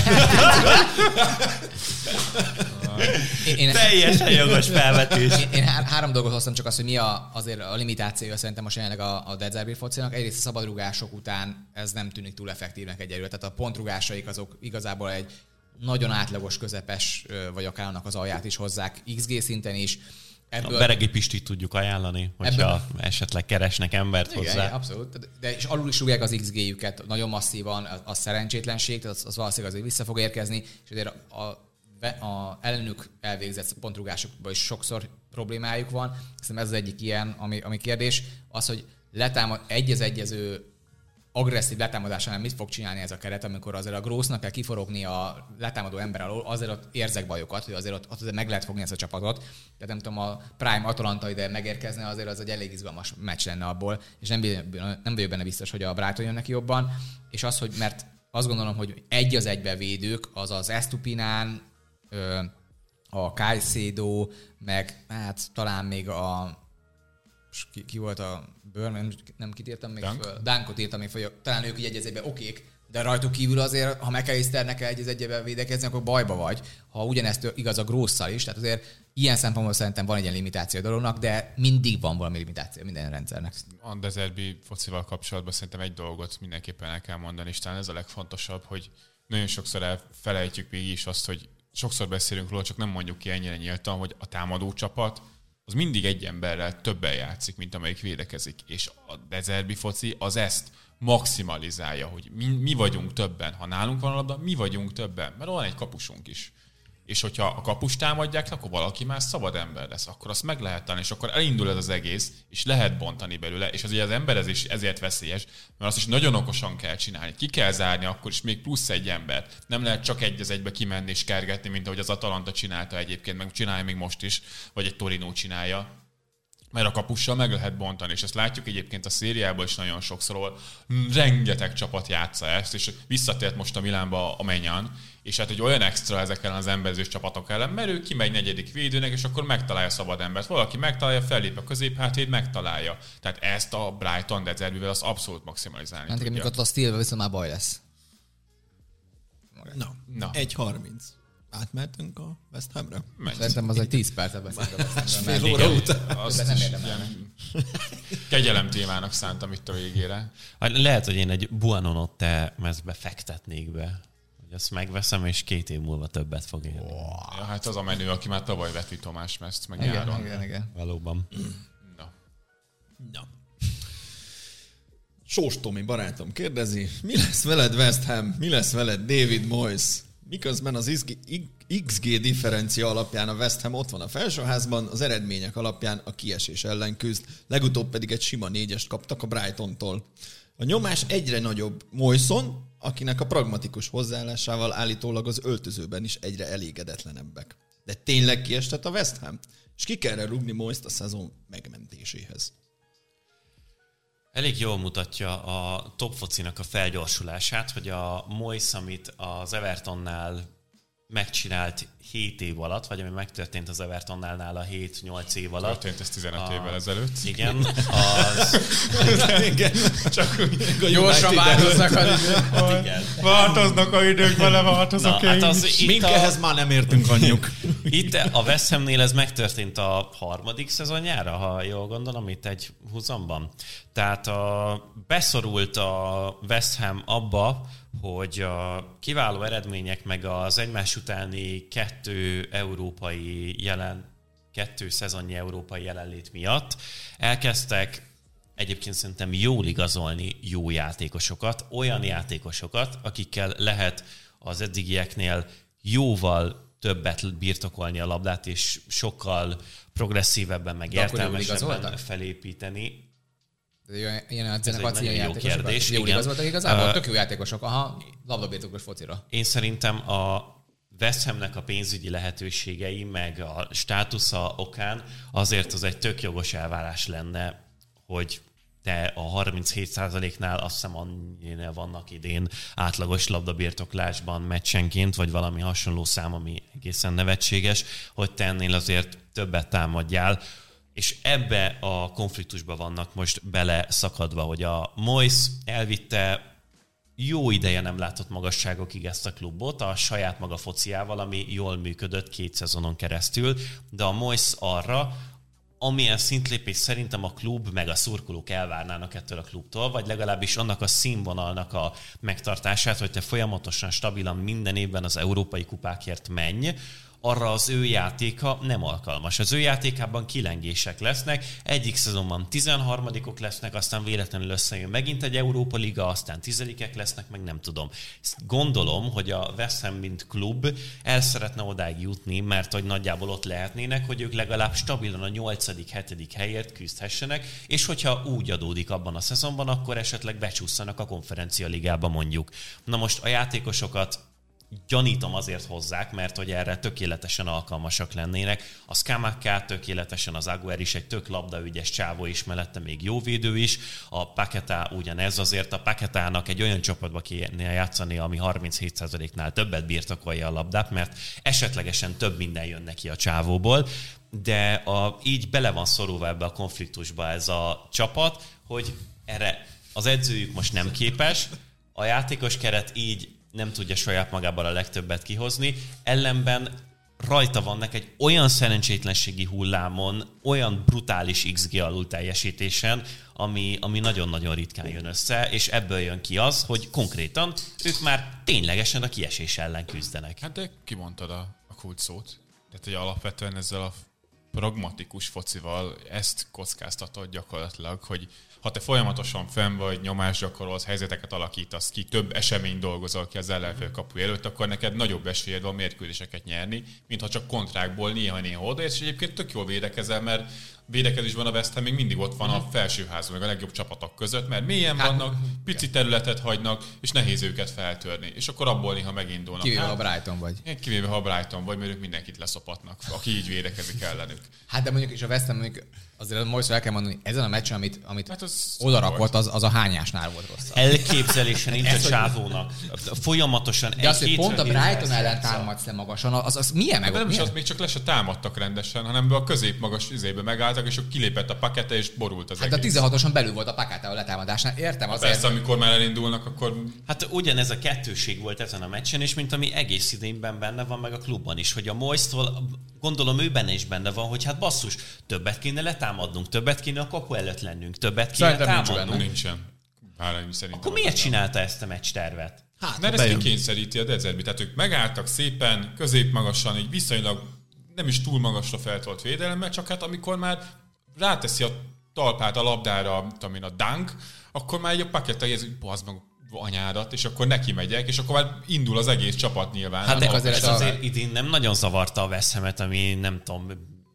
Teljesen jogos felvetés. Én három dolgot hoztam, csak az, hogy mi azért a limitációja szerintem most jelenleg a De Zerbi focinak. Egyrészt a szabadrugások után ez nem tűnik túl effektívnek egyelőre. Tehát a pontrugásaik azok igazából egy nagyon átlagos, közepes, vagy akár annak az alját is hozzák XG szinten is. Ebből... A Beregi Pistit tudjuk ajánlani, hogyha esetleg keresnek embert hozzá. Igen, abszolút. De és alul is rúgják az XG-jüket nagyon masszívan, az szerencsétlenség, tehát az valószínűleg azért vissza fog érkezni, és azért a ellenük elvégzett pontrugásokban is sokszor problémájuk van. Szerintem ez az egyik ilyen, ami kérdés, az, hogy egyező agresszív letámadásánál mit fog csinálni ez a keret, amikor azért a Grossnak kell kiforogni a letámadó ember alól, azért ott érzek bajokat, hogy azért ott meg lehet fogni ezt a csapatot. Tehát nem tudom, a Prime Atalanta ide megérkezne, azért az egy elég izgalmas meccs lenne abból, és nem vagyok benne biztos, hogy a Brighton jön neki jobban. És az, hogy mert azt gondolom, hogy egy az egybe védők, az az Estupinán, a Caicedo, meg hát talán még ki volt a Burnham, nem kit írtam még föl. Dunkot írtam még föl, talán ők így egy az egyben okék, de rajtuk kívül azért, ha McAllisternek kell egy az egyben védekezni, akkor bajba vagy. Ha ugyanezt igaz a Grosszal is, tehát azért ilyen szempontból szerintem van egy ilyen limitáció a dolognak, de mindig van valami limitáció minden rendszernek. A De Zerbi focival kapcsolatban szerintem egy dolgot mindenképpen el kell mondani, és talán ez a legfontosabb, hogy nagyon sokszor elfelejtjük végig is azt, hogy sokszor beszélünk róla, csak nem mondjuk ki ennyire nyíltan, hogy a támadó csapat az mindig egy emberrel többen játszik, mint amelyik védekezik. És a De Zerbi foci az ezt maximalizálja, hogy mi vagyunk többen. Ha nálunk van a labda, mi vagyunk többen. Mert van egy kapusunk is. És hogyha a kapust támadják, akkor valaki már szabad ember lesz. Akkor azt meg lehet találni, és akkor elindul ez az egész, és lehet bontani belőle. És az ugye az ember ezért veszélyes, mert azt is nagyon okosan kell csinálni. Ki kell zárni akkor is még plusz egy embert. Nem lehet csak egy az egybe kimenni és kergetni, mint ahogy az Atalanta csinálta egyébként, meg csinálja még most is, vagy egy Torino csinálja. Mert a kapussal meg lehet bontani, és ezt látjuk egyébként a szériában is nagyon sokszor, ahol rengeteg csapat játsza ezt, és visszatért most a Milánba a Menyan, és hát egy olyan extra ezekkel az emberzős csapatok ellen, mert ő kimegy negyedik védőnek, és akkor megtalálja szabad embert. Valaki megtalálja, fellép a középhátvéd, megtalálja. Tehát ezt a Brighton De Zerbivel az abszolút maximalizálni tudja. Amikor a Steelbe viszont már baj lesz. Na. 1:30. Átmehetünk a West Hamre? Szerintem az egy 10 percet beszélünk a West Hamre. Fél óra után. Azt nem is érdemelne. kegyelem témának szántam itt a végére. Lehet, hogy én egy Buonanotte mezbe fektetnék be. Hogy azt megveszem, és 2 év múlva többet fog érni. Ja, hát az a menő, aki már tavaly vett Tomás mezt, meg nyáron. Igen. Valóban. Na. Sós Tomi barátom kérdezi, mi lesz veled West Ham, mi lesz veled David Moyes? Miközben az XG differencia alapján a West Ham ott van a felsőházban, az eredmények alapján a kiesés ellen küzd, legutóbb pedig egy sima 4-est kaptak a Brightontól. A nyomás egyre nagyobb Moyson, akinek a pragmatikus hozzáállásával állítólag az öltözőben is egyre elégedetlenebbek. De tényleg kiesett a West Ham? És ki kell rúgni Moyest a szezon megmentéséhez? Elég jól mutatja a top focinak a felgyorsulását, hogy a Moyes, amit az Evertonnál megcsinált 7 év alatt, vagy ami megtörtént az Evertonnál nála 7-8 év alatt. Történt ez 15 évvel ezelőtt. Igen. Igen. Csak Gyorsan változnak az idők. Hát igen. Változnak a idők, vele változok Na, hát az Mink ehhez már nem értünk anyjuk. Itt a West Hamnél ez megtörtént a 3. szezonjára, ha jól gondolom, itt egy húzamban. Tehát beszorult a West Ham abba, hogy a kiváló eredmények meg az egymás utáni 2 szezonnyi európai jelenlét miatt elkezdtek egyébként szerintem jól igazolni jó játékosokat, olyan játékosokat, akikkel lehet az eddigieknél jóval többet birtokolni a labdát, és sokkal progresszívebben, meg értelmesebben felépíteni. Ilyen a Zenekacia játékosok. Kérdés, jól igazoltak igazából, tök jó játékosok, labdabirtokos focira. Én szerintem a West Hamnek a pénzügyi lehetőségei, meg a státusza okán azért az egy tök jogos elvárás lenne, hogy te a 37%-nál azt hiszem annyira vannak idén átlagos labdabirtoklásban meccsenként, vagy valami hasonló szám, ami egészen nevetséges, hogy te ennél azért többet támadjál, és ebbe a konfliktusba vannak most bele szakadva, hogy a Moyes elvitte jó ideje nem látott magasságokig ezt a klubot, a saját maga fociával, ami jól működött 2 szezonon keresztül, de a Moyes arra, amilyen szintlépés szerintem a klub meg a szurkolók elvárnának ettől a klubtól, vagy legalábbis annak a színvonalnak a megtartását, hogy te folyamatosan, stabilan minden évben az európai kupákért menj, arra az ő játéka nem alkalmas. Az ő játékában kilengések lesznek, egyik szezonban 13-ok lesznek, aztán véletlenül összejön megint egy Európa Liga, aztán 10-ek lesznek, meg nem tudom. Gondolom, hogy a West Ham mint klub el szeretne odáig jutni, mert hogy nagyjából ott lehetnének, hogy ők legalább stabilan a 8.-7. helyért küzdhessenek, és hogyha úgy adódik abban a szezonban, akkor esetleg becsúszanak a konferencia ligába mondjuk. Na most a játékosokat gyanítom azért hozzák, mert hogy erre tökéletesen alkalmasak lennének. A Scamacca tökéletesen, az Aguero is egy tök labdaügyes csávó is, mellette még jó védő is. A Paquetá ugyanez, azért a Paquetának egy olyan csapatba kéne játszani, ami 37%-nál többet birtokolja a labdát, mert esetlegesen több minden jön neki a csávóból, de így bele van szorulva ebbe a konfliktusba ez a csapat, hogy erre az edzőjük most nem képes, a játékos keret így nem tudja saját magában a legtöbbet kihozni, ellenben rajta vannak egy olyan szerencsétlenségi hullámon, olyan brutális XG alul teljesítésen, ami nagyon-nagyon ritkán jön össze, és ebből jön ki az, hogy konkrétan ők már ténylegesen a kiesés ellen küzdenek. Hát de kimondtad a kulcs szót. Tehát, hogy alapvetően ezzel a pragmatikus focival ezt kockáztatod gyakorlatilag, hogy ha te folyamatosan fenn vagy, nyomást gyakorolsz, helyzeteket alakítasz ki, több esemény dolgozol ki az ellenfél kapuja előtt, akkor neked nagyobb esélyed van mérkőzéseket nyerni, mint ha csak kontrákból néha odaérsz, és egyébként tök jól védekezel, mert védekezésben a West Ham még mindig ott van a felsőházban, meg a legjobb csapatok között, mert mélyen vannak, pici területet hagynak, és nehéz őket feltörni. És akkor abból néha megindulnak. Kivéve ha Brighton vagy. Kivéve ha Brighton vagy, mert ők mindenkit leszopatnak, aki így védekezik ellenük. Hát de mondjuk is a West Ham, mondjuk azért most el kell mondani, ezen a meccsen, amit hát oda rakott, az a hányásnál volt rossz. Elképzelésen nincs a csávónak. Folyamatosan de azt, hogy pont a Brighton ellen támadsz le magasan, az milyen meg? Nem is az, még csak le se támadtak rendesen, hanem a középmagas izébe megálltak, és akkor kilépett a Paquetá, és borult az egész. Hát a 16-oson belül volt a Paquetá a letámadásnál, értem azért. Persze, amikor már elindulnak, akkor... Hát ugyanez a kettőség volt ezen a meccsen, és mint ami egész idényben benne van, meg a klubban is, hogy a Moyes-tól gondolom ő benne is benne van, hogy hát basszus, többet kéne letámadnunk, többet kéne a kapu előtt lennünk, többet kéne támadnunk. Nincsen. Akkor miért csinálta ezt a meccstervet? Hát, mert ezt kikényszeríti a De Zerbi. Tehát ők megálltak szépen, középmagasan, így viszonylag nem is túl magasra feltolt védelemmel, csak hát amikor már ráteszi a talpát a labdára, amin a dunk, akkor már egy a Paquetá érzi, hogy bazd meg anyádat, és akkor neki megyek, és akkor már indul az egész csapat nyilván. Hát de azért idén nem nagyon zavarta a West Hamet, ami nem tudom,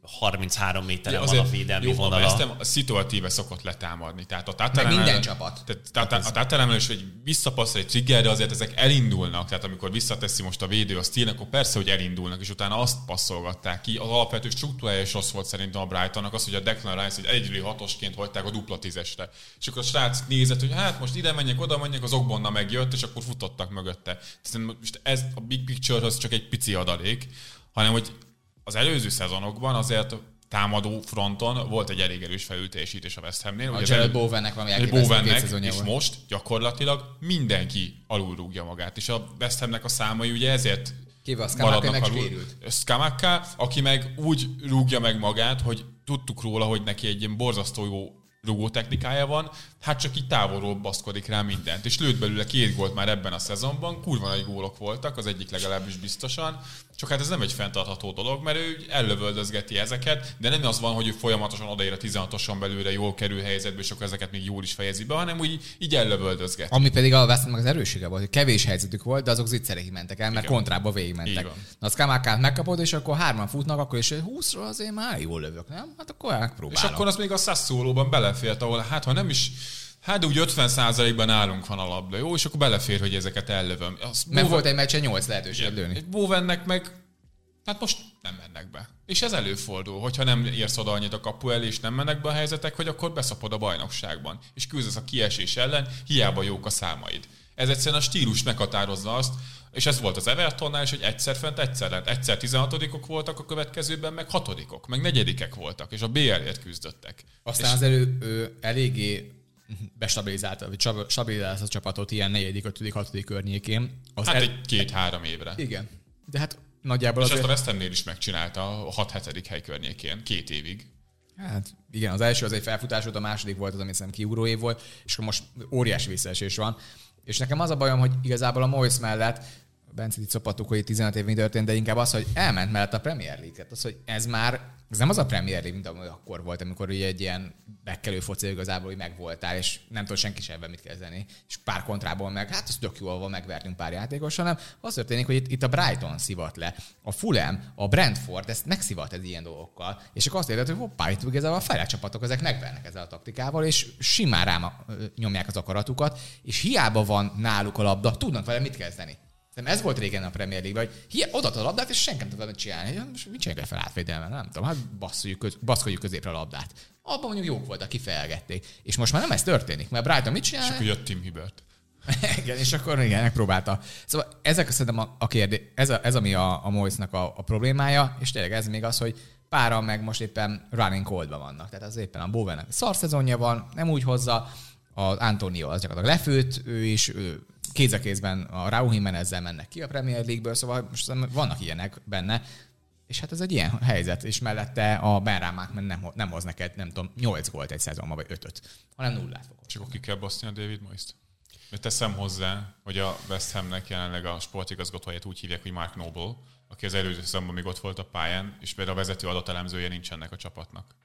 33 méteren van a védelmi vonala. Ezt a szituatíve szokott letámadni. Tehát a meg minden csapat. A táteremelés, hogy visszapasszol egy trigger, de azért ezek elindulnak. Tehát amikor visszateszi most a védő a Steel, akkor persze, hogy elindulnak, és utána azt passzolgatták ki. Az alapvető struktúrája is rossz volt szerintem a Brightonnak, az, hogy a Declan Rice egy egyről hatosként hagyták a dupla tízesre. És akkor a srác nézett, hogy hát most ide menjek, oda menjek, az Ogbonna megjött, és akkor futottak mögötte. Tehát most ez a big picture-höz csak egy pici adalék, hanem hogy az előző szezonokban azért támadó fronton volt egy elég erős felülteljesítés a West Hamnél. A Jared Bowennek valami elképesztő két szezonja és volt. most gyakorlatilag mindenki alulrúgja magát. És a West Hamnek a számai ugye ezért maradnak alul. Scamacca, aki meg úgy rúgja meg magát, hogy tudtuk róla, hogy neki egy ilyen borzasztó jó rúgó technikája van, hát csak így távolról baszkodik rá mindent. És lőtt belőle 2 gólt már ebben a szezonban, kurva nagy gólok voltak, az egyik legalábbis biztosan, csak hát ez nem egy fenntartható dolog, mert ő ellövöldözgeti ezeket, de nem az van, hogy ő folyamatosan odaér a 16-oson belőle, jól kerül helyzetbe, és akkor ezeket még jól is fejezi be, hanem úgy így ellövöldözgeti. Ami pedig a West Hamnek az erőssége volt, hogy kevés helyzetük volt, de azok zicserekig mentek el, mert kontrába végigmentek. Na, a Scamaccát megkapod, és akkor 3-an futnak, akkor is 20-ról azért már jól lövök, nem? Hát akkor megpróbálom. És akkor az még a Sassuolóban belefért, ahol hát ha nem is, hát de úgy 50%-ban nálunk van a labda, jó? És akkor belefér, hogy ezeket ellövöm. Mert volt egy meccsen 8 lehetőség lőni. Egy Bowennek meg, hát most nem mennek be. És ez előfordul, hogyha nem érsz oda annyit a kapu elé, és nem mennek be a helyzetek, hogy akkor beszapod a bajnokságban. És küzdesz a kiesés ellen, hiába jók a számaid. Ez egyszerűen a stílus meghatározza azt, és ez volt az Evertonnál is, hogy egyszer fent, egyszer lent. Egyszer 16-ok voltak a következőben, meg 6-ok, meg 4-ek voltak, és a BL-ért küzdöttek. Aztán az eléggé bestabilizálta, vagy stabilizálta a csapatot ilyen 4., 5., 6. környékén. Hát egy 2-3 évre. Igen. De hát nagyjából és ezt a West Hamnél is megcsinálta a 6-7. hely környékén, 2 évig. Hát igen, az első az egy felfutás volt, a második volt az, ami szerintem kiugró év volt, és akkor most óriási visszaesés van. És nekem az a bajom, hogy igazából a Moyes mellett, Bence, itt szopattuk, hogy 15 év mi történt, de inkább az, hogy elment mellett a Premier League. Az, hogy ez nem az a Premier League, mint ami akkor volt, amikor ugye egy ilyen bekkelő foci igazából, hogy megvoltál, és nem tud senki sem ebben mit kezdeni. És pár kontrából meg, hát az tök jól van, megvertünk pár játékos, hanem az történik, hogy itt a Brighton szivat le, a Fulham, a Brentford, ezt megszivat ez ilyen dolgokkal, és akkor azt érted, hogy hoppá, itt igazából a fele csapatok, ezek megvernek ezzel a taktikával, és simán rám nyomják az akaratukat, és hiába van náluk a labda, tudnak vele mit kezdeni. Ez volt régen a Premier League-ben, hogy odaad a labdát, és senki nem tud valamit csinálni. Most mit csinálják fel átvédelmen? Nem tudom, hát baszkoljuk középre a labdát. Abban mondjuk jók voltak, kifelgették. És most már nem ez történik, mert Brighton mit csinál? És akkor jött Tim Hibbert. Igen, és akkor igen, megpróbálta. Szóval ezek szerintem a kérdés, ez ami a Moyesnak a problémája, és tényleg ez még az, hogy páran meg most éppen running coldban vannak. Tehát az éppen a Bowennek szar szezonja van, nem úgy hozza, az Antonio az gyakorlatilag lefőtt, ő is kéz a kézben a Raúl Jiménezzel mennek ki a Premier League-ből, szóval most vannak ilyenek benne, és hát ez egy ilyen helyzet, és mellette a Benrahmák nem hoz neked, nem tudom, 8 gólt egy szezonban, vagy 5-öt, hanem 0 fog. Csak akkor ki kell baszni a David Moyest. Mert teszem hozzá, hogy a West Hamnek jelenleg a sportigazgatóját úgy hívják, hogy Mark Noble, aki az előző szezonban még ott volt a pályán, és például a vezető adatelemzője nincs ennek a csapatnak.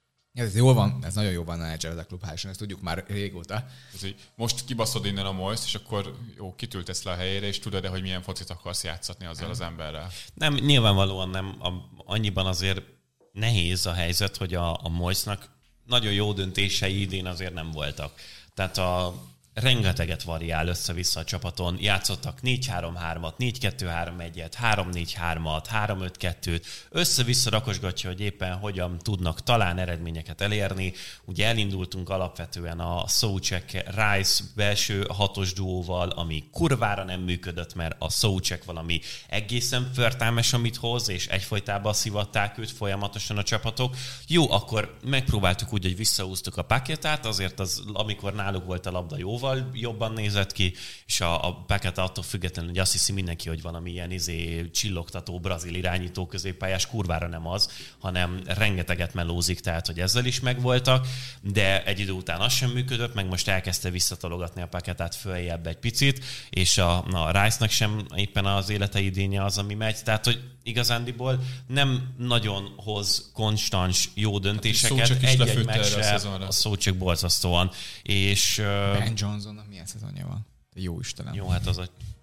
Ez jól van, ez nagyon jó van a menedzser, ez a klub, ezt tudjuk már régóta. Most kibaszod innen a Moyest, és akkor jó, kitültesz le a helyére, és tudod-e, hogy milyen focit akarsz játszatni azzal az emberrel? Nem, nyilvánvalóan nem. Annyiban azért nehéz a helyzet, hogy a Moyesnak nagyon jó döntései idén azért nem voltak. Tehát rengeteget variál össze-vissza a csapaton. Játszottak 4-3-3-at, 4-2-3-1-et, 3-4-3-at, 3-5-2-t. Össze-vissza rakosgatja, hogy éppen hogyan tudnak talán eredményeket elérni. Ugye elindultunk alapvetően a Souček-Rice belső hatos duóval, ami kurvára nem működött, mert a Souček valami egészen förtelmes, amit hoz, és egyfolytában szivatták őt folyamatosan a csapatok. Jó, akkor megpróbáltuk úgy, hogy visszahúztuk a Paquetát, azért az, amikor náluk volt a labda jóval jobban nézett ki, és a Paqueta attól függetlenül, hogy azt hiszi mindenki, hogy valami ilyen csillogtató brazil irányító középpályás, kurvára nem az, hanem rengeteget melózik, tehát hogy ezzel is megvoltak, de egy idő után az sem működött, meg most elkezdte visszatologatni a Paquetát följebb egy picit, és a Rice-nak sem éppen az élete idénye az, ami megy, tehát hogy igazándiból nem nagyon hoz konstans jó döntéseket egy-egy meccsre, a Souček borzasztóan, és Ben Johnsonnak milyen szezonja van? Jó Istenem. Jó, hát az a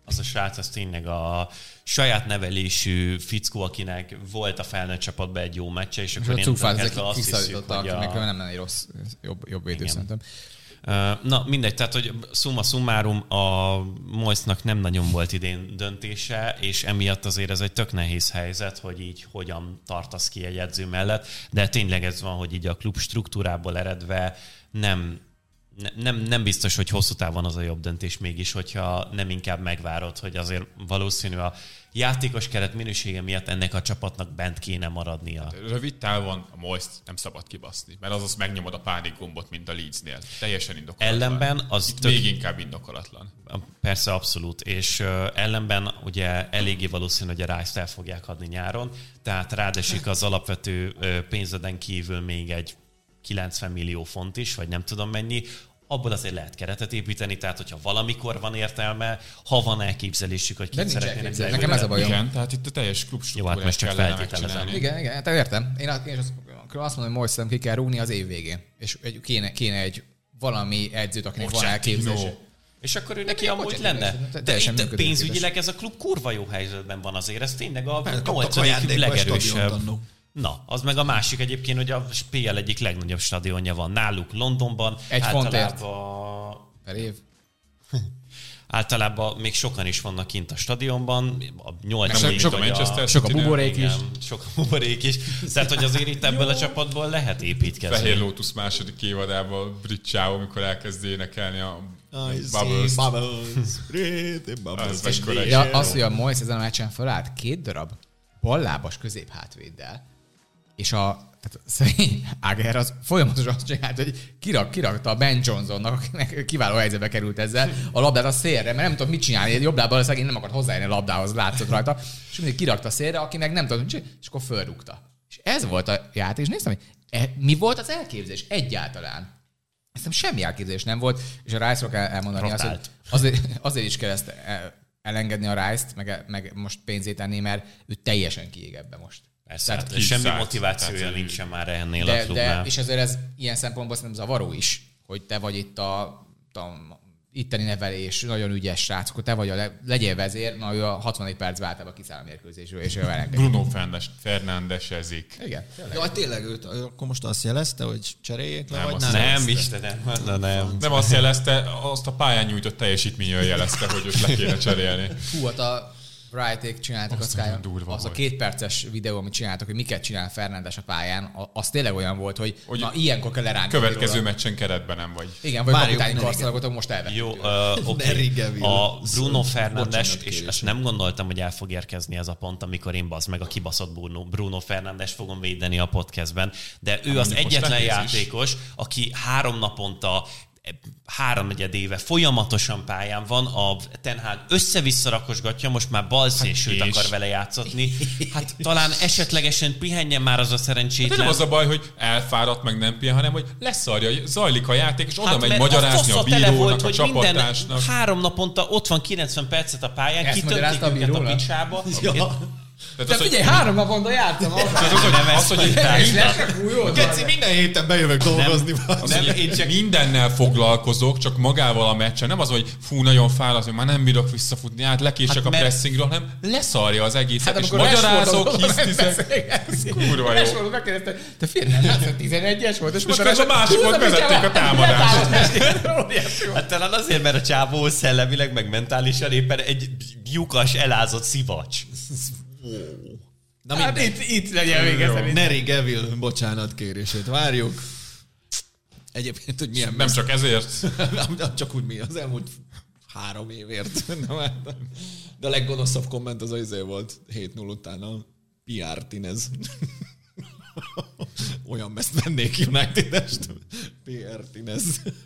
Az a srác, az tényleg a saját nevelésű fickó, akinek volt a felnőtt csapatban egy jó meccse, és akkor én azt hiszük, hogy nem lenne egy rossz, jobb védő szerintem. Na mindegy, tehát hogy summa summarum a Moyesnak nem nagyon volt idén döntése, és emiatt azért ez egy tök nehéz helyzet, hogy így hogyan tartasz ki egy edző mellett, de tényleg ez van, hogy így a klub struktúrából eredve nem biztos, hogy hosszú távon az a jobb döntés mégis, hogyha nem inkább megvárod, hogy azért valószínű a játékos keret minősége miatt ennek a csapatnak bent kéne maradnia. Rövid távon a Moyest nem szabad kibaszni, mert azaz megnyomod a pánik gombot, mint a Leedsnél. Teljesen indokolatlan. Ellenben az még inkább indokolatlan. Persze, abszolút. És ellenben ugye eléggé valószínű, hogy a Rice-t el fogják adni nyáron, tehát rádesik az alapvető pénzeden kívül még egy 90 millió font is, vagy nem tudom mennyi, abból azért lehet keretet építeni, tehát hogyha valamikor van értelme, ha van elképzelésük, hogy kit szeretnének leülni. Nekem ez a bajom. Igen, tehát itt a teljes klub struktúrát kellene megcsinálni. Igen, te értem. Én azt mondom, hogy Moyes ki kell rúgni az év végén. És kéne egy valami edzőt, akinek van elképzelése. És akkor ő neki amúgy lenne. De itt pénzügyileg ez a klub kurva jó helyzetben van azért. Ez tényleg a 8. legerősebb. Na, az meg a másik egyébként, hogy a PL egyik legnagyobb stadionja van náluk Londonban. Egy fontért per év. Általában még sokan is vannak kint a stadionban. A 8. Sok a buborék is. Sok a buborék is. Tehát, hogy azért itt ebből a csapatból lehet építkezni. Fehér Lotus második évadában Brit Chow, amikor elkezd énekelni a Bubbles. Az, hogy a Moyes ezen a meccsen felállt 2 darab ballábas középhátvéddel, és tehát szegény Aguirre az folyamatosan azt csinált, hogy kirakta a Ben Johnsonnak, akinek kiváló helyzetbe került ezzel, a labdát a szélre, mert nem tudom mit csinálni, jobb lábbal szegény nem akart hozzájönni a labdához, látszott rajta, és mindig kirakta a szélre, aki meg nem tudom, és akkor fölrúgta. És ez volt a játék, és néztem, hogy mi volt az elképzelés egyáltalán. Ezt semmi elképzelés nem volt, és a Rice-ról kell elmondani azt, hogy azért is kell ezt elengedni a Rice-t, meg most pénzét tenni, mert ő teljesen kiég ebbe most. Persze, semmi motivációja nincsen már ennél a klubnál. És azért ez ilyen szempontból szerintem zavaró is, hogy te vagy itt a itteni nevelés, nagyon ügyes srác, akkor te vagy legyél vezér, na ő a 64 percben általában kiszáll a mérkőzésről, és ő elengedi. Bruno Fernandes-ezik. Igen. Ja, tényleg őt, akkor most azt jelezte, hogy cseréljék le, vagy nem, Istenem. Nem azt jelezte, azt a pályán nyújtott teljesítményről jelezte, hogy őt le kéne cserélni. Hú, a Wright-ék csináltak az a 2 perces videó, amit csináltak, hogy miket csinál Fernandes a pályán, az tényleg olyan volt, hogy na, ilyenkor kell lerántani. Következő meccsen keretben nem vagy. Igen, vagy kapitány karszalagot most elvettük. Jó, oké. A Bruno Fernandes, és ezt nem gondoltam, hogy el fog érkezni ez a pont, amikor én meg a kibaszott Bruno Fernandes fogom védeni a podcastben, de ő az egyetlen játékos, aki 3 naponta 3-4 éve folyamatosan pályán van, a Ten Hag össze-vissza rakosgatja, most már balszélsőt akar vele játszatni. Hát talán esetlegesen pihenjen már az a szerencsétlen. De nem az a baj, hogy elfáradt, meg nem pihen, hanem hogy leszarja, zajlik a játék, és oda megy magyarázni a bírónak, volt, a csapattársnak. 3 naponta ott van 90 percet a pályán, kitöltik őket a picsába. De figyelj, 3 naponta jártam. Az, hogy Geci, minden héten bejövök dolgozni. Én csak mindennel foglalkozok, csak magával a meccsen. Nem az, hogy fú, nagyon fáradt, hogy már nem bírok visszafutni, lekések a pressingről, hanem leszarja az egészet, és magyarázok, hisztizek. Kurva jó. Rashfordot megkérdezte, te fél nem látsz, 11-es volt, és most a másikon vezették a támadást. Hát talán azért, mert a csávó szellemileg, meg mentálisan éppen egy lyukas, elázott szivacs. Na hát itt legyen végezve. Nery Gevil bocsánatkérését várjuk. Egyébként, hogy milyen... Nem csak ezért. Csak úgy mi az elmúlt 3 évért. De a leggonoszabb komment az azért volt 7-0 után a PR Tinez. Olyan meszt vennék United-est. PR Tinez.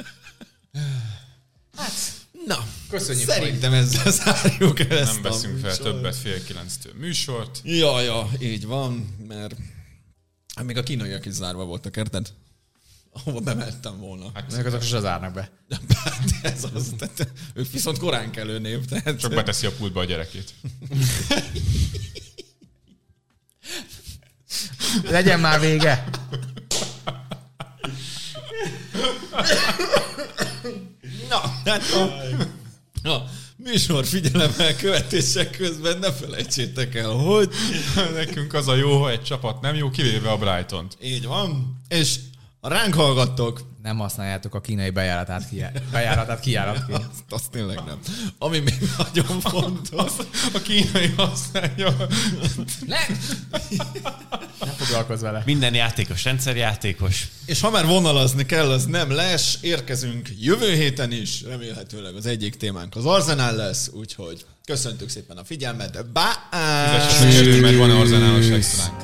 Hát... Na, köszönjük, szerintem ezzel zárjuk ezt. Nem veszünk fel többet 8:30-től műsort. Ja, így van, mert még a kínaiak is zárva voltak, érted? Ahova bementem volna. Hát ezek azok se zárnak be. Ez az, tehát ők viszont korán kelő név. Tehát... Csak beteszi a pultba a gyerekét. Legyen már vége. Na, műsor figyelemmel követések közben ne felejtsétek el, hogy Nekünk az a jó, ha egy csapat nem jó, kivéve a Brightont. így van, és ha ránk hallgattok, Nem használjátok a kínai bejáratát kijáratként. azt tényleg nem. Ami még nagyon fontos, A kínai használja. Nem foglalkozz vele. Minden játékos, rendszerjátékos. és ha már vonalazni kell, az nem les, érkezünk jövő héten is, remélhetőleg az egyik témánk az Arsenal lesz, úgyhogy köszöntük szépen a figyelmet, bye! Fizessetek elő, mert van arzenálos extránk.